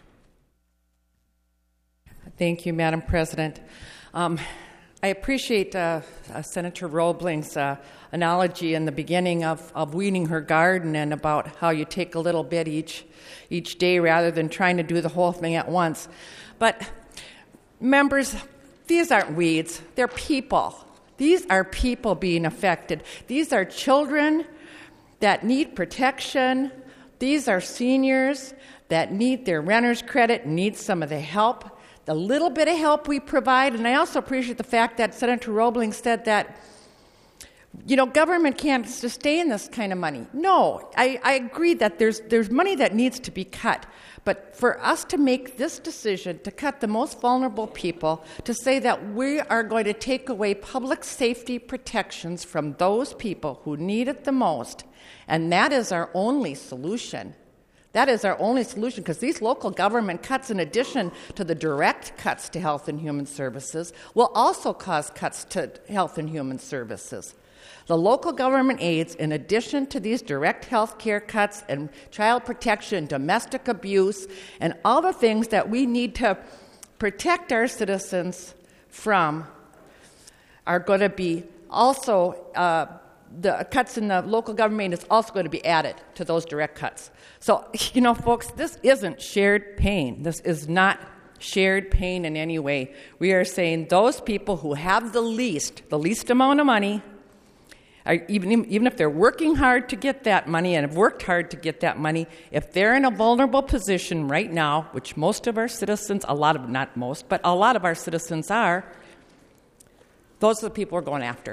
Thank you, Madam President. Um, I appreciate uh, uh, Senator Roebling's uh, analogy in the beginning of, of weeding her garden and about how you take a little bit each each day rather than trying to do the whole thing at once. But members, these aren't weeds. They're people. These are people being affected. These are children that need protection. These are seniors that need their renter's credit, need some of the help, the little bit of help we provide. And I also appreciate the fact that Senator Roebling said that, you know, government can't sustain this kind of money. No, I, I agree that there's there's money that needs to be cut. But for us to make this decision to cut the most vulnerable people, to say that we are going to take away public safety protections from those people who need it the most, and that is our only solution. That is our only solution, because these local government cuts, in addition to the direct cuts to health and human services, will also cause cuts to health and human services. The local government aids, in addition to these direct health care cuts and child protection, domestic abuse, and all the things that we need to protect our citizens from, are going to be also, uh, the cuts in the local government is also going to be added to those direct cuts. So, you know, folks, this isn't shared pain. This is not shared pain in any way. We are saying those people who have the least, the least amount of money, are even, even if they're working hard to get that money and have worked hard to get that money, if they're in a vulnerable position right now, which most of our citizens, a lot of, not most, but a lot of our citizens are, those are the people we're going after.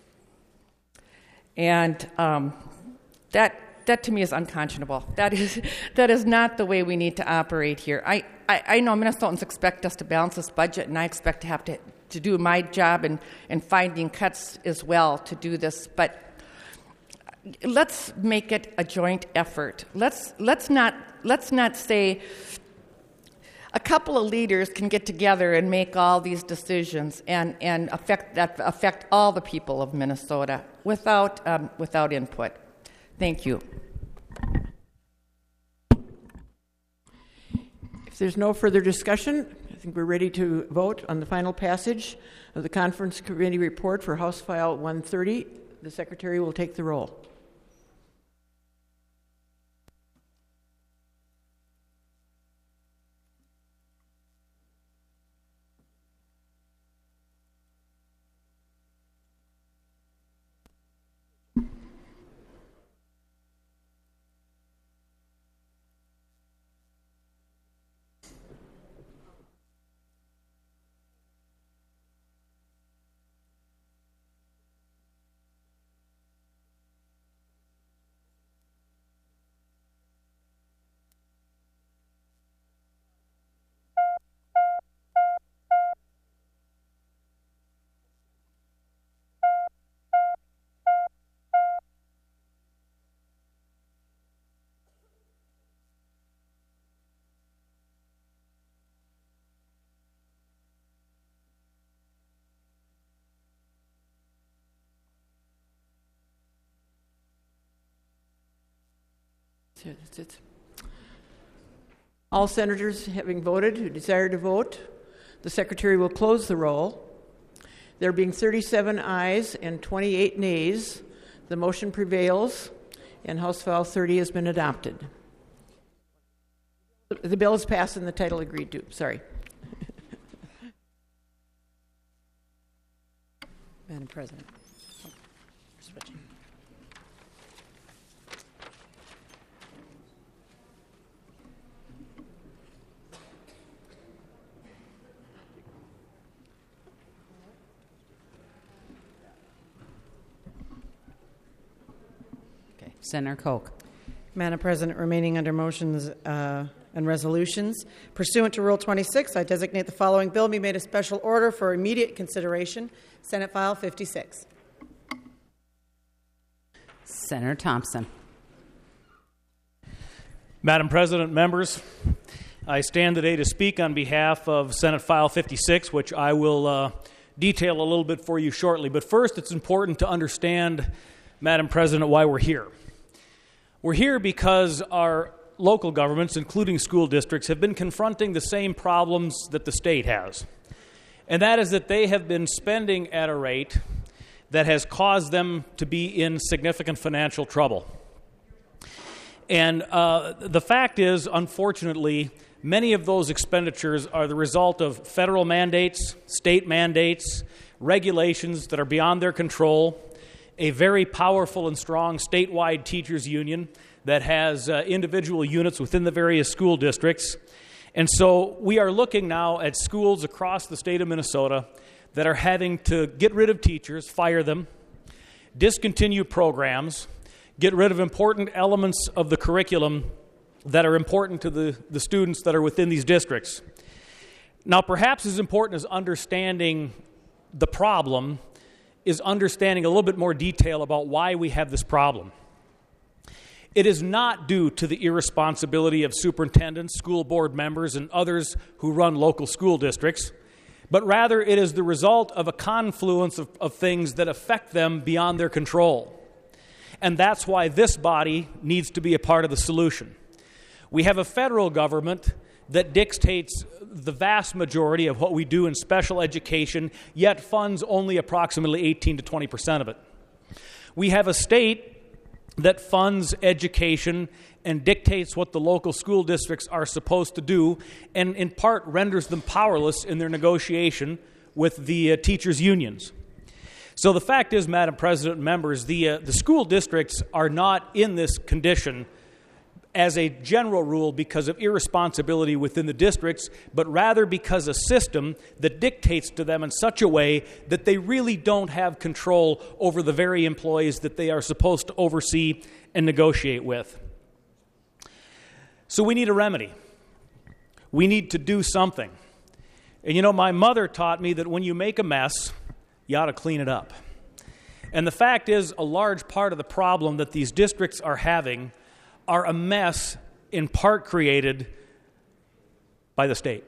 And um, that that to me is unconscionable. That is that is not the way we need to operate here. I, I, I know Minnesotans expect us to balance this budget, and I expect to have to, to do my job in, in finding cuts as well to do this. But let's make it a joint effort. Let's let's not let's not say a couple of leaders can get together and make all these decisions and, and affect that affect all the people of Minnesota without um, without input. Thank you. If there's no further discussion, I think we're ready to vote on the final passage of the Conference Committee report for House File one thirty. The Secretary will take the roll. That's it. All senators having voted who desire to vote, the Secretary will close the roll. There being thirty-seven ayes and twenty-eight nays, the motion prevails, and House File thirty has been adopted. The bill is passed and the title agreed to. Sorry. Madam President. Switching. Okay. Senator Koch. Madam President, remaining under motions uh, and resolutions. Pursuant to Rule twenty-six, I designate the following bill be made a special order for immediate consideration. Senate File fifty-six. Senator Thompson. Madam President, members, I stand today to speak on behalf of Senate File fifty-six, which I will uh, detail a little bit for you shortly. But first, it's important to understand, Madam President, why we're here. We're here because our local governments, including school districts, have been confronting the same problems that the state has. And that is that they have been spending at a rate that has caused them to be in significant financial trouble. And uh, the fact is, unfortunately, many of those expenditures are the result of federal mandates, state mandates, regulations that are beyond their control, a very powerful and strong statewide teachers union that has uh, individual units within the various school districts. And so we are looking now at schools across the state of Minnesota that are having to get rid of teachers, fire them, discontinue programs, get rid of important elements of the curriculum that are important to the, the students that are within these districts. Now, perhaps as important as understanding the problem is understanding a little bit more detail about why we have this problem. It is not due to the irresponsibility of superintendents, school board members, and others who run local school districts, but rather it is the result of a confluence of, of things that affect them beyond their control. And that's why this body needs to be a part of the solution. We have a federal government that dictates the vast majority of what we do in special education, yet funds only approximately eighteen to twenty percent of it. We have a state that funds education and dictates what the local school districts are supposed to do, and in part renders them powerless in their negotiation with the uh, teachers' unions. So the fact is, Madam President and members, the, uh, the school districts are not in this condition as a general rule because of irresponsibility within the districts, but rather because a system that dictates to them in such a way that they really don't have control over the very employees that they are supposed to oversee and negotiate with. So we need a remedy. We need to do something. And you know, my mother taught me that when you make a mess, you ought to clean it up. And the fact is, a large part of the problem that these districts are having are a mess in part created by the state.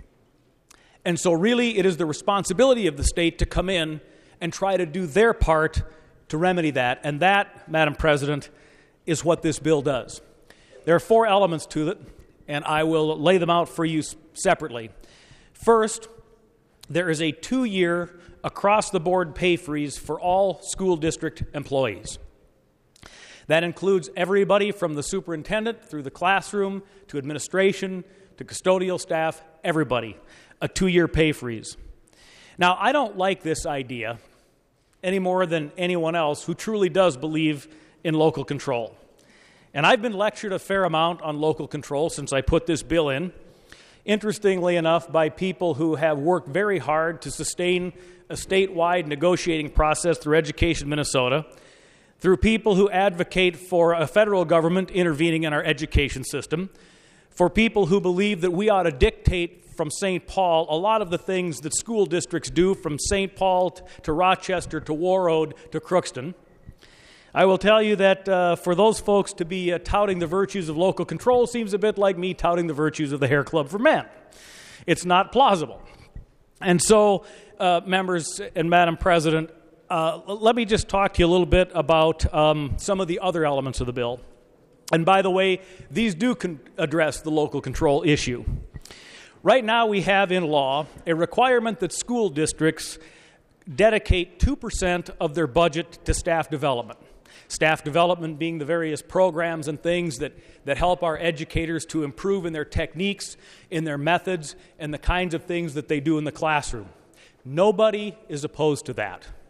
And so really it is the responsibility of the state to come in and try to do their part to remedy that. And that, Madam President, is what this bill does. There are four elements to it, and I will lay them out for you separately. First, there is a two-year across-the-board pay freeze for all school district employees. That includes everybody from the superintendent through the classroom to administration to custodial staff, everybody, a two-year pay freeze. Now, I don't like this idea any more than anyone else who truly does believe in local control. And I've been lectured a fair amount on local control since I put this bill in, interestingly enough, by people who have worked very hard to sustain a statewide negotiating process through Education Minnesota, through people who advocate for a federal government intervening in our education system, for people who believe that we ought to dictate from Saint Paul a lot of the things that school districts do from Saint Paul to Rochester to Warroad to Crookston. I will tell you that uh, for those folks to be uh, touting the virtues of local control seems a bit like me touting the virtues of the Hair Club for Men. It's not plausible. And so, uh, members and Madam President, Uh, let me just talk to you a little bit about um, some of the other elements of the bill. And by the way, these do con- address the local control issue. Right now we have in law a requirement that school districts dedicate two percent of their budget to staff development. Staff development being the various programs and things that, that help our educators to improve in their techniques, in their methods, and the kinds of things that they do in the classroom. Nobody is opposed to that.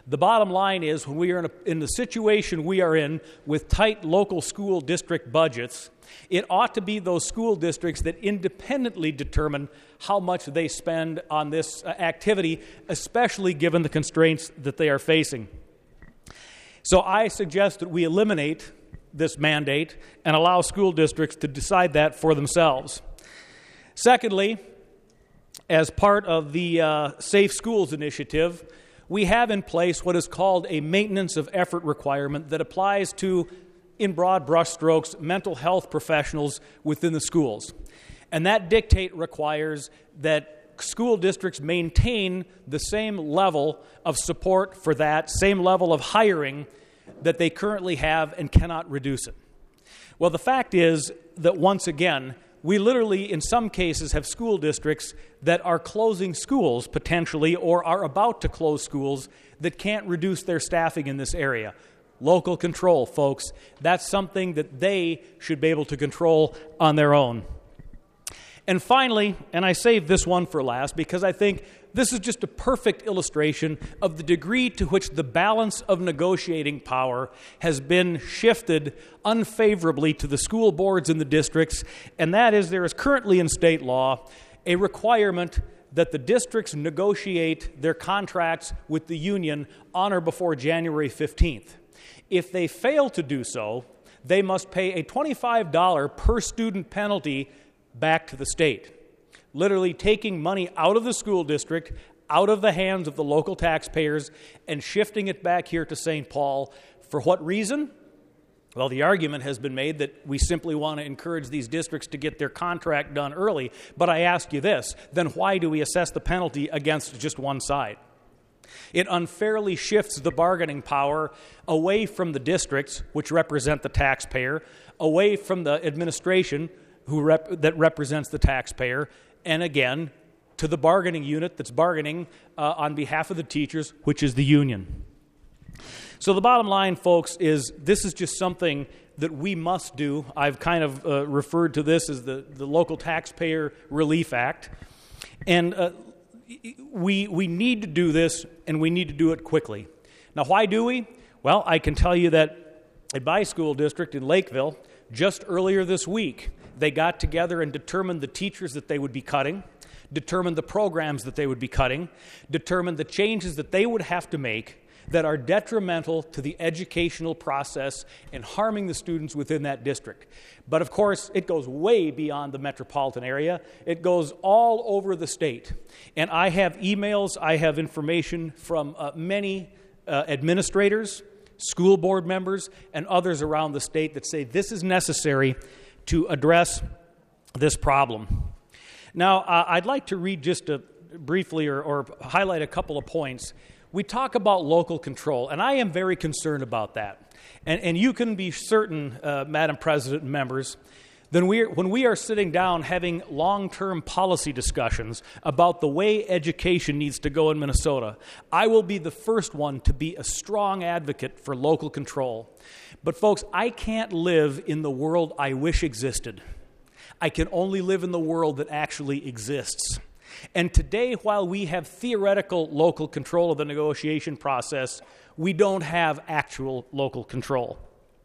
The bottom line is, when we are in, a, in the situation we are in with tight local school district budgets, it ought to be those school districts that independently determine how much they spend on this activity, especially given the constraints that they are facing. So I suggest that we eliminate this mandate and allow school districts to decide that for themselves. Secondly, as part of the uh, Safe Schools initiative, we have in place what is called a maintenance of effort requirement that applies to, in broad brushstrokes, mental health professionals within the schools. And that dictate requires that school districts maintain the same level of support for that, same level of hiring that they currently have, and cannot reduce it. Well, the fact is that, once again, we literally, in some cases, have school districts that are closing schools potentially, or are about to close schools, that can't reduce their staffing in this area. Local control, folks. That's something that they should be able to control on their own. And finally, and I saved this one for last because I think this is just a perfect illustration of the degree to which the balance of negotiating power has been shifted unfavorably to the school boards and the districts, and that is, there is currently in state law a requirement that the districts negotiate their contracts with the union on or before January fifteenth. If they fail to do so, they must pay a twenty-five dollars per student penalty back to the state, literally taking money out of the school district, out of the hands of the local taxpayers, and shifting it back here to Saint Paul. For what reason? Well, the argument has been made that we simply want to encourage these districts to get their contract done early. But I ask you this, then why do we assess the penalty against just one side? It unfairly shifts the bargaining power away from the districts, which represent the taxpayer, away from the administration, who rep- that represents the taxpayer, and again, to the bargaining unit that's bargaining uh, on behalf of the teachers, which is the union. So the bottom line, folks, is this is just something that we must do. I've kind of uh, referred to this as the, the Local Taxpayer Relief Act. And uh, we, we need to do this, and we need to do it quickly. Now, why do we? Well, I can tell you that at my school district in Lakeville, just earlier this week, they got together and determined the teachers that they would be cutting, determined the programs that they would be cutting, determined the changes that they would have to make that are detrimental to the educational process and harming the students within that district. But of course, it goes way beyond the metropolitan area. It goes all over the state. And I have emails, I have information from uh, many uh, administrators, school board members, and others around the state that say this is necessary to address this problem. Now, uh, I'd like to read just a, briefly or, or highlight a couple of points. We talk about local control, and I am very concerned about that. And, and you can be certain, uh, Madam President and members, then we are, when we are sitting down having long-term policy discussions about the way education needs to go in Minnesota, I will be the first one to be a strong advocate for local control. But folks, I can't live in the world I wish existed. I can only live in the world that actually exists. And today, while we have theoretical local control of the negotiation process, we don't have actual local control.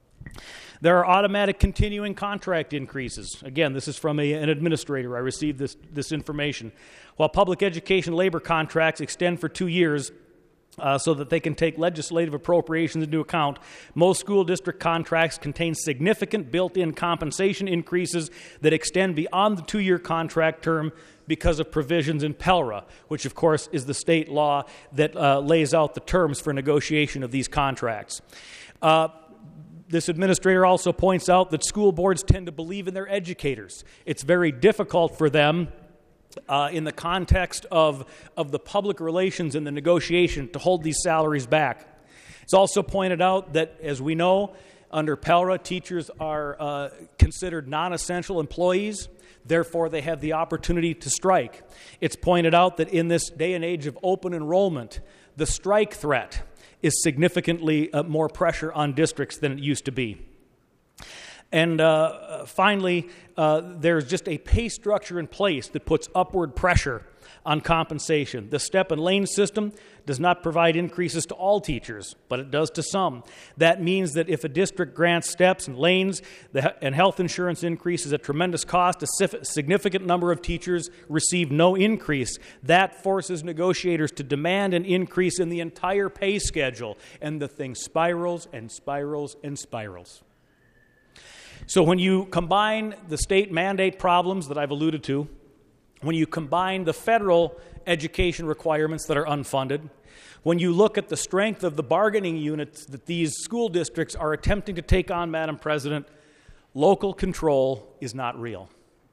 There are automatic continuing contract increases. Again, this is from a, an administrator. I received this, this information. While public education labor contracts extend for two years uh, so that they can take legislative appropriations into account, most school district contracts contain significant built-in compensation increases that extend beyond the two-year contract term because of provisions in PELRA, which of course is the state law that uh, lays out the terms for negotiation of these contracts. Uh, This administrator also points out that school boards tend to believe in their educators. It's very difficult for them uh, in the context of, of the public relations and the negotiation to hold these salaries back. It's also pointed out that, as we know, under PELRA, teachers are uh, considered non-essential employees. Therefore, they have the opportunity to strike. It's pointed out that in this day and age of open enrollment, the strike threat is significantly uh, more pressure on districts than it used to be. And uh, finally, uh, there's just a pay structure in place that puts upward pressure on compensation. The step and lane system does not provide increases to all teachers, but it does to some. That means that if a district grants steps and lanes the, and health insurance increases at tremendous cost, a significant number of teachers receive no increase. That forces negotiators to demand an increase in the entire pay schedule, and the thing spirals and spirals and spirals. So when you combine the state mandate problems that I've alluded to, when you combine the federal education requirements that are unfunded, when you look at the strength of the bargaining units that these school districts are attempting to take on, Madam President, local control is not real.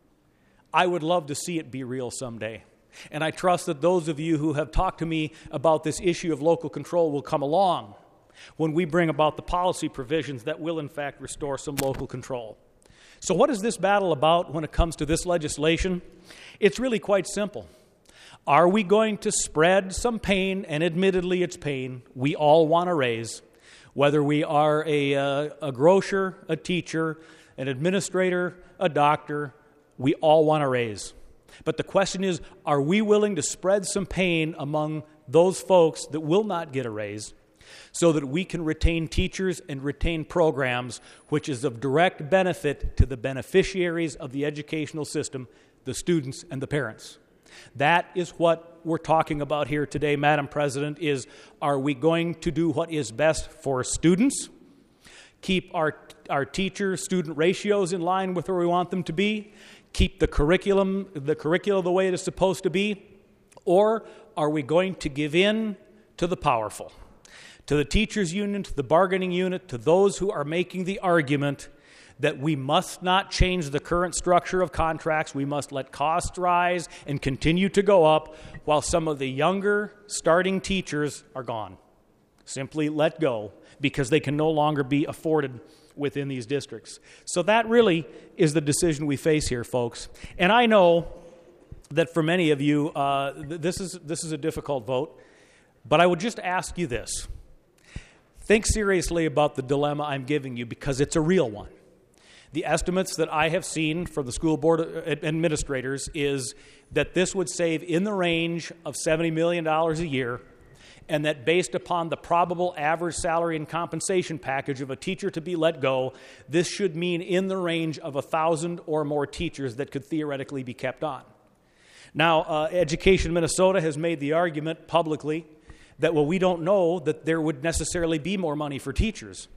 I would love to see it be real someday. And I trust that those of you who have talked to me about this issue of local control will come along when we bring about the policy provisions that will, in fact, restore some local control. So what is this battle about when it comes to this legislation? It's really quite simple. Are we going to spread some pain, and admittedly it's pain, we all want to raise, whether we are a, uh, a grocer, a teacher, an administrator, a doctor, we all want to raise. But the question is, are we willing to spread some pain among those folks that will not get a raise, so that we can retain teachers and retain programs, which is of direct benefit to the beneficiaries of the educational system, the students and the parents. That is what we're talking about here today, Madam President, is are we going to do what is best for students, keep our, our teacher-student ratios in line with where we want them to be, keep the curriculum, the curriculum the way it is supposed to be, or are we going to give in to the powerful? To the teachers' union, to the bargaining unit, to those who are making the argument that we must not change the current structure of contracts, we must let costs rise and continue to go up while some of the younger starting teachers are gone. Simply let go, because they can no longer be afforded within these districts. So that really is the decision we face here, folks. And I know that for many of you, uh, th- this is this is a difficult vote, but I would just ask you this. Think seriously about the dilemma I'm giving you, because it's a real one. The estimates that I have seen from the school board administrators is that this would save in the range of seventy million dollars a year, and that based upon the probable average salary and compensation package of a teacher to be let go, this should mean in the range of one thousand or more teachers that could theoretically be kept on. Now, uh, Education Minnesota has made the argument publicly that, well, we don't know that there would necessarily be more money for teachers.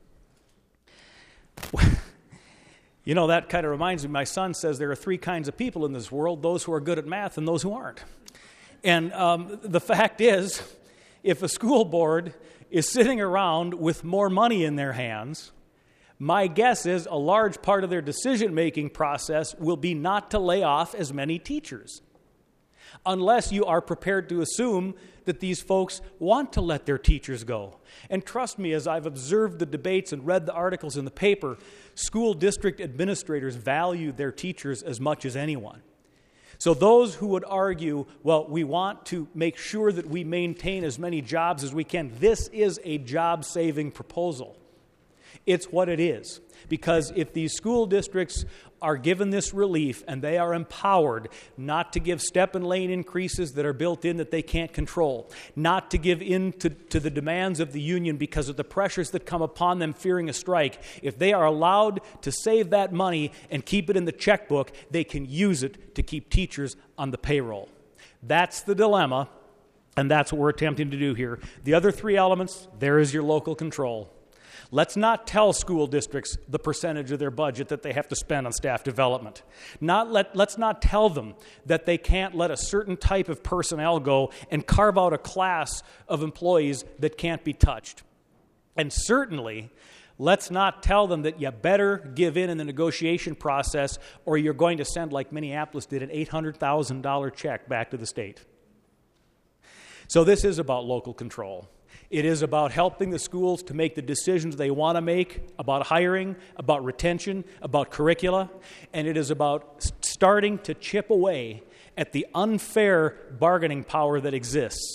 You know, that kind of reminds me, my son says there are three kinds of people in this world, those who are good at math and those who aren't. And um, the fact is, if a school board is sitting around with more money in their hands, my guess is a large part of their decision-making process will be not to lay off as many teachers, unless you are prepared to assume that these folks want to let their teachers go. And trust me, as I've observed the debates and read the articles in the paper, school district administrators value their teachers as much as anyone. So those who would argue, well, we want to make sure that we maintain as many jobs as we can, this is a job-saving proposal. It's what it is. Because if these school districts are given this relief and they are empowered not to give step and lane increases that are built in that they can't control, not to give in to, to the demands of the union because of the pressures that come upon them fearing a strike, if they are allowed to save that money and keep it in the checkbook, they can use it to keep teachers on the payroll. That's the dilemma, and that's what we're attempting to do here. The other three elements, there is your local control. Let's not tell school districts the percentage of their budget that they have to spend on staff development. Not let, let's not tell them that they can't let a certain type of personnel go and carve out a class of employees that can't be touched. And certainly, let's not tell them that you better give in in the negotiation process or you're going to send, like Minneapolis did, an eight hundred thousand dollars check back to the state. So this is about local control. It is about helping the schools to make the decisions they want to make about hiring, about retention, about curricula, and it is about starting to chip away at the unfair bargaining power that exists.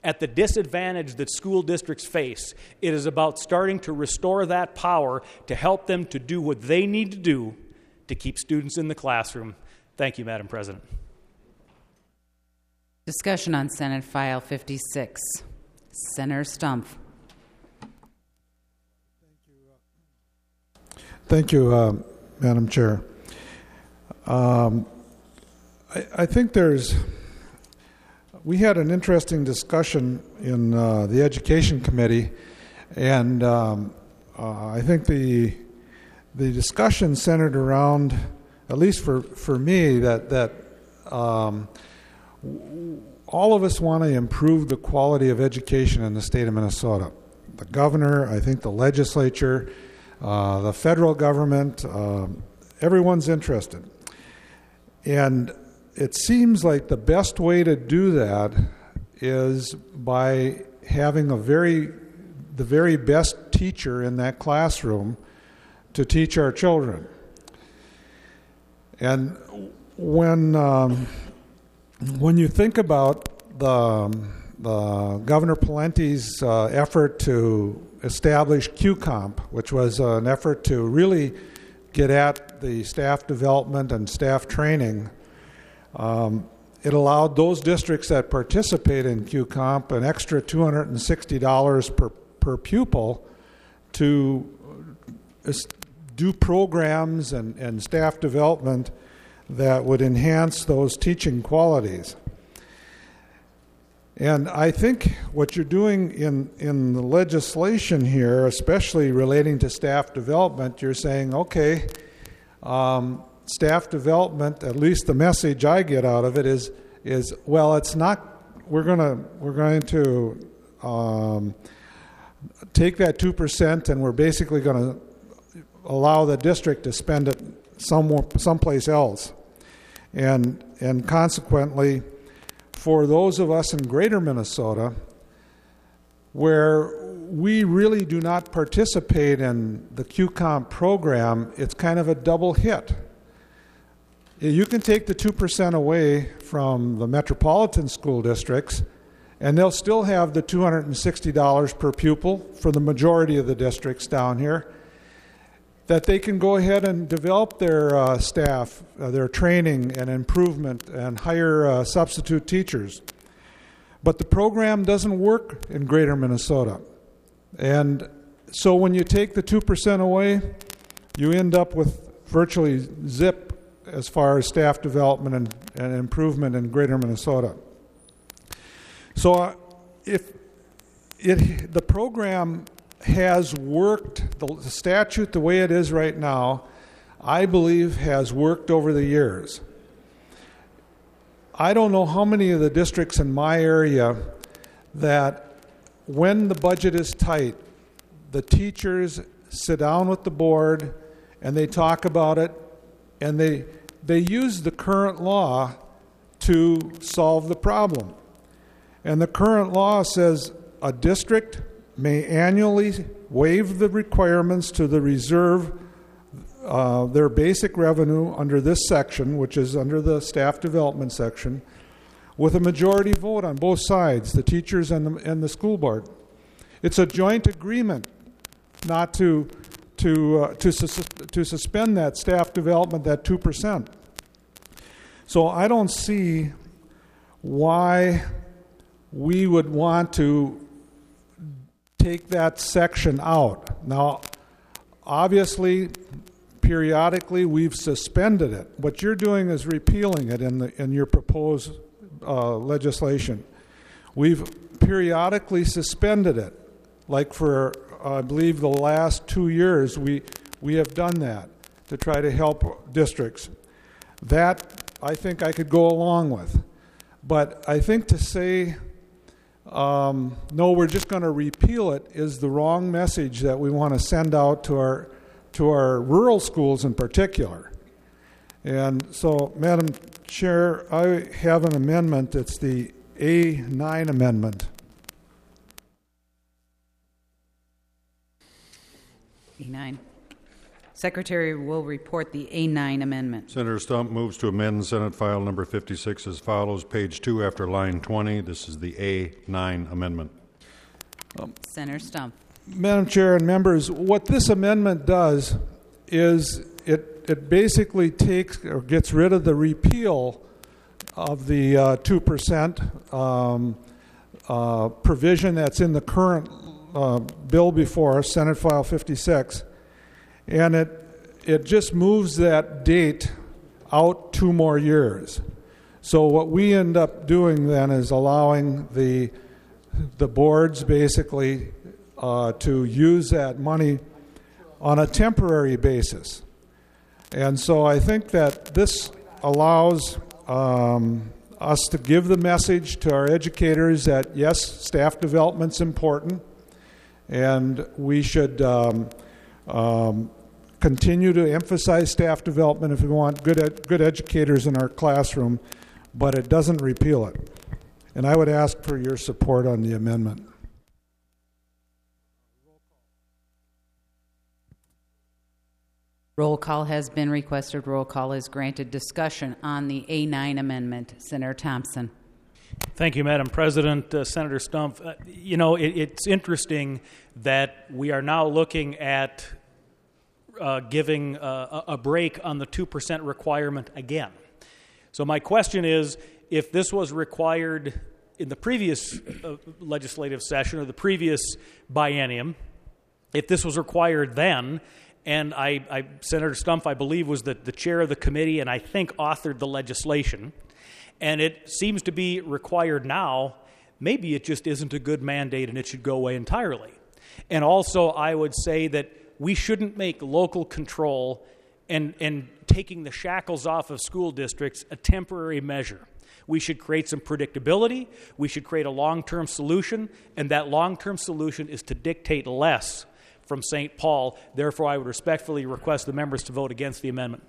at the disadvantage that school districts face. It is about starting to restore that power to help them to do what they need to do to keep students in the classroom. Thank you, Madam President. Discussion on Senate File fifty-six. Senator Stumpf. Thank you, uh, Madam Chair. Um, I, I think there's, we had an interesting discussion in uh, the Education Committee, and um, uh, I think the the discussion centered around, at least for, for me, that, that um, all of us want to improve the quality of education in the state of Minnesota. The governor, I think the legislature, uh, the federal government, uh, everyone's interested. And it seems like the best way to do that is by having a very, the very best teacher in that classroom to teach our children. And when um, when you think about the, the Governor Palente's uh, effort to establish Q COMP, which was uh, an effort to really get at the staff development and staff training, um, it allowed those districts that participate in Q COMP an extra two hundred sixty dollars per, per pupil to do programs and, and staff development that would enhance those teaching qualities. And I think what you're doing in, in the legislation here, especially relating to staff development, you're saying, okay, um, staff development, at least the message I get out of it is, is well, it's not, we're gonna, we're going to um, take that two percent and we're basically going to allow the district to spend it somewhere, someplace else. And, and consequently, for those of us in greater Minnesota, where we really do not participate in the Q COMP program, it's kind of a double hit. You can take the two percent away from the metropolitan school districts, and they'll still have the two hundred sixty dollars per pupil for the majority of the districts down here, that they can go ahead and develop their uh, staff, uh, their training and improvement, and hire uh, substitute teachers. But the program doesn't work in greater Minnesota. And so when you take the two percent away, you end up with virtually zip as far as staff development and, and improvement in greater Minnesota. So uh, if it, the program has worked, the, the statute the way it is right now, I believe has worked over the years. I don't know how many of the districts in my area that when the budget is tight, the teachers sit down with the board and they talk about it, and they they use the current law to solve the problem. And the current law says a district may annually waive the requirements to the reserve uh, their basic revenue under this section, which is under the staff development section, with a majority vote on both sides, the teachers and the, and the school board. It's a joint agreement not to to uh, to sus- to suspend that staff development, that two percent. So I don't see why we would want to take that section out. Now, obviously, periodically we've suspended it. What you're doing is repealing it in the in your proposed uh, legislation. We've periodically suspended it, like for uh, I believe the last two years we we have done that to try to help districts. That I think I could go along with, but I think to say Um, no, we're just going to repeal it is the wrong message that we want to send out to our to our rural schools in particular. And so, Madam Chair, I have an amendment. It's the A nine amendment. A nine. Secretary will report the A nine amendment. Senator Stump moves to amend Senate File Number fifty-six as follows. Page two after line twenty. This is the A nine amendment. Um, Senator Stump. Madam Chair and members, what this amendment does is it, it basically takes or gets rid of the repeal of the uh, two percent um, uh, provision that's in the current uh, bill before us, Senate File fifty-six, and it it just moves that date out two more years. So what we end up doing then is allowing the the boards basically uh, to use that money on a temporary basis. And so I think that this allows um, us to give the message to our educators that, yes, staff development's important, and we should um, um, continue to emphasize staff development if we want good ed- good educators in our classroom, but it doesn't repeal it. And I would ask for your support on the amendment. Roll call has been requested. Roll call is granted. Discussion on the A nine amendment. Senator Thompson. Thank you, Madam President. Uh, Senator Stump, uh, you know, it, it's interesting that we are now looking at uh, giving uh, a break on the two percent requirement again. So my question is, if this was required in the previous uh, legislative session or the previous biennium, if this was required then, and I, I, Senator Stump, I believe, was the, the chair of the committee and I think authored the legislation, and it seems to be required now, maybe it just isn't a good mandate and it should go away entirely. And also, I would say that we shouldn't make local control and, and taking the shackles off of school districts a temporary measure. We should create some predictability. We should create a long-term solution, and that long-term solution is to dictate less from Saint Paul. Therefore, I would respectfully request the members to vote against the amendment.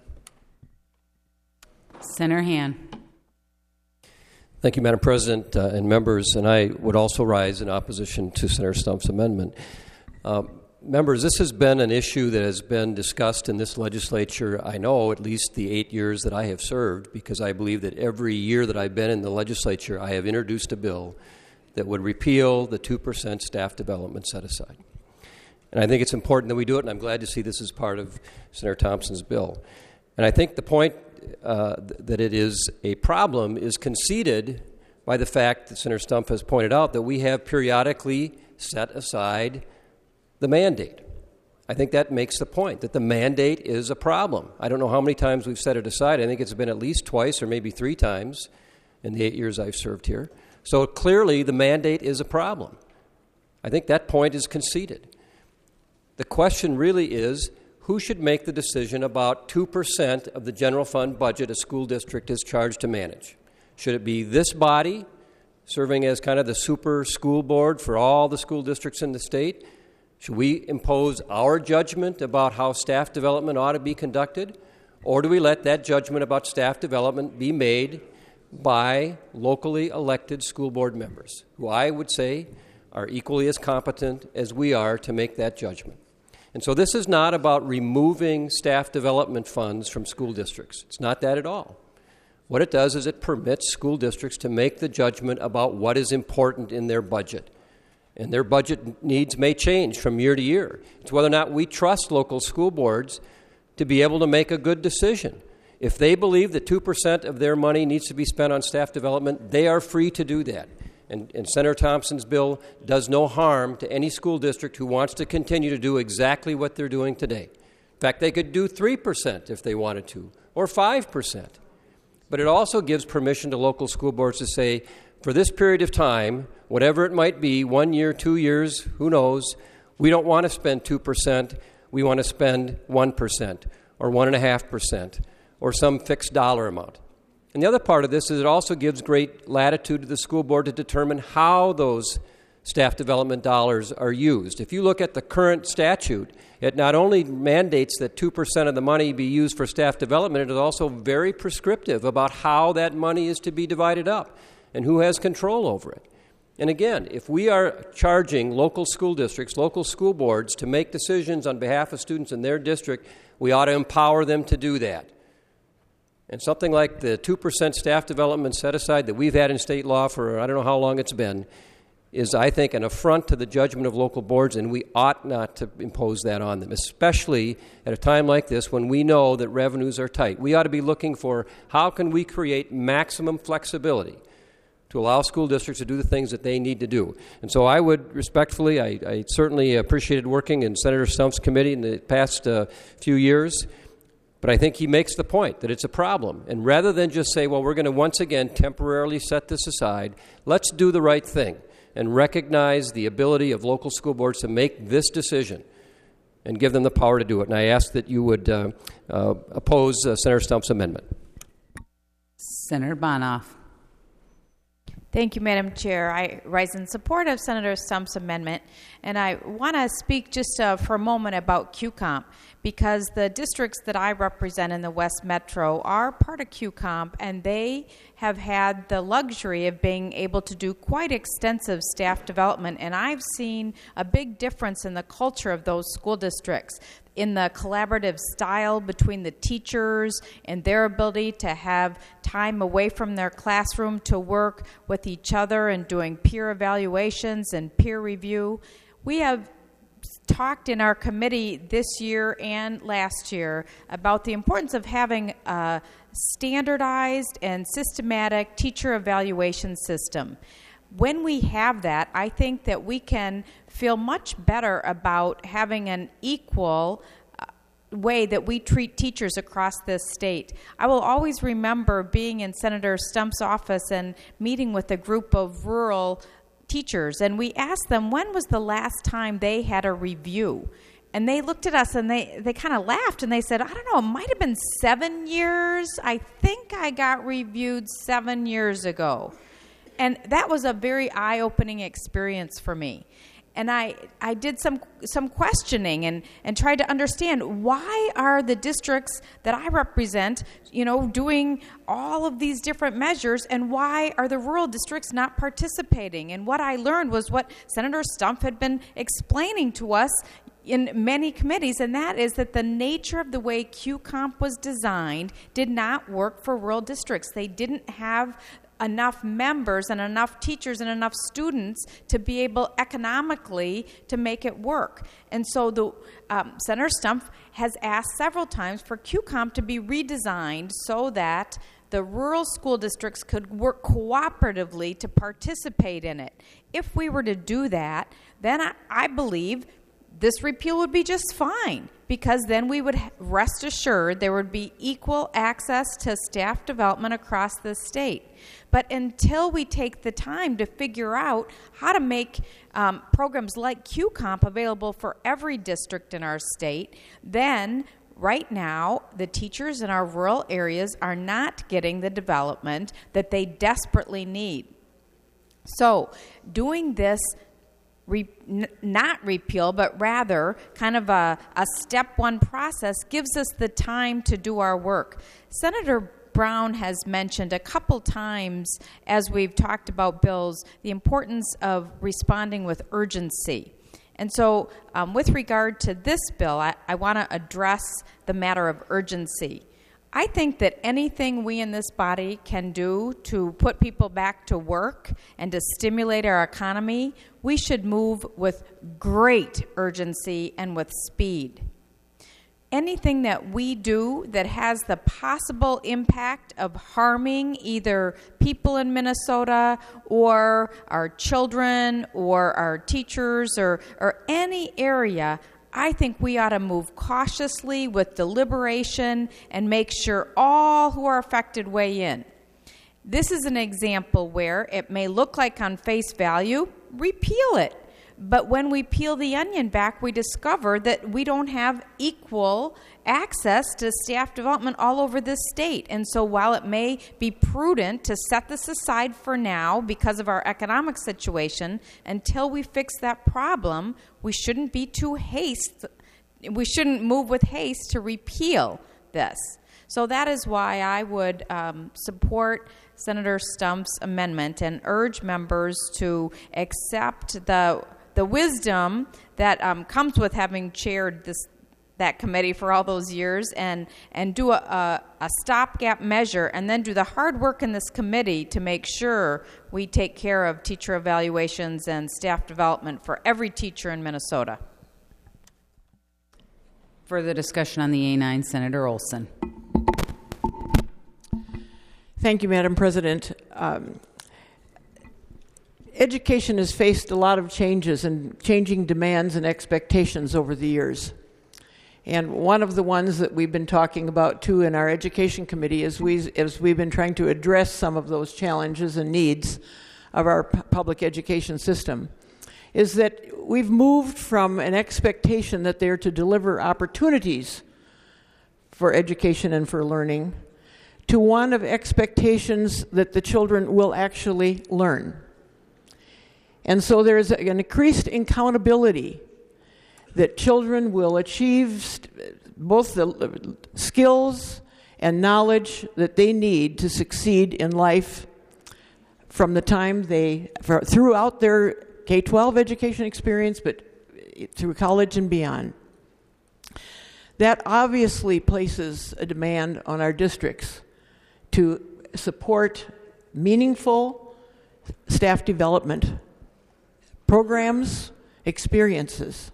Senator Han. Thank you, Madam President uh, and members. And I would also rise in opposition to Senator Stump's amendment. Uh, members, this has been an issue that has been discussed in this legislature, I know, at least the eight years that I have served, because I believe that every year that I've been in the legislature, I have introduced a bill that would repeal the two percent staff development set aside. And I think it's important that we do it, and I'm glad to see this as part of Senator Thompson's bill. And I think the point uh, th- that it is a problem is conceded by the fact that Senator Stump has pointed out that we have periodically set aside the mandate. I think that makes the point, that the mandate is a problem. I don't know how many times we've set it aside. I think it's been at least twice or maybe three times in the eight years I've served here. So clearly the mandate is a problem. I think that point is conceded. The question really is, who should make the decision about two percent of the general fund budget a school district is charged to manage? Should it be this body, serving as kind of the super school board for all the school districts in the state? Should we impose our judgment about how staff development ought to be conducted? Or do we let that judgment about staff development be made by locally elected school board members, who I would say are equally as competent as we are to make that judgment? And so this is not about removing staff development funds from school districts. It's not that at all. What it does is it permits school districts to make the judgment about what is important in their budget. And their budget needs may change from year to year. It's whether or not we trust local school boards to be able to make a good decision. If they believe that two percent of their money needs to be spent on staff development, they are free to do that. And, and Senator Thompson's bill does no harm to any school district who wants to continue to do exactly what they're doing today. In fact, they could do three percent if they wanted to, or five percent. But it also gives permission to local school boards to say, for this period of time, whatever it might be, one year, two years, who knows, we don't want to spend two percent, we want to spend one percent, or one point five percent, or some fixed dollar amount. And the other part of this is it also gives great latitude to the school board to determine how those staff development dollars are used. If you look at the current statute, it not only mandates that two percent of the money be used for staff development, it is also very prescriptive about how that money is to be divided up and who has control over it. And again, if we are charging local school districts, local school boards to make decisions on behalf of students in their district, we ought to empower them to do that. And something like the two percent staff development set aside that we've had in state law for I don't know how long it's been is, I think, an affront to the judgment of local boards, and we ought not to impose that on them, especially at a time like this when we know that revenues are tight. We ought to be looking for how can we create maximum flexibility to allow school districts to do the things that they need to do. And so I would respectfully, I, I certainly appreciated working in Senator Stumpf's committee in the past uh, few years, but I think he makes the point that it's a problem. And rather than just say, well, we're going to once again temporarily set this aside, let's do the right thing and recognize the ability of local school boards to make this decision and give them the power to do it. And I ask that you would uh, uh, oppose uh, Senator Stumpf's amendment. Senator Bonoff. Thank you, Madam Chair. I rise in support of Senator Stumpf's amendment, and I want to speak just uh, for a moment about Q COMP, because the districts that I represent in the West Metro are part of Q COMP, and they have had the luxury of being able to do quite extensive staff development, and I've seen a big difference in the culture of those school districts, in the collaborative style between the teachers and their ability to have time away from their classroom to work with each other and doing peer evaluations and peer review. We have talked in our committee this year and last year about the importance of having a standardized and systematic teacher evaluation system. When we have that, I think that we can feel much better about having an equal uh, way that we treat teachers across this state. I will always remember being in Senator Stumpf's office and meeting with a group of rural teachers, and we asked them when was the last time they had a review. And they looked at us and they, they kind of laughed and they said, I don't know, it might have been seven years. I think I got reviewed seven years ago. And that was a very eye-opening experience for me. And I, I did some some questioning and, and tried to understand why are the districts that I represent, you know, doing all of these different measures, and why are the rural districts not participating? And what I learned was what Senator Stumpf had been explaining to us in many committees, and that is that the nature of the way Q COMP was designed did not work for rural districts. They didn't have enough members and enough teachers and enough students to be able economically to make it work. And so the um, Senator Stumpf has asked several times for Q COMP to be redesigned so that the rural school districts could work cooperatively to participate in it. If we were to do that, then I, I believe this repeal would be just fine, because then we would rest assured there would be equal access to staff development across the state. But until we take the time to figure out how to make um, programs like Q COMP available for every district in our state, then right now the teachers in our rural areas are not getting the development that they desperately need. So doing this Re, n- not repeal, but rather kind of a, a step one process gives us the time to do our work. Senator Brown has mentioned a couple times as we've talked about bills the importance of responding with urgency. And so um, with regard to this bill, I, I want to address the matter of urgency. I think that anything we in this body can do to put people back to work and to stimulate our economy, we should move with great urgency and with speed. Anything that we do that has the possible impact of harming either people in Minnesota or our children or our teachers or, or any area, I think we ought to move cautiously with deliberation and make sure all who are affected weigh in. This is an example where it may look like on face value, repeal it. But when we peel the onion back, we discover that we don't have equal access to staff development all over this state. And so while it may be prudent to set this aside for now because of our economic situation, until we fix that problem, we shouldn't be too haste. We shouldn't move with haste to repeal this. So that is why I would um, support Senator Stump's amendment and urge members to accept the the wisdom that um, comes with having chaired this that committee for all those years, and and do a, a, a stopgap measure, and then do the hard work in this committee to make sure we take care of teacher evaluations and staff development for every teacher in Minnesota. Further discussion on the A nine, Senator Olson. Thank you, Madam President. Um, education has faced a lot of changes and changing demands and expectations over the years. And one of the ones that we've been talking about, too, in our Education Committee is we, as we've been trying to address some of those challenges and needs of our p- public education system, is that we've moved from an expectation that they're to deliver opportunities for education and for learning to one of expectations that the children will actually learn. And so there's an increased accountability that children will achieve st- both the skills and knowledge that they need to succeed in life from the time they, for, throughout their K twelve education experience, but through college and beyond. That obviously places a demand on our districts to support meaningful staff development programs, experiences.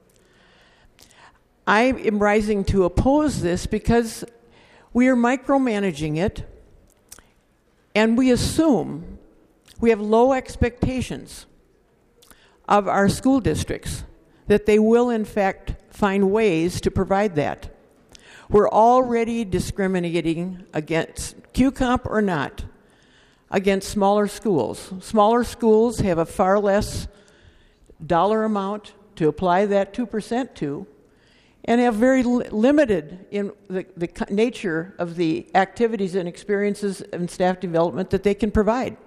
I am rising to oppose this because we are micromanaging it, and we assume we have low expectations of our school districts that they will, in fact, find ways to provide that. We're already discriminating against, Q COMP or not, against smaller schools. Smaller schools have a far less dollar amount to apply that two percent to, and have very li- limited in the, the nature of the activities and experiences and staff development that they can provide.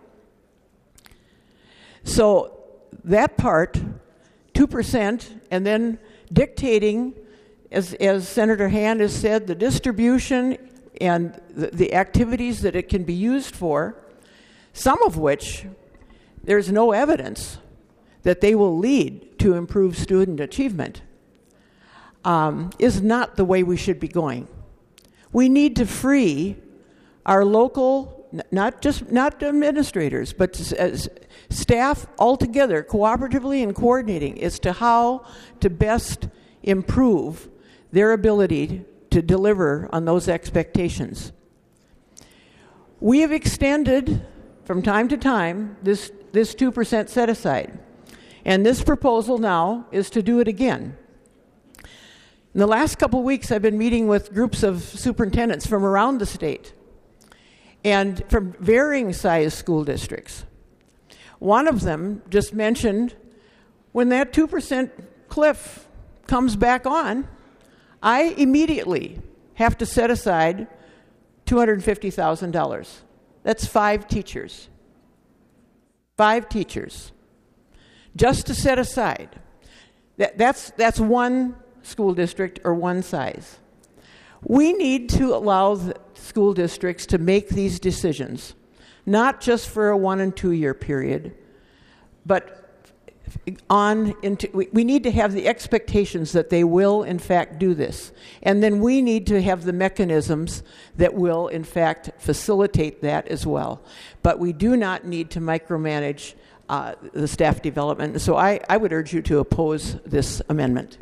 So that part, two percent, and then dictating, as, as Senator Hand has said, the distribution and the, the activities that it can be used for, some of which there's no evidence that they will lead to improved student achievement. Um, is not the way we should be going. We need to free our local, not just not administrators, but as staff altogether, cooperatively and coordinating as to how to best improve their ability to deliver on those expectations. We have extended from time to time this, this two percent set aside, and this proposal now is to do it again. In the last couple of weeks, I've been meeting with groups of superintendents from around the state and from varying size school districts. One of them just mentioned, when that two percent cliff comes back on, I immediately have to set aside two hundred fifty thousand dollars. That's five teachers. Five teachers. Just to set aside. That, that's, that's one school district or one size. We need to allow the school districts to make these decisions, not just for a one and two year period, but on into, we, we need to have the expectations that they will in fact do this. And then we need to have the mechanisms that will in fact facilitate that as well. But we do not need to micromanage uh, the staff development. So I, I would urge you to oppose this amendment.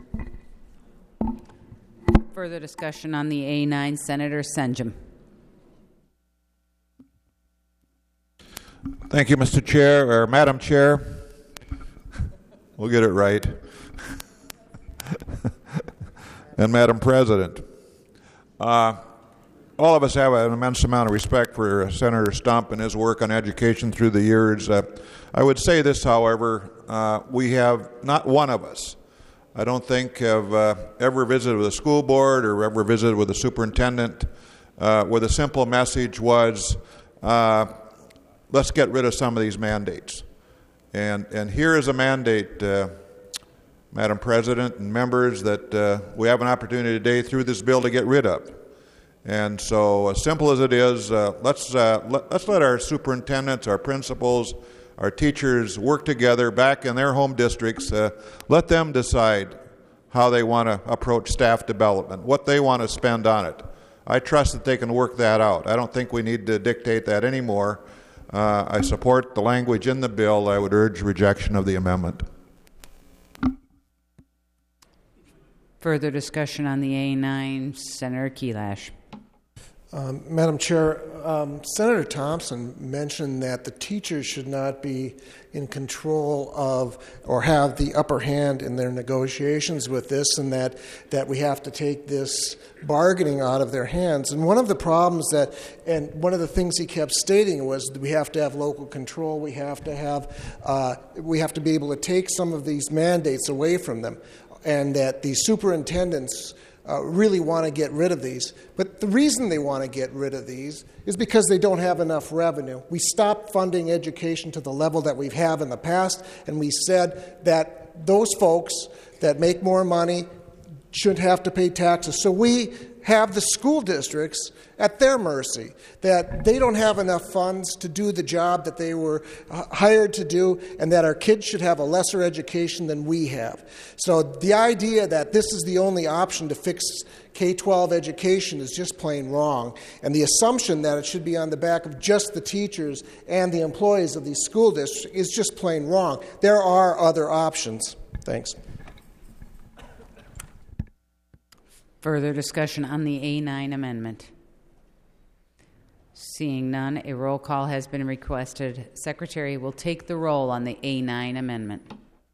Further discussion on the A nine, Senator Senjum. Thank you, Mister Chair, or Madam Chair. We'll get it right. And Madam President. Uh, all of us have an immense amount of respect for Senator Stump and his work on education through the years. Uh, I would say this, however, uh, we have not one of us, I don't think, have uh, ever visited with a school board or ever visited with a superintendent uh, where the simple message was, uh, let's get rid of some of these mandates. And, and here is a mandate, uh, Madam President and members, that uh, we have an opportunity today through this bill to get rid of. And so, as simple as it is, uh, let's, uh, let, let's let our superintendents, our principals, our teachers work together back in their home districts. Uh, let them decide how they want to approach staff development, what they want to spend on it. I trust that they can work that out. I don't think we need to dictate that anymore. Uh, I support the language in the bill. I would urge rejection of the amendment. Further discussion on the A nine, Senator Kelash. Um, Madam Chair, um, Senator Thompson mentioned that the teachers should not be in control of or have the upper hand in their negotiations with this, and that, that we have to take this bargaining out of their hands. And one of the problems that, and one of the things he kept stating was that we have to have local control, we have to have, uh, we have to be able to take some of these mandates away from them, and that the superintendents Uh, really want to get rid of these. But the reason they want to get rid of these is because they don't have enough revenue. We stopped funding education to the level that we've had in the past, and we said that those folks that make more money shouldn't have to pay taxes. So we have the school districts at their mercy, that they don't have enough funds to do the job that they were uh, hired to do, and that our kids should have a lesser education than we have. So the idea that this is the only option to fix K twelve education is just plain wrong. And the assumption that it should be on the back of just the teachers and the employees of these school districts is just plain wrong. There are other options. Thanks. Further discussion on the A nine amendment. Seeing none, a roll call has been requested. Secretary will take the roll on the A nine amendment.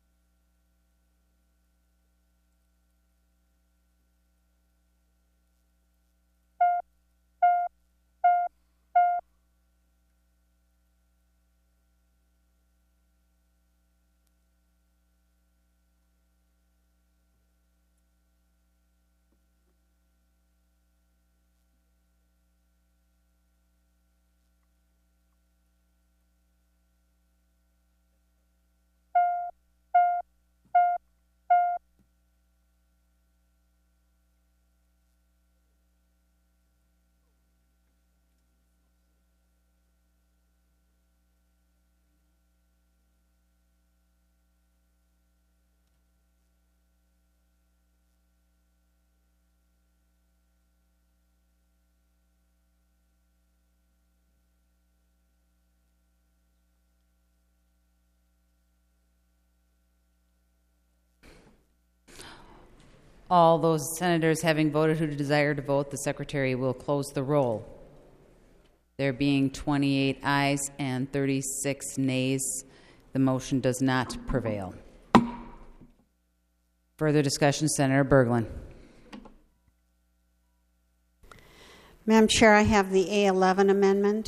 All those senators having voted who desire to vote, the Secretary will close the roll. There being twenty-eight ayes and thirty-six nays, the motion does not prevail. Further discussion, Senator Berglund. Madam Chair, I have the A eleven amendment.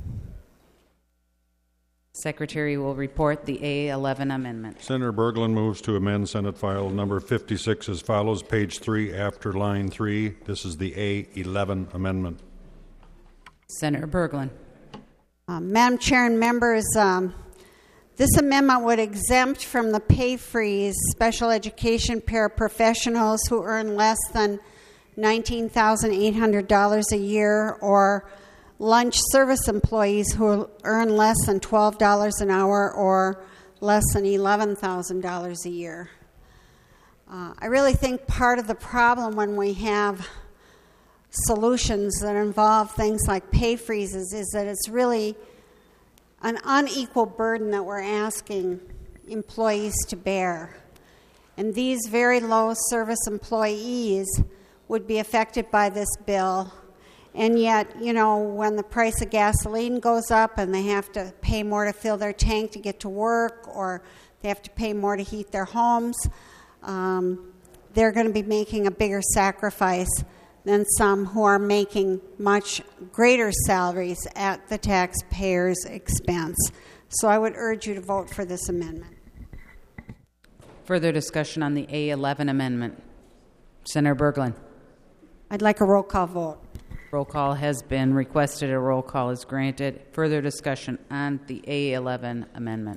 Secretary will report the A eleven amendment. Senator Berglund moves to amend Senate File number fifty-six as follows, page three after line three. This is the A eleven amendment. Senator Berglund. Uh, Madam Chair and members, um, this amendment would exempt from the pay freeze special education paraprofessionals who earn less than nineteen thousand eight hundred dollars a year, or lunch service employees who earn less than twelve dollars an hour or less than eleven thousand dollars a year. Uh, I really think part of the problem when we have solutions that involve things like pay freezes is that it's really an unequal burden that we're asking employees to bear. And these very low service employees would be affected by this bill. And yet, you know, when the price of gasoline goes up and they have to pay more to fill their tank to get to work, or they have to pay more to heat their homes, um, they're going to be making a bigger sacrifice than some who are making much greater salaries at the taxpayer's expense. So I would urge you to vote for this amendment. Further discussion on the A eleven amendment. Senator Berglund. I'd like a roll call vote. Roll call has been requested. A roll call is granted. Further discussion on the A eleven amendment.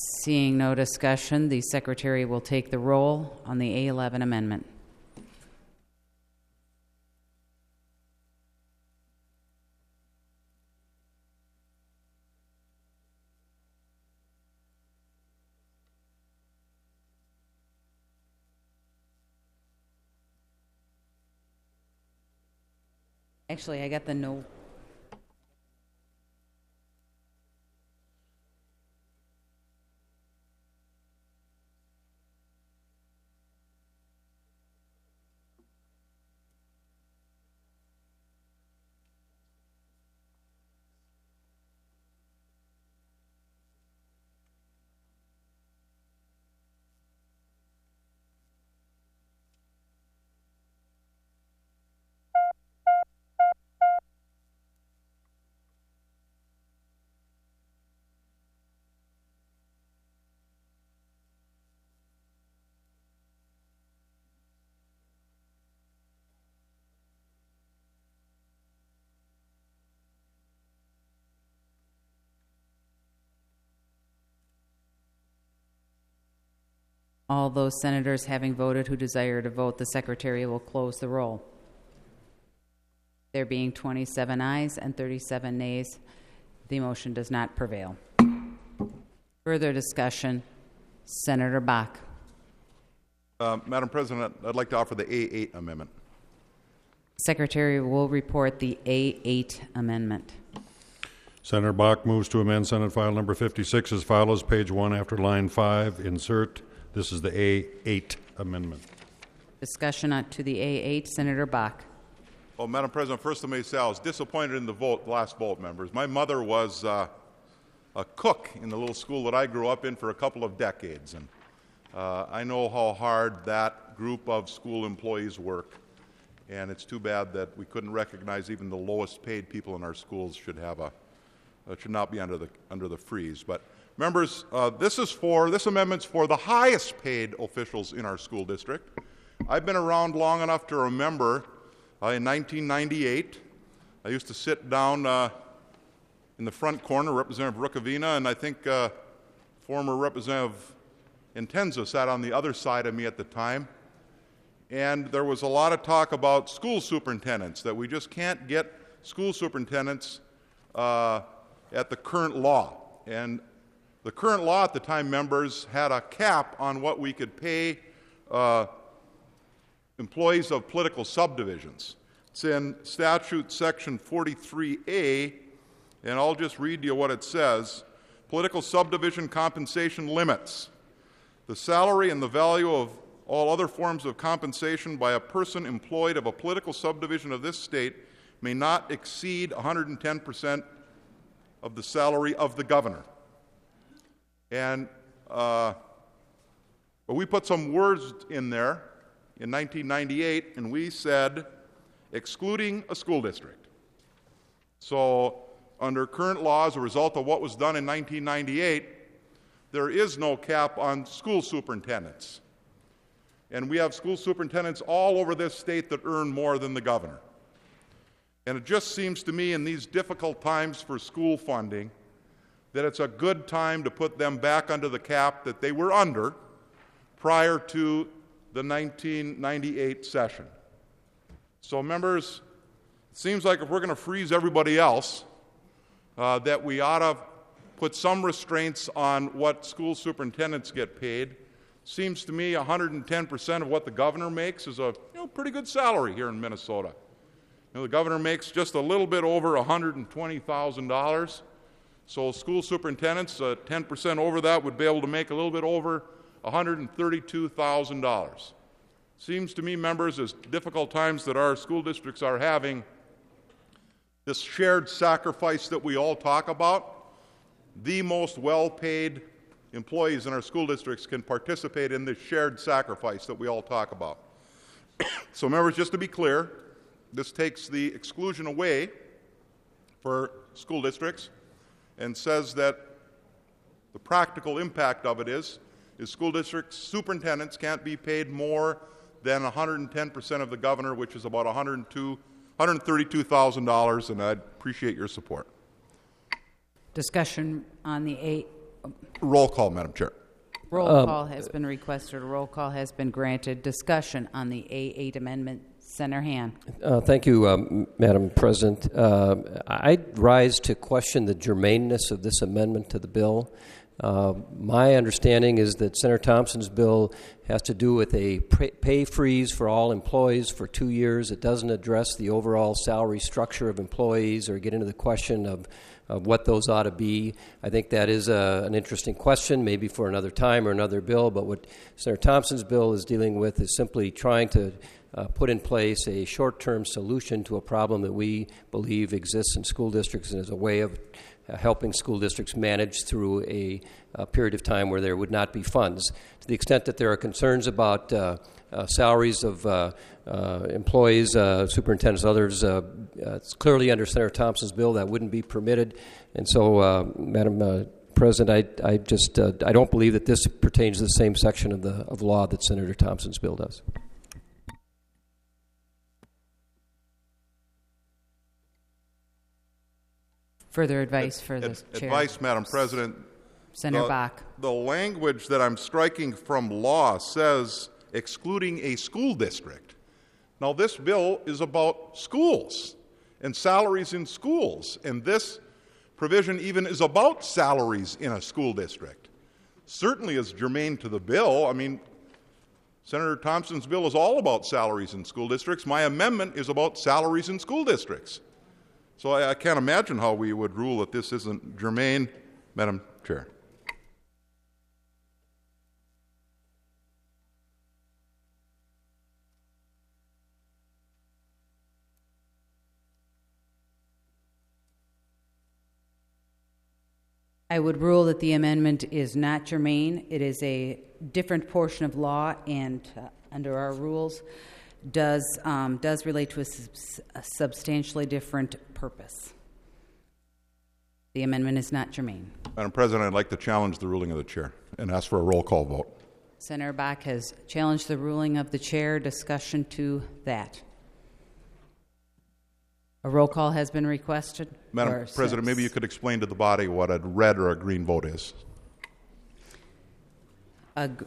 Seeing no discussion, the Secretary will take the roll on the A eleven amendment. Actually, I got the no. All those senators having voted who desire to vote, the secretary will close the roll. There being twenty-seven ayes and thirty-seven nays, the motion does not prevail. Further discussion, Senator Bach. Uh, Madam President, I'd like to offer the A eight amendment. Secretary will report the A eight amendment. Senator Bach moves to amend Senate File Number fifty-six as follows. Page one after line five, insert. This is the A eight amendment. Discussion on to the A eight. Senator Bach. Well, Madam President, first let me say I was disappointed in the vote, last vote, members. My mother was uh, a cook in the little school that I grew up in for a couple of decades, and uh, I know how hard that group of school employees work, and it's too bad that we couldn't recognize even the lowest paid people in our schools should have a uh, should not be under the under the freeze. But members, uh, this is for this amendment's for the highest paid officials in our school district. I've been around long enough to remember uh, in nineteen ninety-eight, I used to sit down uh, in the front corner, Representative Rukavina, and I think uh, former Representative Intenza sat on the other side of me at the time. And there was a lot of talk about school superintendents, that we just can't get school superintendents uh, at the current law. And the current law at the time, members, had a cap on what we could pay uh, employees of political subdivisions. It's in statute section forty-three A, and I'll just read you what it says. Political subdivision compensation limits. The salary and the value of all other forms of compensation by a person employed of a political subdivision of this state may not exceed one hundred ten percent of the salary of the governor. And uh, but we put some words in there in nineteen ninety-eight, and we said, excluding a school district. So under current law, as a result of what was done in nineteen ninety-eight, there is no cap on school superintendents. And we have school superintendents all over this state that earn more than the governor. And it just seems to me in these difficult times for school funding that it's a good time to put them back under the cap that they were under prior to the nineteen ninety-eight session. So members, it seems like if we're going to freeze everybody else, uh, that we ought to put some restraints on what school superintendents get paid. Seems to me one hundred ten percent of what the governor makes is a you know, pretty good salary here in Minnesota. You know, the governor makes just a little bit over one hundred twenty thousand dollars. So school superintendents, uh, ten percent over that, would be able to make a little bit over one hundred thirty-two thousand dollars. Seems to me, members, as difficult times that our school districts are having, this shared sacrifice that we all talk about, the most well-paid employees in our school districts can participate in this shared sacrifice that we all talk about. So, members, just to be clear, this takes the exclusion away for school districts and says that the practical impact of it is, is school districts superintendents can't be paid more than one hundred ten percent of the governor, which is about one hundred thirty-two thousand dollars, and I'd appreciate your support. Discussion on the eight. Roll call, Madam Chair. Roll Um, call has been requested. A roll call has been granted. Discussion on the A eight amendment. Senator Han. Uh, thank you, um, Madam President. Uh, I'd rise to question the germaneness of this amendment to the bill. Uh, my understanding is that Senator Thompson's bill has to do with a pay freeze for all employees for two years. It doesn't address the overall salary structure of employees or get into the question of, of what those ought to be. I think that is a, an interesting question, maybe for another time or another bill, but what Senator Thompson's bill is dealing with is simply trying to uh, put in place a short-term solution to a problem that we believe exists in school districts and is a way of Uh, helping school districts manage through a, a period of time where there would not be funds. To the extent that there are concerns about uh, uh, salaries of uh, uh, employees, uh, superintendents, others, uh, uh, it's clearly under Senator Thompson's bill that wouldn't be permitted. And so, uh, Madam uh, President, I, I just uh, I don't believe that this pertains to the same section of the of law that Senator Thompson's bill does. Further advice Ad, for the ad, chair. Advice, Madam President. Senator the, Bach. The language that I'm striking from law says excluding a school district. Now, this bill is about schools and salaries in schools, and this provision even is about salaries in a school district. Certainly is germane to the bill. I mean, Senator Thompson's bill is all about salaries in school districts. My amendment is about salaries in school districts. So I, I can't imagine how we would rule that this isn't germane, Madam Chair. I would rule that the amendment is not germane. It is a different portion of law, and uh, under our rules, does um, does relate to a, sub- a substantially different purpose. The amendment is not germane. Madam President, I'd like to challenge the ruling of the chair and ask for a roll call vote. Senator Bach has challenged the ruling of the chair. Discussion to that. A roll call has been requested. Madam President, since. maybe you could explain to the body what a red or a green vote is. A g-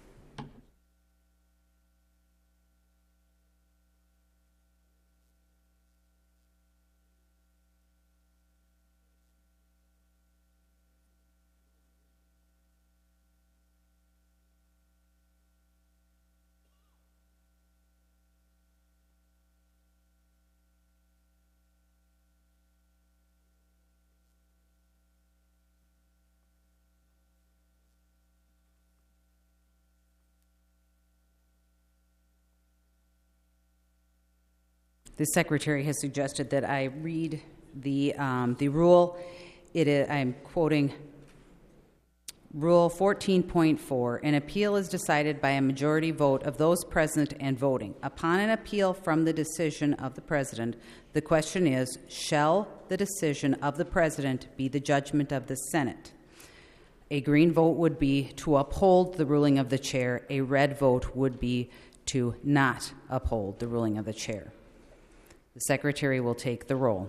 The Secretary has suggested that I read the um, the rule. It is, I'm quoting Rule fourteen point four. An appeal is decided by a majority vote of those present and voting. Upon an appeal from the decision of the President, the question is, shall the decision of the President be the judgment of the Senate? A green vote would be to uphold the ruling of the chair. A red vote would be to not uphold the ruling of the chair. The Secretary will take the roll.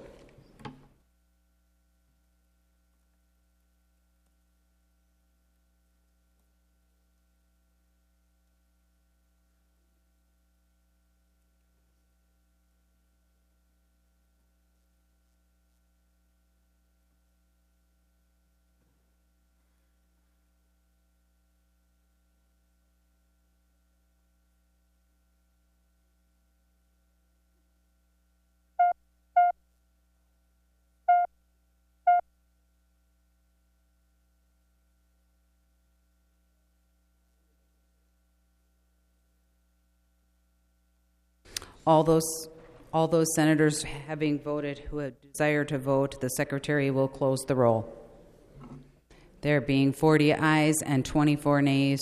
All those, all those senators having voted who desire to vote, the Secretary will close the roll. There being forty ayes and twenty-four nays,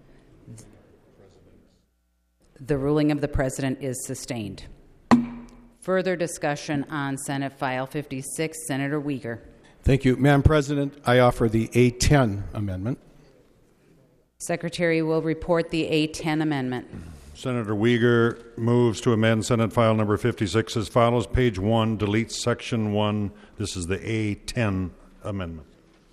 the ruling of the President is sustained. Further discussion on Senate File fifty-six, Senator Uyghur. Thank you. Madam President, I offer the A ten amendment. Secretary will report the A ten amendment. Senator Uyghur moves to amend Senate File number fifty-six as follows. Page one, delete Section one. This is the A ten amendment.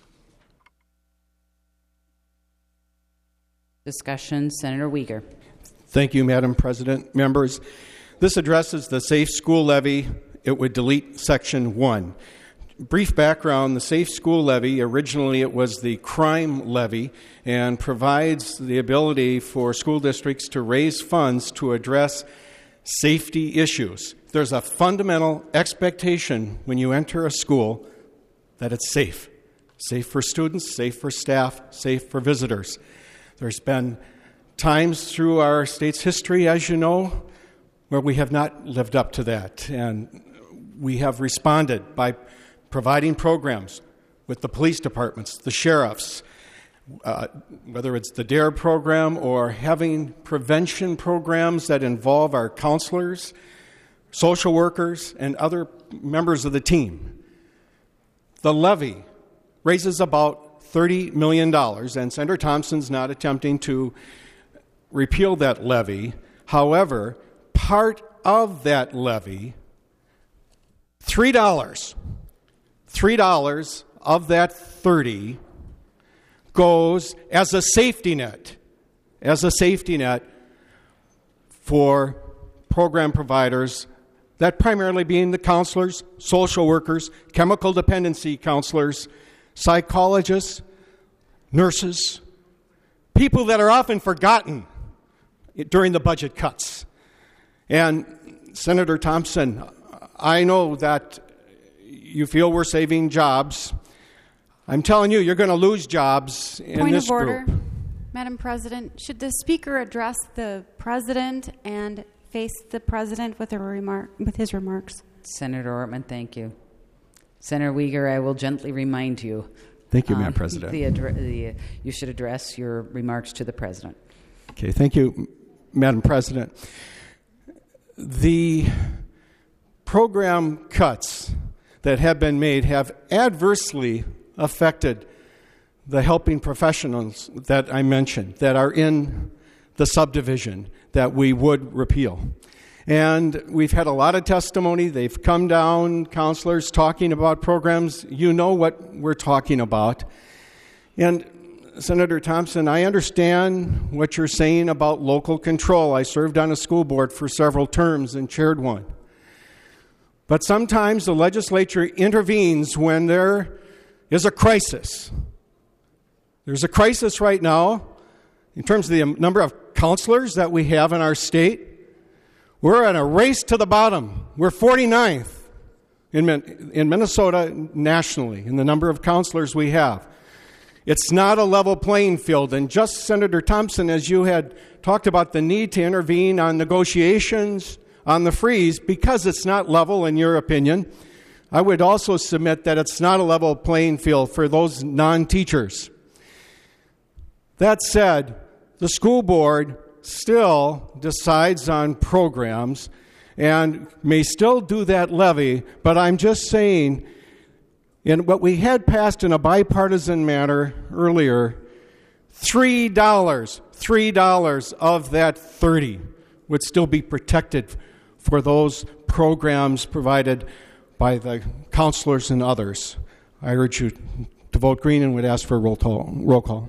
Discussion, Senator Uyghur. Thank you, Madam President. Members, this addresses the Safe School Levy. It would delete Section one. brief background, the Safe School Levy, originally it was the crime levy, and provides the ability for school districts to raise funds to address safety issues. There's a fundamental expectation when you enter a school that it's safe. Safe for students, safe for staff, safe for visitors. There's been times through our state's history, as you know, where we have not lived up to that. And we have responded by providing programs with the police departments, the sheriffs, uh, whether it's the DARE program or having prevention programs that involve our counselors, social workers, and other members of the team. The levy raises about thirty million dollars, and Senator Thompson's not attempting to repeal that levy. However, part of that levy, three dollars, three dollars of that thirty goes as a safety net, as a safety net for program providers, that primarily being the counselors, social workers, chemical dependency counselors, psychologists, nurses, people that are often forgotten during the budget cuts. And Senator Thompson, I know that you feel we're saving jobs. I'm telling you, you're going to lose jobs in Point this of order, group. Madam President. Should the Speaker address the President and face the President with, a remark, with his remarks? Senator Ortman, thank you. Senator Uyghur, I will gently remind you. Thank you, Madam um, President. The addre- the, uh, you should address your remarks to the President. Okay, thank you, Madam President. The program cuts that have been made have adversely affected the helping professionals that I mentioned that are in the subdivision that we would repeal. And we've had a lot of testimony. They've come down, counselors talking about programs. You know what we're talking about. And Senator Thompson, I understand what you're saying about local control. I served on a school board for several terms and chaired one. But sometimes the legislature intervenes when there is a crisis. There's a crisis right now in terms of the number of counselors that we have in our state. We're in a race to the bottom. We're forty-ninth in, in Minnesota nationally in the number of counselors we have. It's not a level playing field. And just, Senator Thompson, as you had talked about the need to intervene on negotiations, on the freeze, because it's not level in your opinion, I would also submit that it's not a level playing field for those non-teachers. That said, the school board still decides on programs and may still do that levy, but I'm just saying, in what we had passed in a bipartisan manner earlier, three dollars, three dollars of that thirty would still be protected for those programs provided by the counselors and others. I urge you to vote green and would ask for a roll call. Roll call.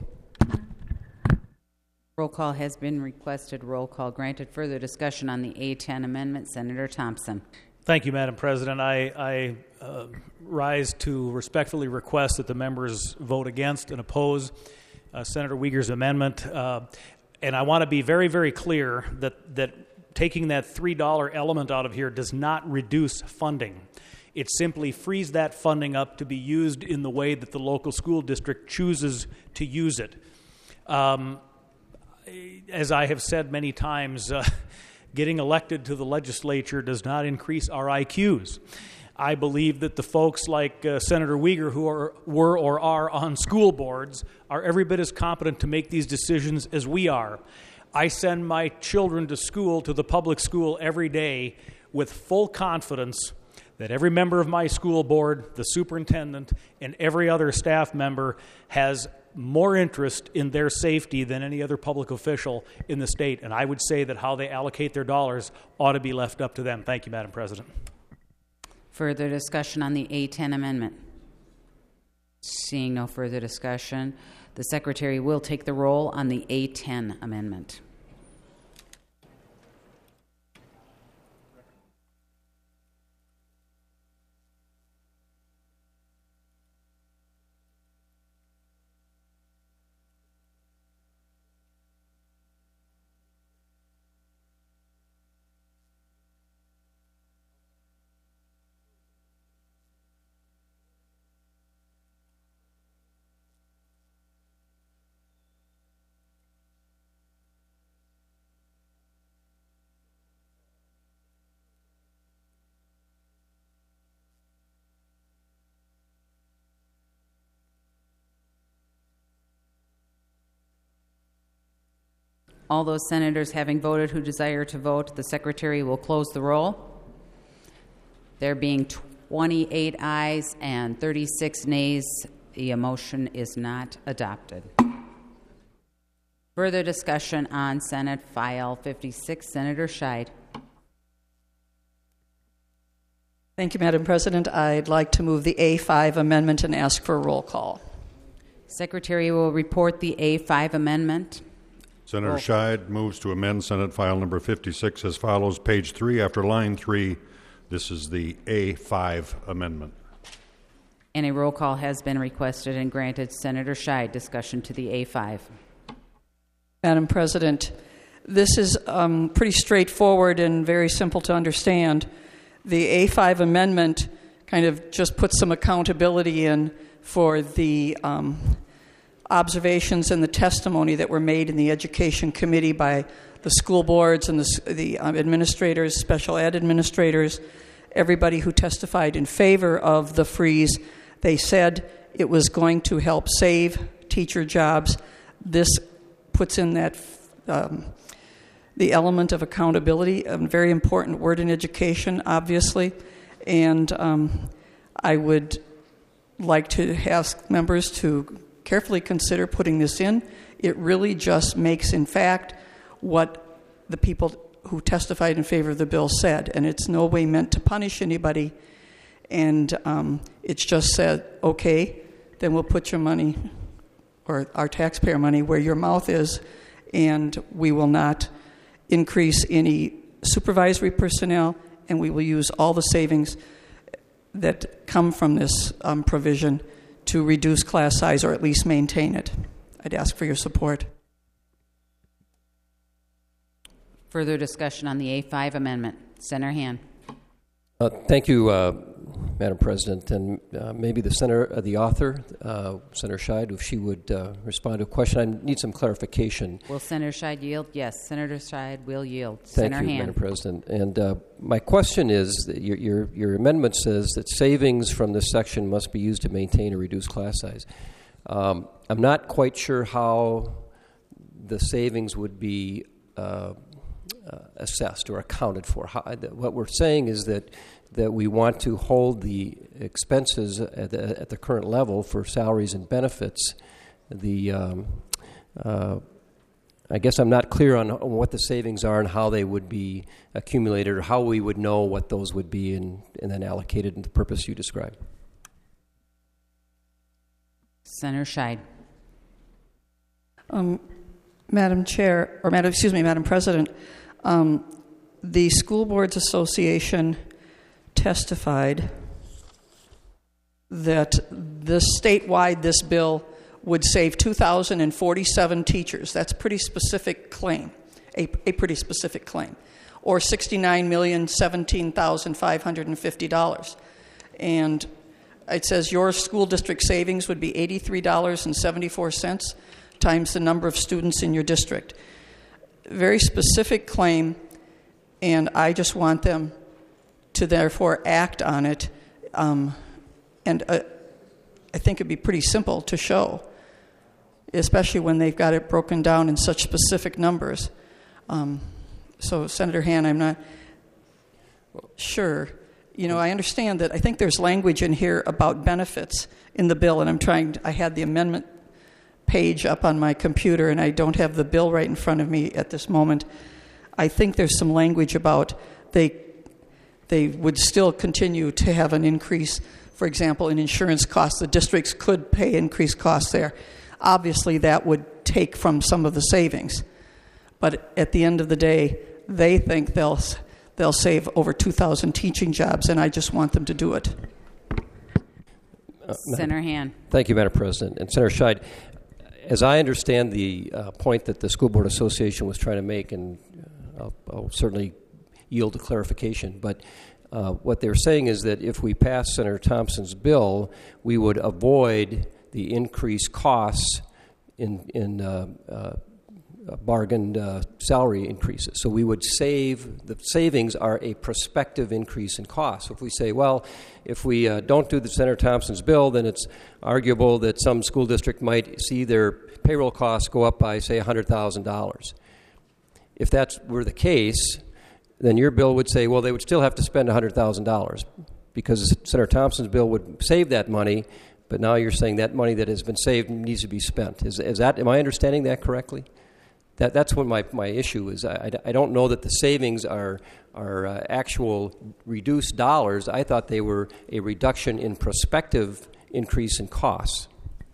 Roll call has been requested. Roll call granted. Further discussion on the A ten amendment. Senator Thompson. Thank you, Madam President. I, I uh, rise to respectfully request that the members vote against and oppose uh, Senator Uyghur's amendment. Uh, and I want to be very, very clear that, that taking that three dollar element out of here does not reduce funding. It simply frees that funding up to be used in the way that the local school district chooses to use it. Um, as I have said many times, uh, getting elected to the legislature does not increase our I Qs. I believe that the folks like uh, Senator Uyghur who are, were or are on school boards are every bit as competent to make these decisions as we are. I send my children to school, to the public school every day with full confidence that every member of my school board, the superintendent, and every other staff member has more interest in their safety than any other public official in the state. And I would say that how they allocate their dollars ought to be left up to them. Thank you, Madam President. Further discussion on the A ten amendment. Seeing no further discussion, the Secretary will take the roll on the A ten amendment. All those senators having voted who desire to vote, the secretary will close the roll. There being twenty-eight ayes and thirty-six nays, the motion is not adopted. Further discussion on Senate File fifty-six. Senator Scheid. Thank you, Madam President. I'd like to move the A five amendment and ask for a roll call. Secretary will report the A five amendment. Senator Roll. Scheid moves to amend Senate File Number fifty-six as follows. Page three after line three. This is the A five amendment. And a roll call has been requested and granted. Senator Scheid, discussion to the A five. Madam President, this is um, pretty straightforward and very simple to understand. The A five amendment kind of just puts some accountability in for the um, observations and the testimony that were made in the Education Committee by the school boards and the, the um, administrators, special ed administrators, everybody who testified in favor of the freeze. They said it was going to help save teacher jobs. This puts in that um, the element of accountability, a very important word in education, obviously. And um, I would like to ask members to carefully consider putting this in. It really just makes, in fact, what the people who testified in favor of the bill said, and it's no way meant to punish anybody. And um, it's just said, okay, then we'll put your money, or our taxpayer money, where your mouth is, and we will not increase any supervisory personnel, and we will use all the savings that come from this um, provision to reduce class size or at least maintain it. I'd ask for your support. Further discussion on the A five amendment. Senator Han. Uh, thank you, uh, Madam President, and uh, maybe the senator, uh, the author, uh, Senator Scheid, if she would uh, respond to a question. I need some clarification. Will Senator Scheid yield? Yes, Senator Scheid will yield. Thank Senator you, Han. Madam President. And uh, my question is, that your, your your amendment says that savings from this section must be used to maintain or reduce class size. Um, I'm not quite sure how the savings would be uh, uh, assessed or accounted for. How, what we're saying is that that we want to hold the expenses at the, at the current level for salaries and benefits. The um, uh, I guess I'm not clear on what the savings are and how they would be accumulated, or how we would know what those would be and, and then allocated in the purpose you described. Senator Scheid. Um, Madam Chair, or Madam, excuse me, Madam President, um, the School Boards Association testified that this statewide, this bill would save two thousand forty-seven teachers. That's a pretty specific claim, a, a pretty specific claim, or sixty-nine million seventeen thousand five hundred fifty dollars. And it says your school district savings would be eighty-three dollars and seventy-four cents times the number of students in your district. Very specific claim, and I just want them to therefore act on it. Um, and uh, I think it'd be pretty simple to show, especially when they've got it broken down in such specific numbers. Um, so, Senator Han, I'm not sure. You know, I understand that I think there's language in here about benefits in the bill, and I'm trying to, I had the amendment page up on my computer, and I don't have the bill right in front of me at this moment. I think there's some language about they they would still continue to have an increase, for example, in insurance costs. The districts could pay increased costs there. Obviously, that would take from some of the savings. But at the end of the day, they think they'll they'll save over two thousand teaching jobs, and I just want them to do it. Uh, Senator Han. Thank you, Madam President. And Senator Scheid, as I understand the uh, point that the School Board Association was trying to make, and uh, I'll, I'll certainly yield to clarification, but uh, what they're saying is that if we pass Senator Thompson's bill, we would avoid the increased costs in, in uh, uh, bargained uh, salary increases. So we would save, the savings are a prospective increase in costs. So if we say, well, if we uh, don't do the Senator Thompson's bill, then it's arguable that some school district might see their payroll costs go up by, say, one hundred thousand dollars. If that were the case, then your bill would say, well, they would still have to spend one hundred thousand dollars because Senator Thompson's bill would save that money, but now you're saying that money that has been saved needs to be spent. Is, is that, am I understanding that correctly? That, that's what my, my issue is. I, I don't know that the savings are, are uh, actual reduced dollars. I thought they were a reduction in prospective increase in costs.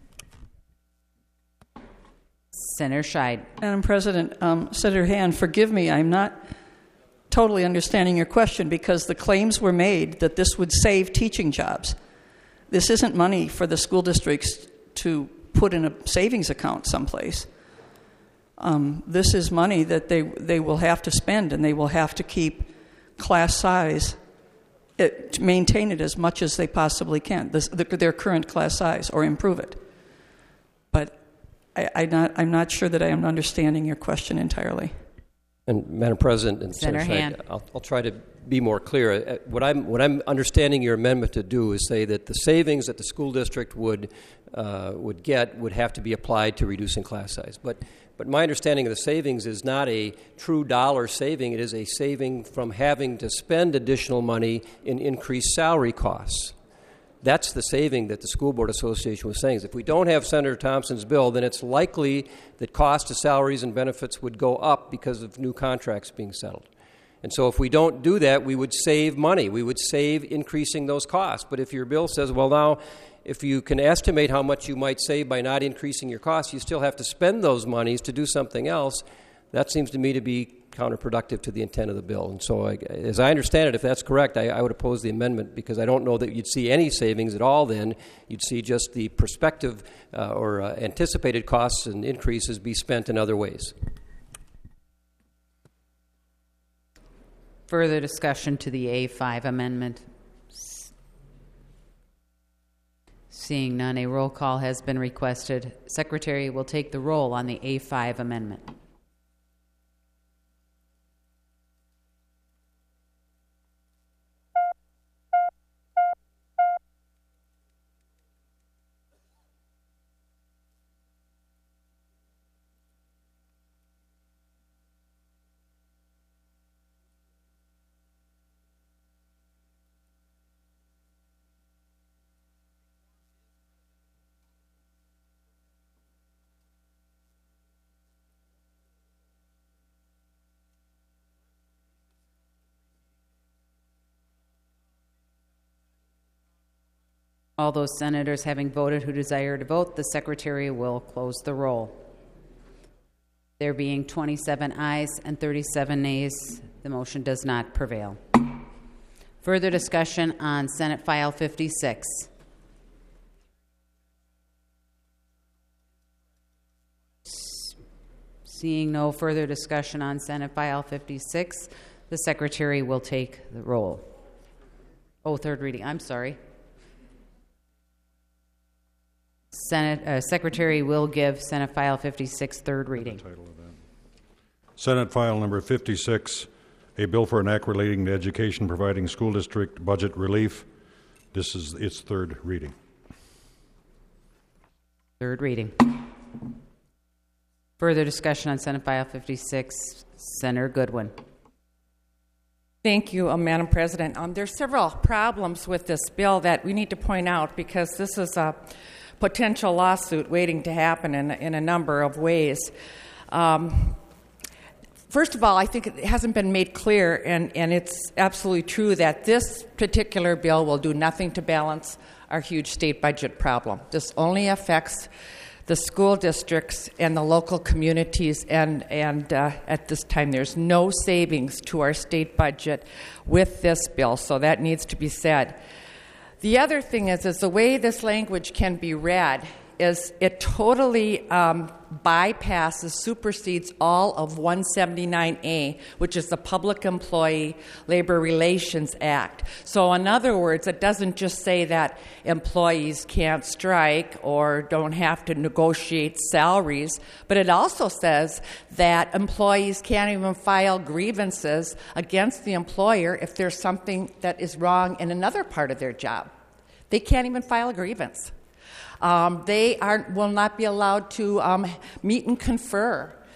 Senator Scheid. Madam President, um, Senator Hand, forgive me, I'm not totally understanding your question because the claims were made that this would save teaching jobs. This isn't money for the school districts to put in a savings account someplace. Um, this is money that they, they will have to spend, and they will have to keep class size, it, to maintain it as much as they possibly can, this, the, their current class size, or improve it. But I, I not, I'm not sure that I am understanding your question entirely. And Madam President, and Senator Senator Hand. Scheid, I'll, I'll try to be more clear. Uh, What I'm, what I'm understanding your amendment to do is say that the savings that the school district would uh, would get would have to be applied to reducing class size. But but my understanding of the savings is not a true dollar saving. It is a saving from having to spend additional money in increased salary costs. That's the saving that the School Board Association was saying. Is if we don't have Senator Thompson's bill, then it's likely that cost of salaries and benefits would go up because of new contracts being settled. And so if we don't do that, we would save money. We would save increasing those costs. But if your bill says, well, now, if you can estimate how much you might save by not increasing your costs, you still have to spend those monies to do something else, that seems to me to be counterproductive to the intent of the bill. And so I, as I understand it, if that's correct, I, I would oppose the amendment because I don't know that you'd see any savings at all then. You'd see just the prospective uh, or uh, anticipated costs and increases be spent in other ways. Further discussion to the A five amendment? Seeing none, a roll call has been requested. Secretary will take the roll on the A five amendment. All those senators having voted who desire to vote, the Secretary will close the roll. There being twenty-seven ayes and thirty-seven nays, the motion does not prevail. Further discussion on Senate File fifty-six. Seeing no further discussion on Senate File fifty-six, the Secretary will take the roll. Oh, third reading. I'm sorry. Senate uh, Secretary will give Senate File fifty-six third reading. Senate File number fifty-six, a bill for an act relating to education providing school district budget relief. This is its third reading. Third reading. Further discussion on Senate File fifty-six. Senator Goodwin. Thank you, uh, Madam President. Um, there's several problems with this bill that we need to point out because this is a potential lawsuit waiting to happen in, in a number of ways. Um, first of all, I think it hasn't been made clear, and, and it's absolutely true, that this particular bill will do nothing to balance our huge state budget problem. This only affects the school districts and the local communities, and, and uh, at this time there's no savings to our state budget with this bill, so that needs to be said. The other thing is, is the way this language can be read is it totally um, bypasses, supersedes all of one seventy-nine A, which is the Public Employee Labor Relations Act. So in other words, it doesn't just say that employees can't strike or don't have to negotiate salaries, but it also says that employees can't even file grievances against the employer if there's something that is wrong in another part of their job. They can't even file a grievance. Um, they are, will not be allowed to um, meet and confer.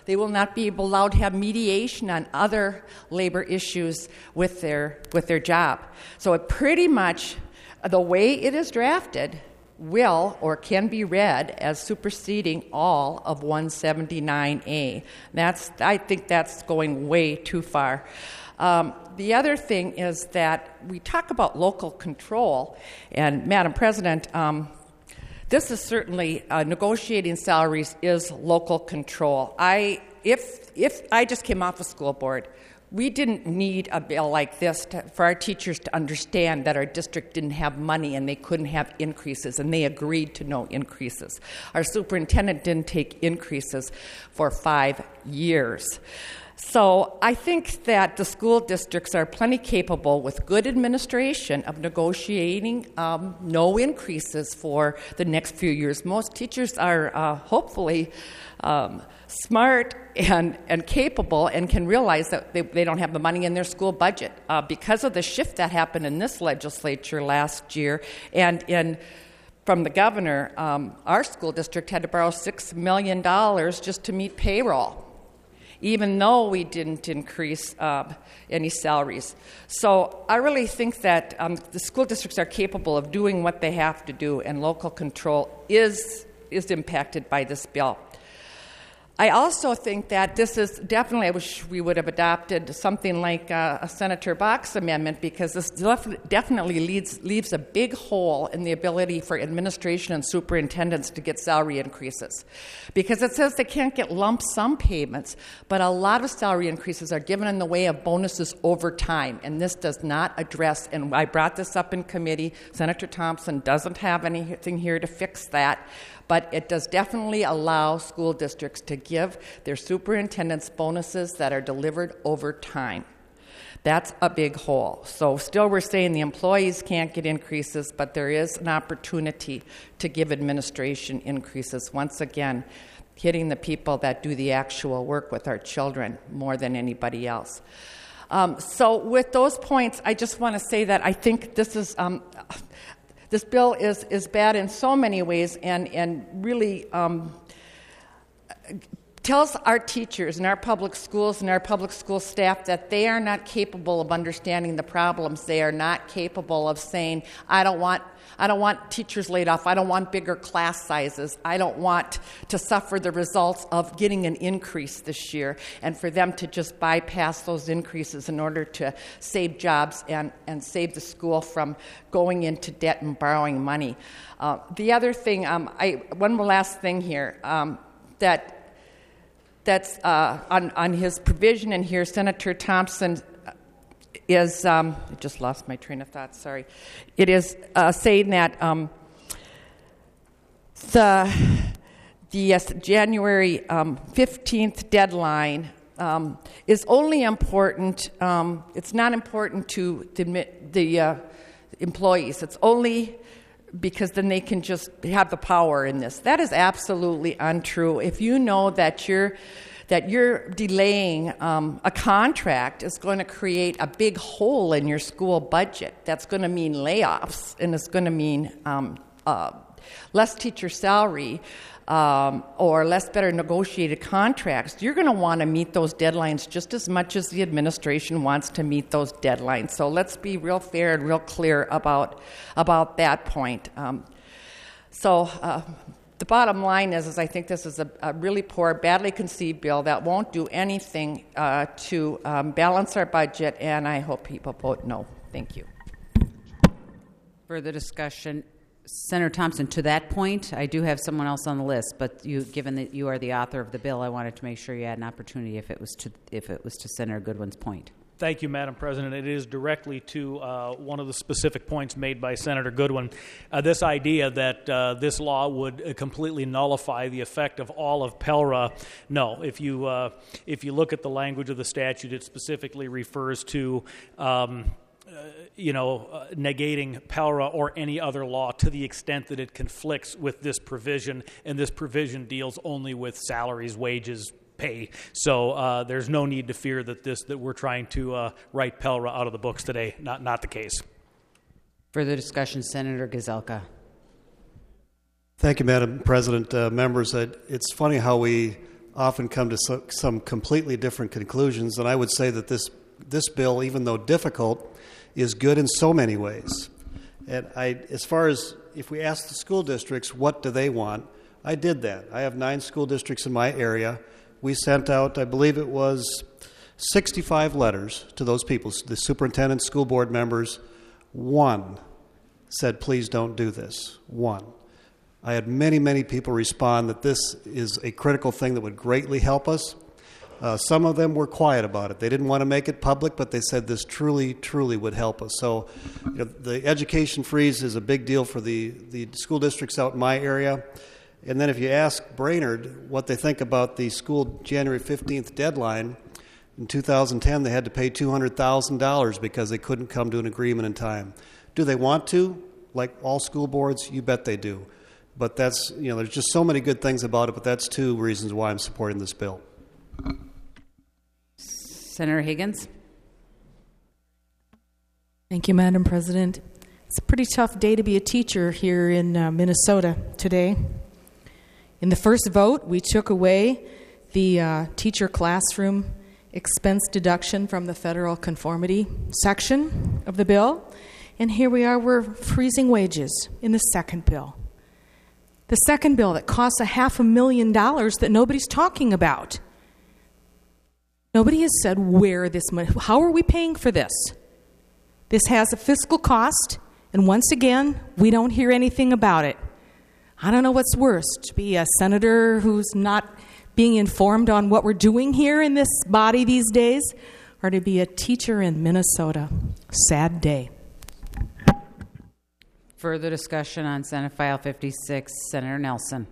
They will not be allowed to have mediation on other labor issues with their, with their job. So it pretty much, the way it is drafted, will or can be read as superseding all of one seventy-nine A. That's, I think that's going way too far. Um, the other thing is that we talk about local control, and Madam President, um, this is certainly uh, negotiating salaries is local control. I, if if I just came off a school board, we didn't need a bill like this to, for our teachers to understand that our district didn't have money and they couldn't have increases, and they agreed to no increases. Our superintendent didn't take increases for five years. So I think that the school districts are plenty capable, with good administration, of negotiating um, no increases for the next few years. Most teachers are uh, hopefully um, smart and, and capable and can realize that they, they don't have the money in their school budget. Uh, because of the shift that happened in this legislature last year and in from the governor, um, our school district had to borrow six million dollars just to meet payroll, even though we didn't increase uh, any salaries. So I really think that um, the school districts are capable of doing what they have to do, and local control is is impacted by this bill. I also think that this is definitely, I wish we would have adopted something like uh, a Senator Bach's amendment, because this def- definitely leads, leaves a big hole in the ability for administration and superintendents to get salary increases. Because it says they can't get lump sum payments, but a lot of salary increases are given in the way of bonuses over time, and this does not address, and I brought this up in committee, Senator Thompson doesn't have anything here to fix that, but it does definitely allow school districts to give their superintendents bonuses that are delivered over time. That's a big hole. So still we're saying the employees can't get increases, but there is an opportunity to give administration increases. Once again, hitting the people that do the actual work with our children more than anybody else. Um, so with those points, I just want to say that I think this is... Um, This bill is, is bad in so many ways, and, and really um, tells our teachers and our public schools and our public school staff that they are not capable of understanding the problems. They are not capable of saying, I don't want I don't want teachers laid off. I don't want bigger class sizes. I don't want to suffer the results of getting an increase this year, and for them to just bypass those increases in order to save jobs and, and save the school from going into debt and borrowing money. Uh, the other thing, um, I, one last thing here, um, that that's uh, on, on his provision in here, Senator Thompson is, um, I just lost my train of thought, sorry. It is uh, saying that um, the, the yes, January um, fifteenth deadline um, is only important, um, it's not important to the, the uh, employees. It's only because then they can just have the power in this. That is absolutely untrue. If you know that you're that you're delaying um, a contract is going to create a big hole in your school budget. That's going to mean layoffs, and it's going to mean um, uh, less teacher salary um, or less better negotiated contracts. You're going to want to meet those deadlines just as much as the administration wants to meet those deadlines. So let's be real fair and real clear about, about that point. Um, so... Uh, The bottom line is, is I think this is a, a really poor, badly conceived bill that won't do anything uh, to um, balance our budget, and I hope people vote no. Thank you. Further discussion. Senator Thompson, to that point, I do have someone else on the list, but you, given that you are the author of the bill, I wanted to make sure you had an opportunity if it was to, if it was to Senator Goodwin's point. Thank you, Madam President. It is directly to uh, one of the specific points made by Senator Goodwin. Uh, this idea that uh, this law would uh, completely nullify the effect of all of PELRA. No, if you uh, if you look at the language of the statute, it specifically refers to um, uh, you know uh, negating PELRA or any other law to the extent that it conflicts with this provision, and this provision deals only with salaries, wages, pay. So uh, there's no need to fear that this that we're trying to uh, write PELRA out of the books today. Not not the case. Further discussion, Senator Gazelka. Thank you, Madam President. Uh, members, uh, it's funny how we often come to so, some completely different conclusions. And I would say that this this bill, even though difficult, is good in so many ways. And I, as far as if we ask the school districts what do they want, I did that. I have nine school districts in my area. We sent out, I believe it was sixty-five letters to those people, the superintendent, school board members. One said, please don't do this. One. I had many, many people respond that this is a critical thing that would greatly help us. Uh, some of them were quiet about it. They didn't want to make it public, but they said this truly, truly would help us. So you know, the education freeze is a big deal for the, the school districts out in my area. And then if you ask Brainerd what they think about the school January fifteenth deadline, in two thousand ten they had to pay two hundred thousand dollars because they couldn't come to an agreement in time. Do they want to? Like all school boards, you bet they do. But that's, you know, there's just so many good things about it, but that's two reasons why I'm supporting this bill. Senator Higgins. Thank you, Madam President. It's a pretty tough day to be a teacher here in uh, Minnesota today. In the first vote, we took away the uh, teacher classroom expense deduction from the federal conformity section of the bill. And here we are, we're freezing wages in the second bill. The second bill that costs a half a million dollars that nobody's talking about. Nobody has said where this money, how are we paying for this? This has a fiscal cost, and once again, we don't hear anything about it. I don't know what's worse, to be a senator who's not being informed on what we're doing here in this body these days, or to be a teacher in Minnesota. Sad day. Further discussion on Senate File fifty-six. Senator Nelson.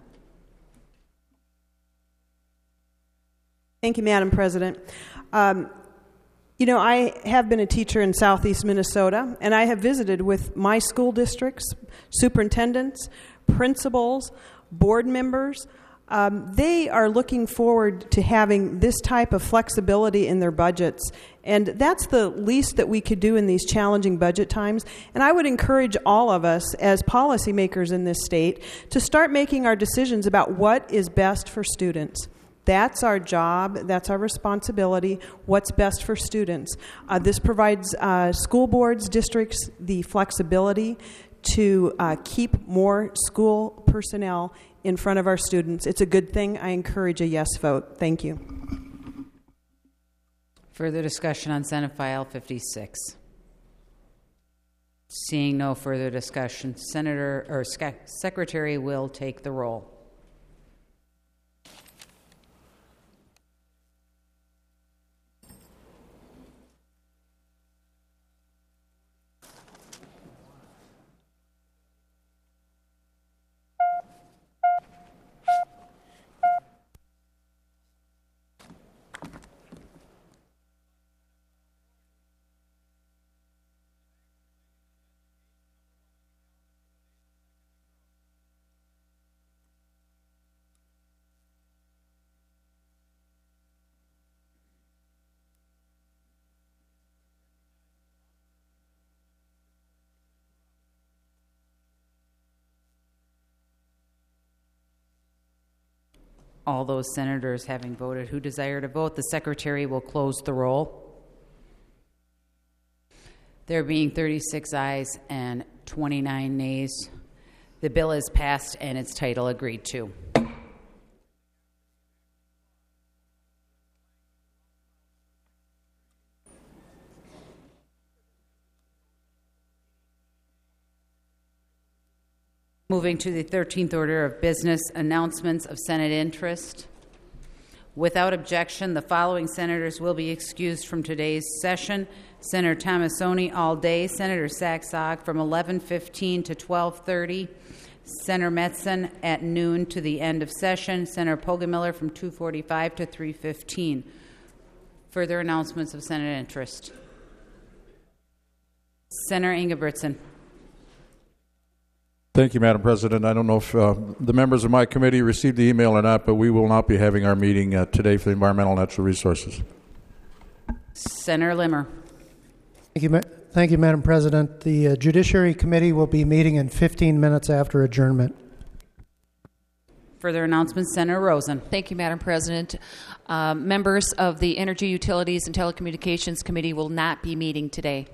Thank you, Madam President. Um, you know, I have been a teacher in southeast Minnesota, and I have visited with my school districts, superintendents, principals, board members. Um, they are looking forward to having this type of flexibility in their budgets. And that's the least that we could do in these challenging budget times. And I would encourage all of us as policymakers in this state to start making our decisions about what is best for students. That's our job. That's our responsibility. What's best for students. Uh, this provides uh, school boards, districts, the flexibility to uh, keep more school personnel in front of our students. It's a good thing. I encourage a yes vote. Thank you. Further discussion on Senate File fifty-six. Seeing no further discussion, Senator or Secretary will take the roll. All those senators having voted who desire to vote, the Secretary will close the roll. There being thirty-six ayes and twenty-nine nays, the bill is passed and its title agreed to. Moving to the thirteenth order of business, announcements of Senate interest. Without objection, the following senators will be excused from today's session. Senator Tomassoni all day, Senator Saxog from eleven fifteen to twelve thirty, Senator Metzen at noon to the end of session, Senator Poggemiller from two forty-five to three fifteen. Further announcements of Senate interest. Senator Ingebrigtsen. Thank you, Madam President. I don't know if uh, the members of my committee received the email or not, but we will not be having our meeting uh, today for the Environmental and Natural Resources. Senator Limmer. Thank you, Ma- thank you, Madam President. The uh, Judiciary Committee will be meeting in fifteen minutes after adjournment. Further announcements, Senator Rosen. Thank you, Madam President. Um, members of the Energy, Utilities, and Telecommunications Committee will not be meeting today.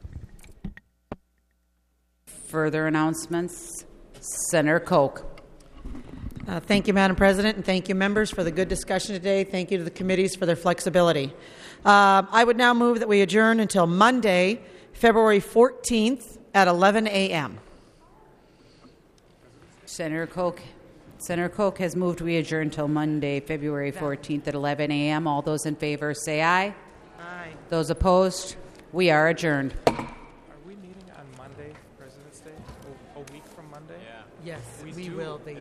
Further announcements, Senator Koch. Uh, thank you, Madam President, and thank you, members, for the good discussion today. Thank you to the committees for their flexibility. Uh, I would now move that we adjourn until Monday, February fourteenth at eleven a.m. Senator Koch. Senator Koch has moved we adjourn until Monday, February fourteenth at eleven a.m. All those in favor say aye. Aye. Those opposed, we are adjourned. Are we meeting on Monday, President's Day? A, a week from Monday? Yes, we, we do. will be.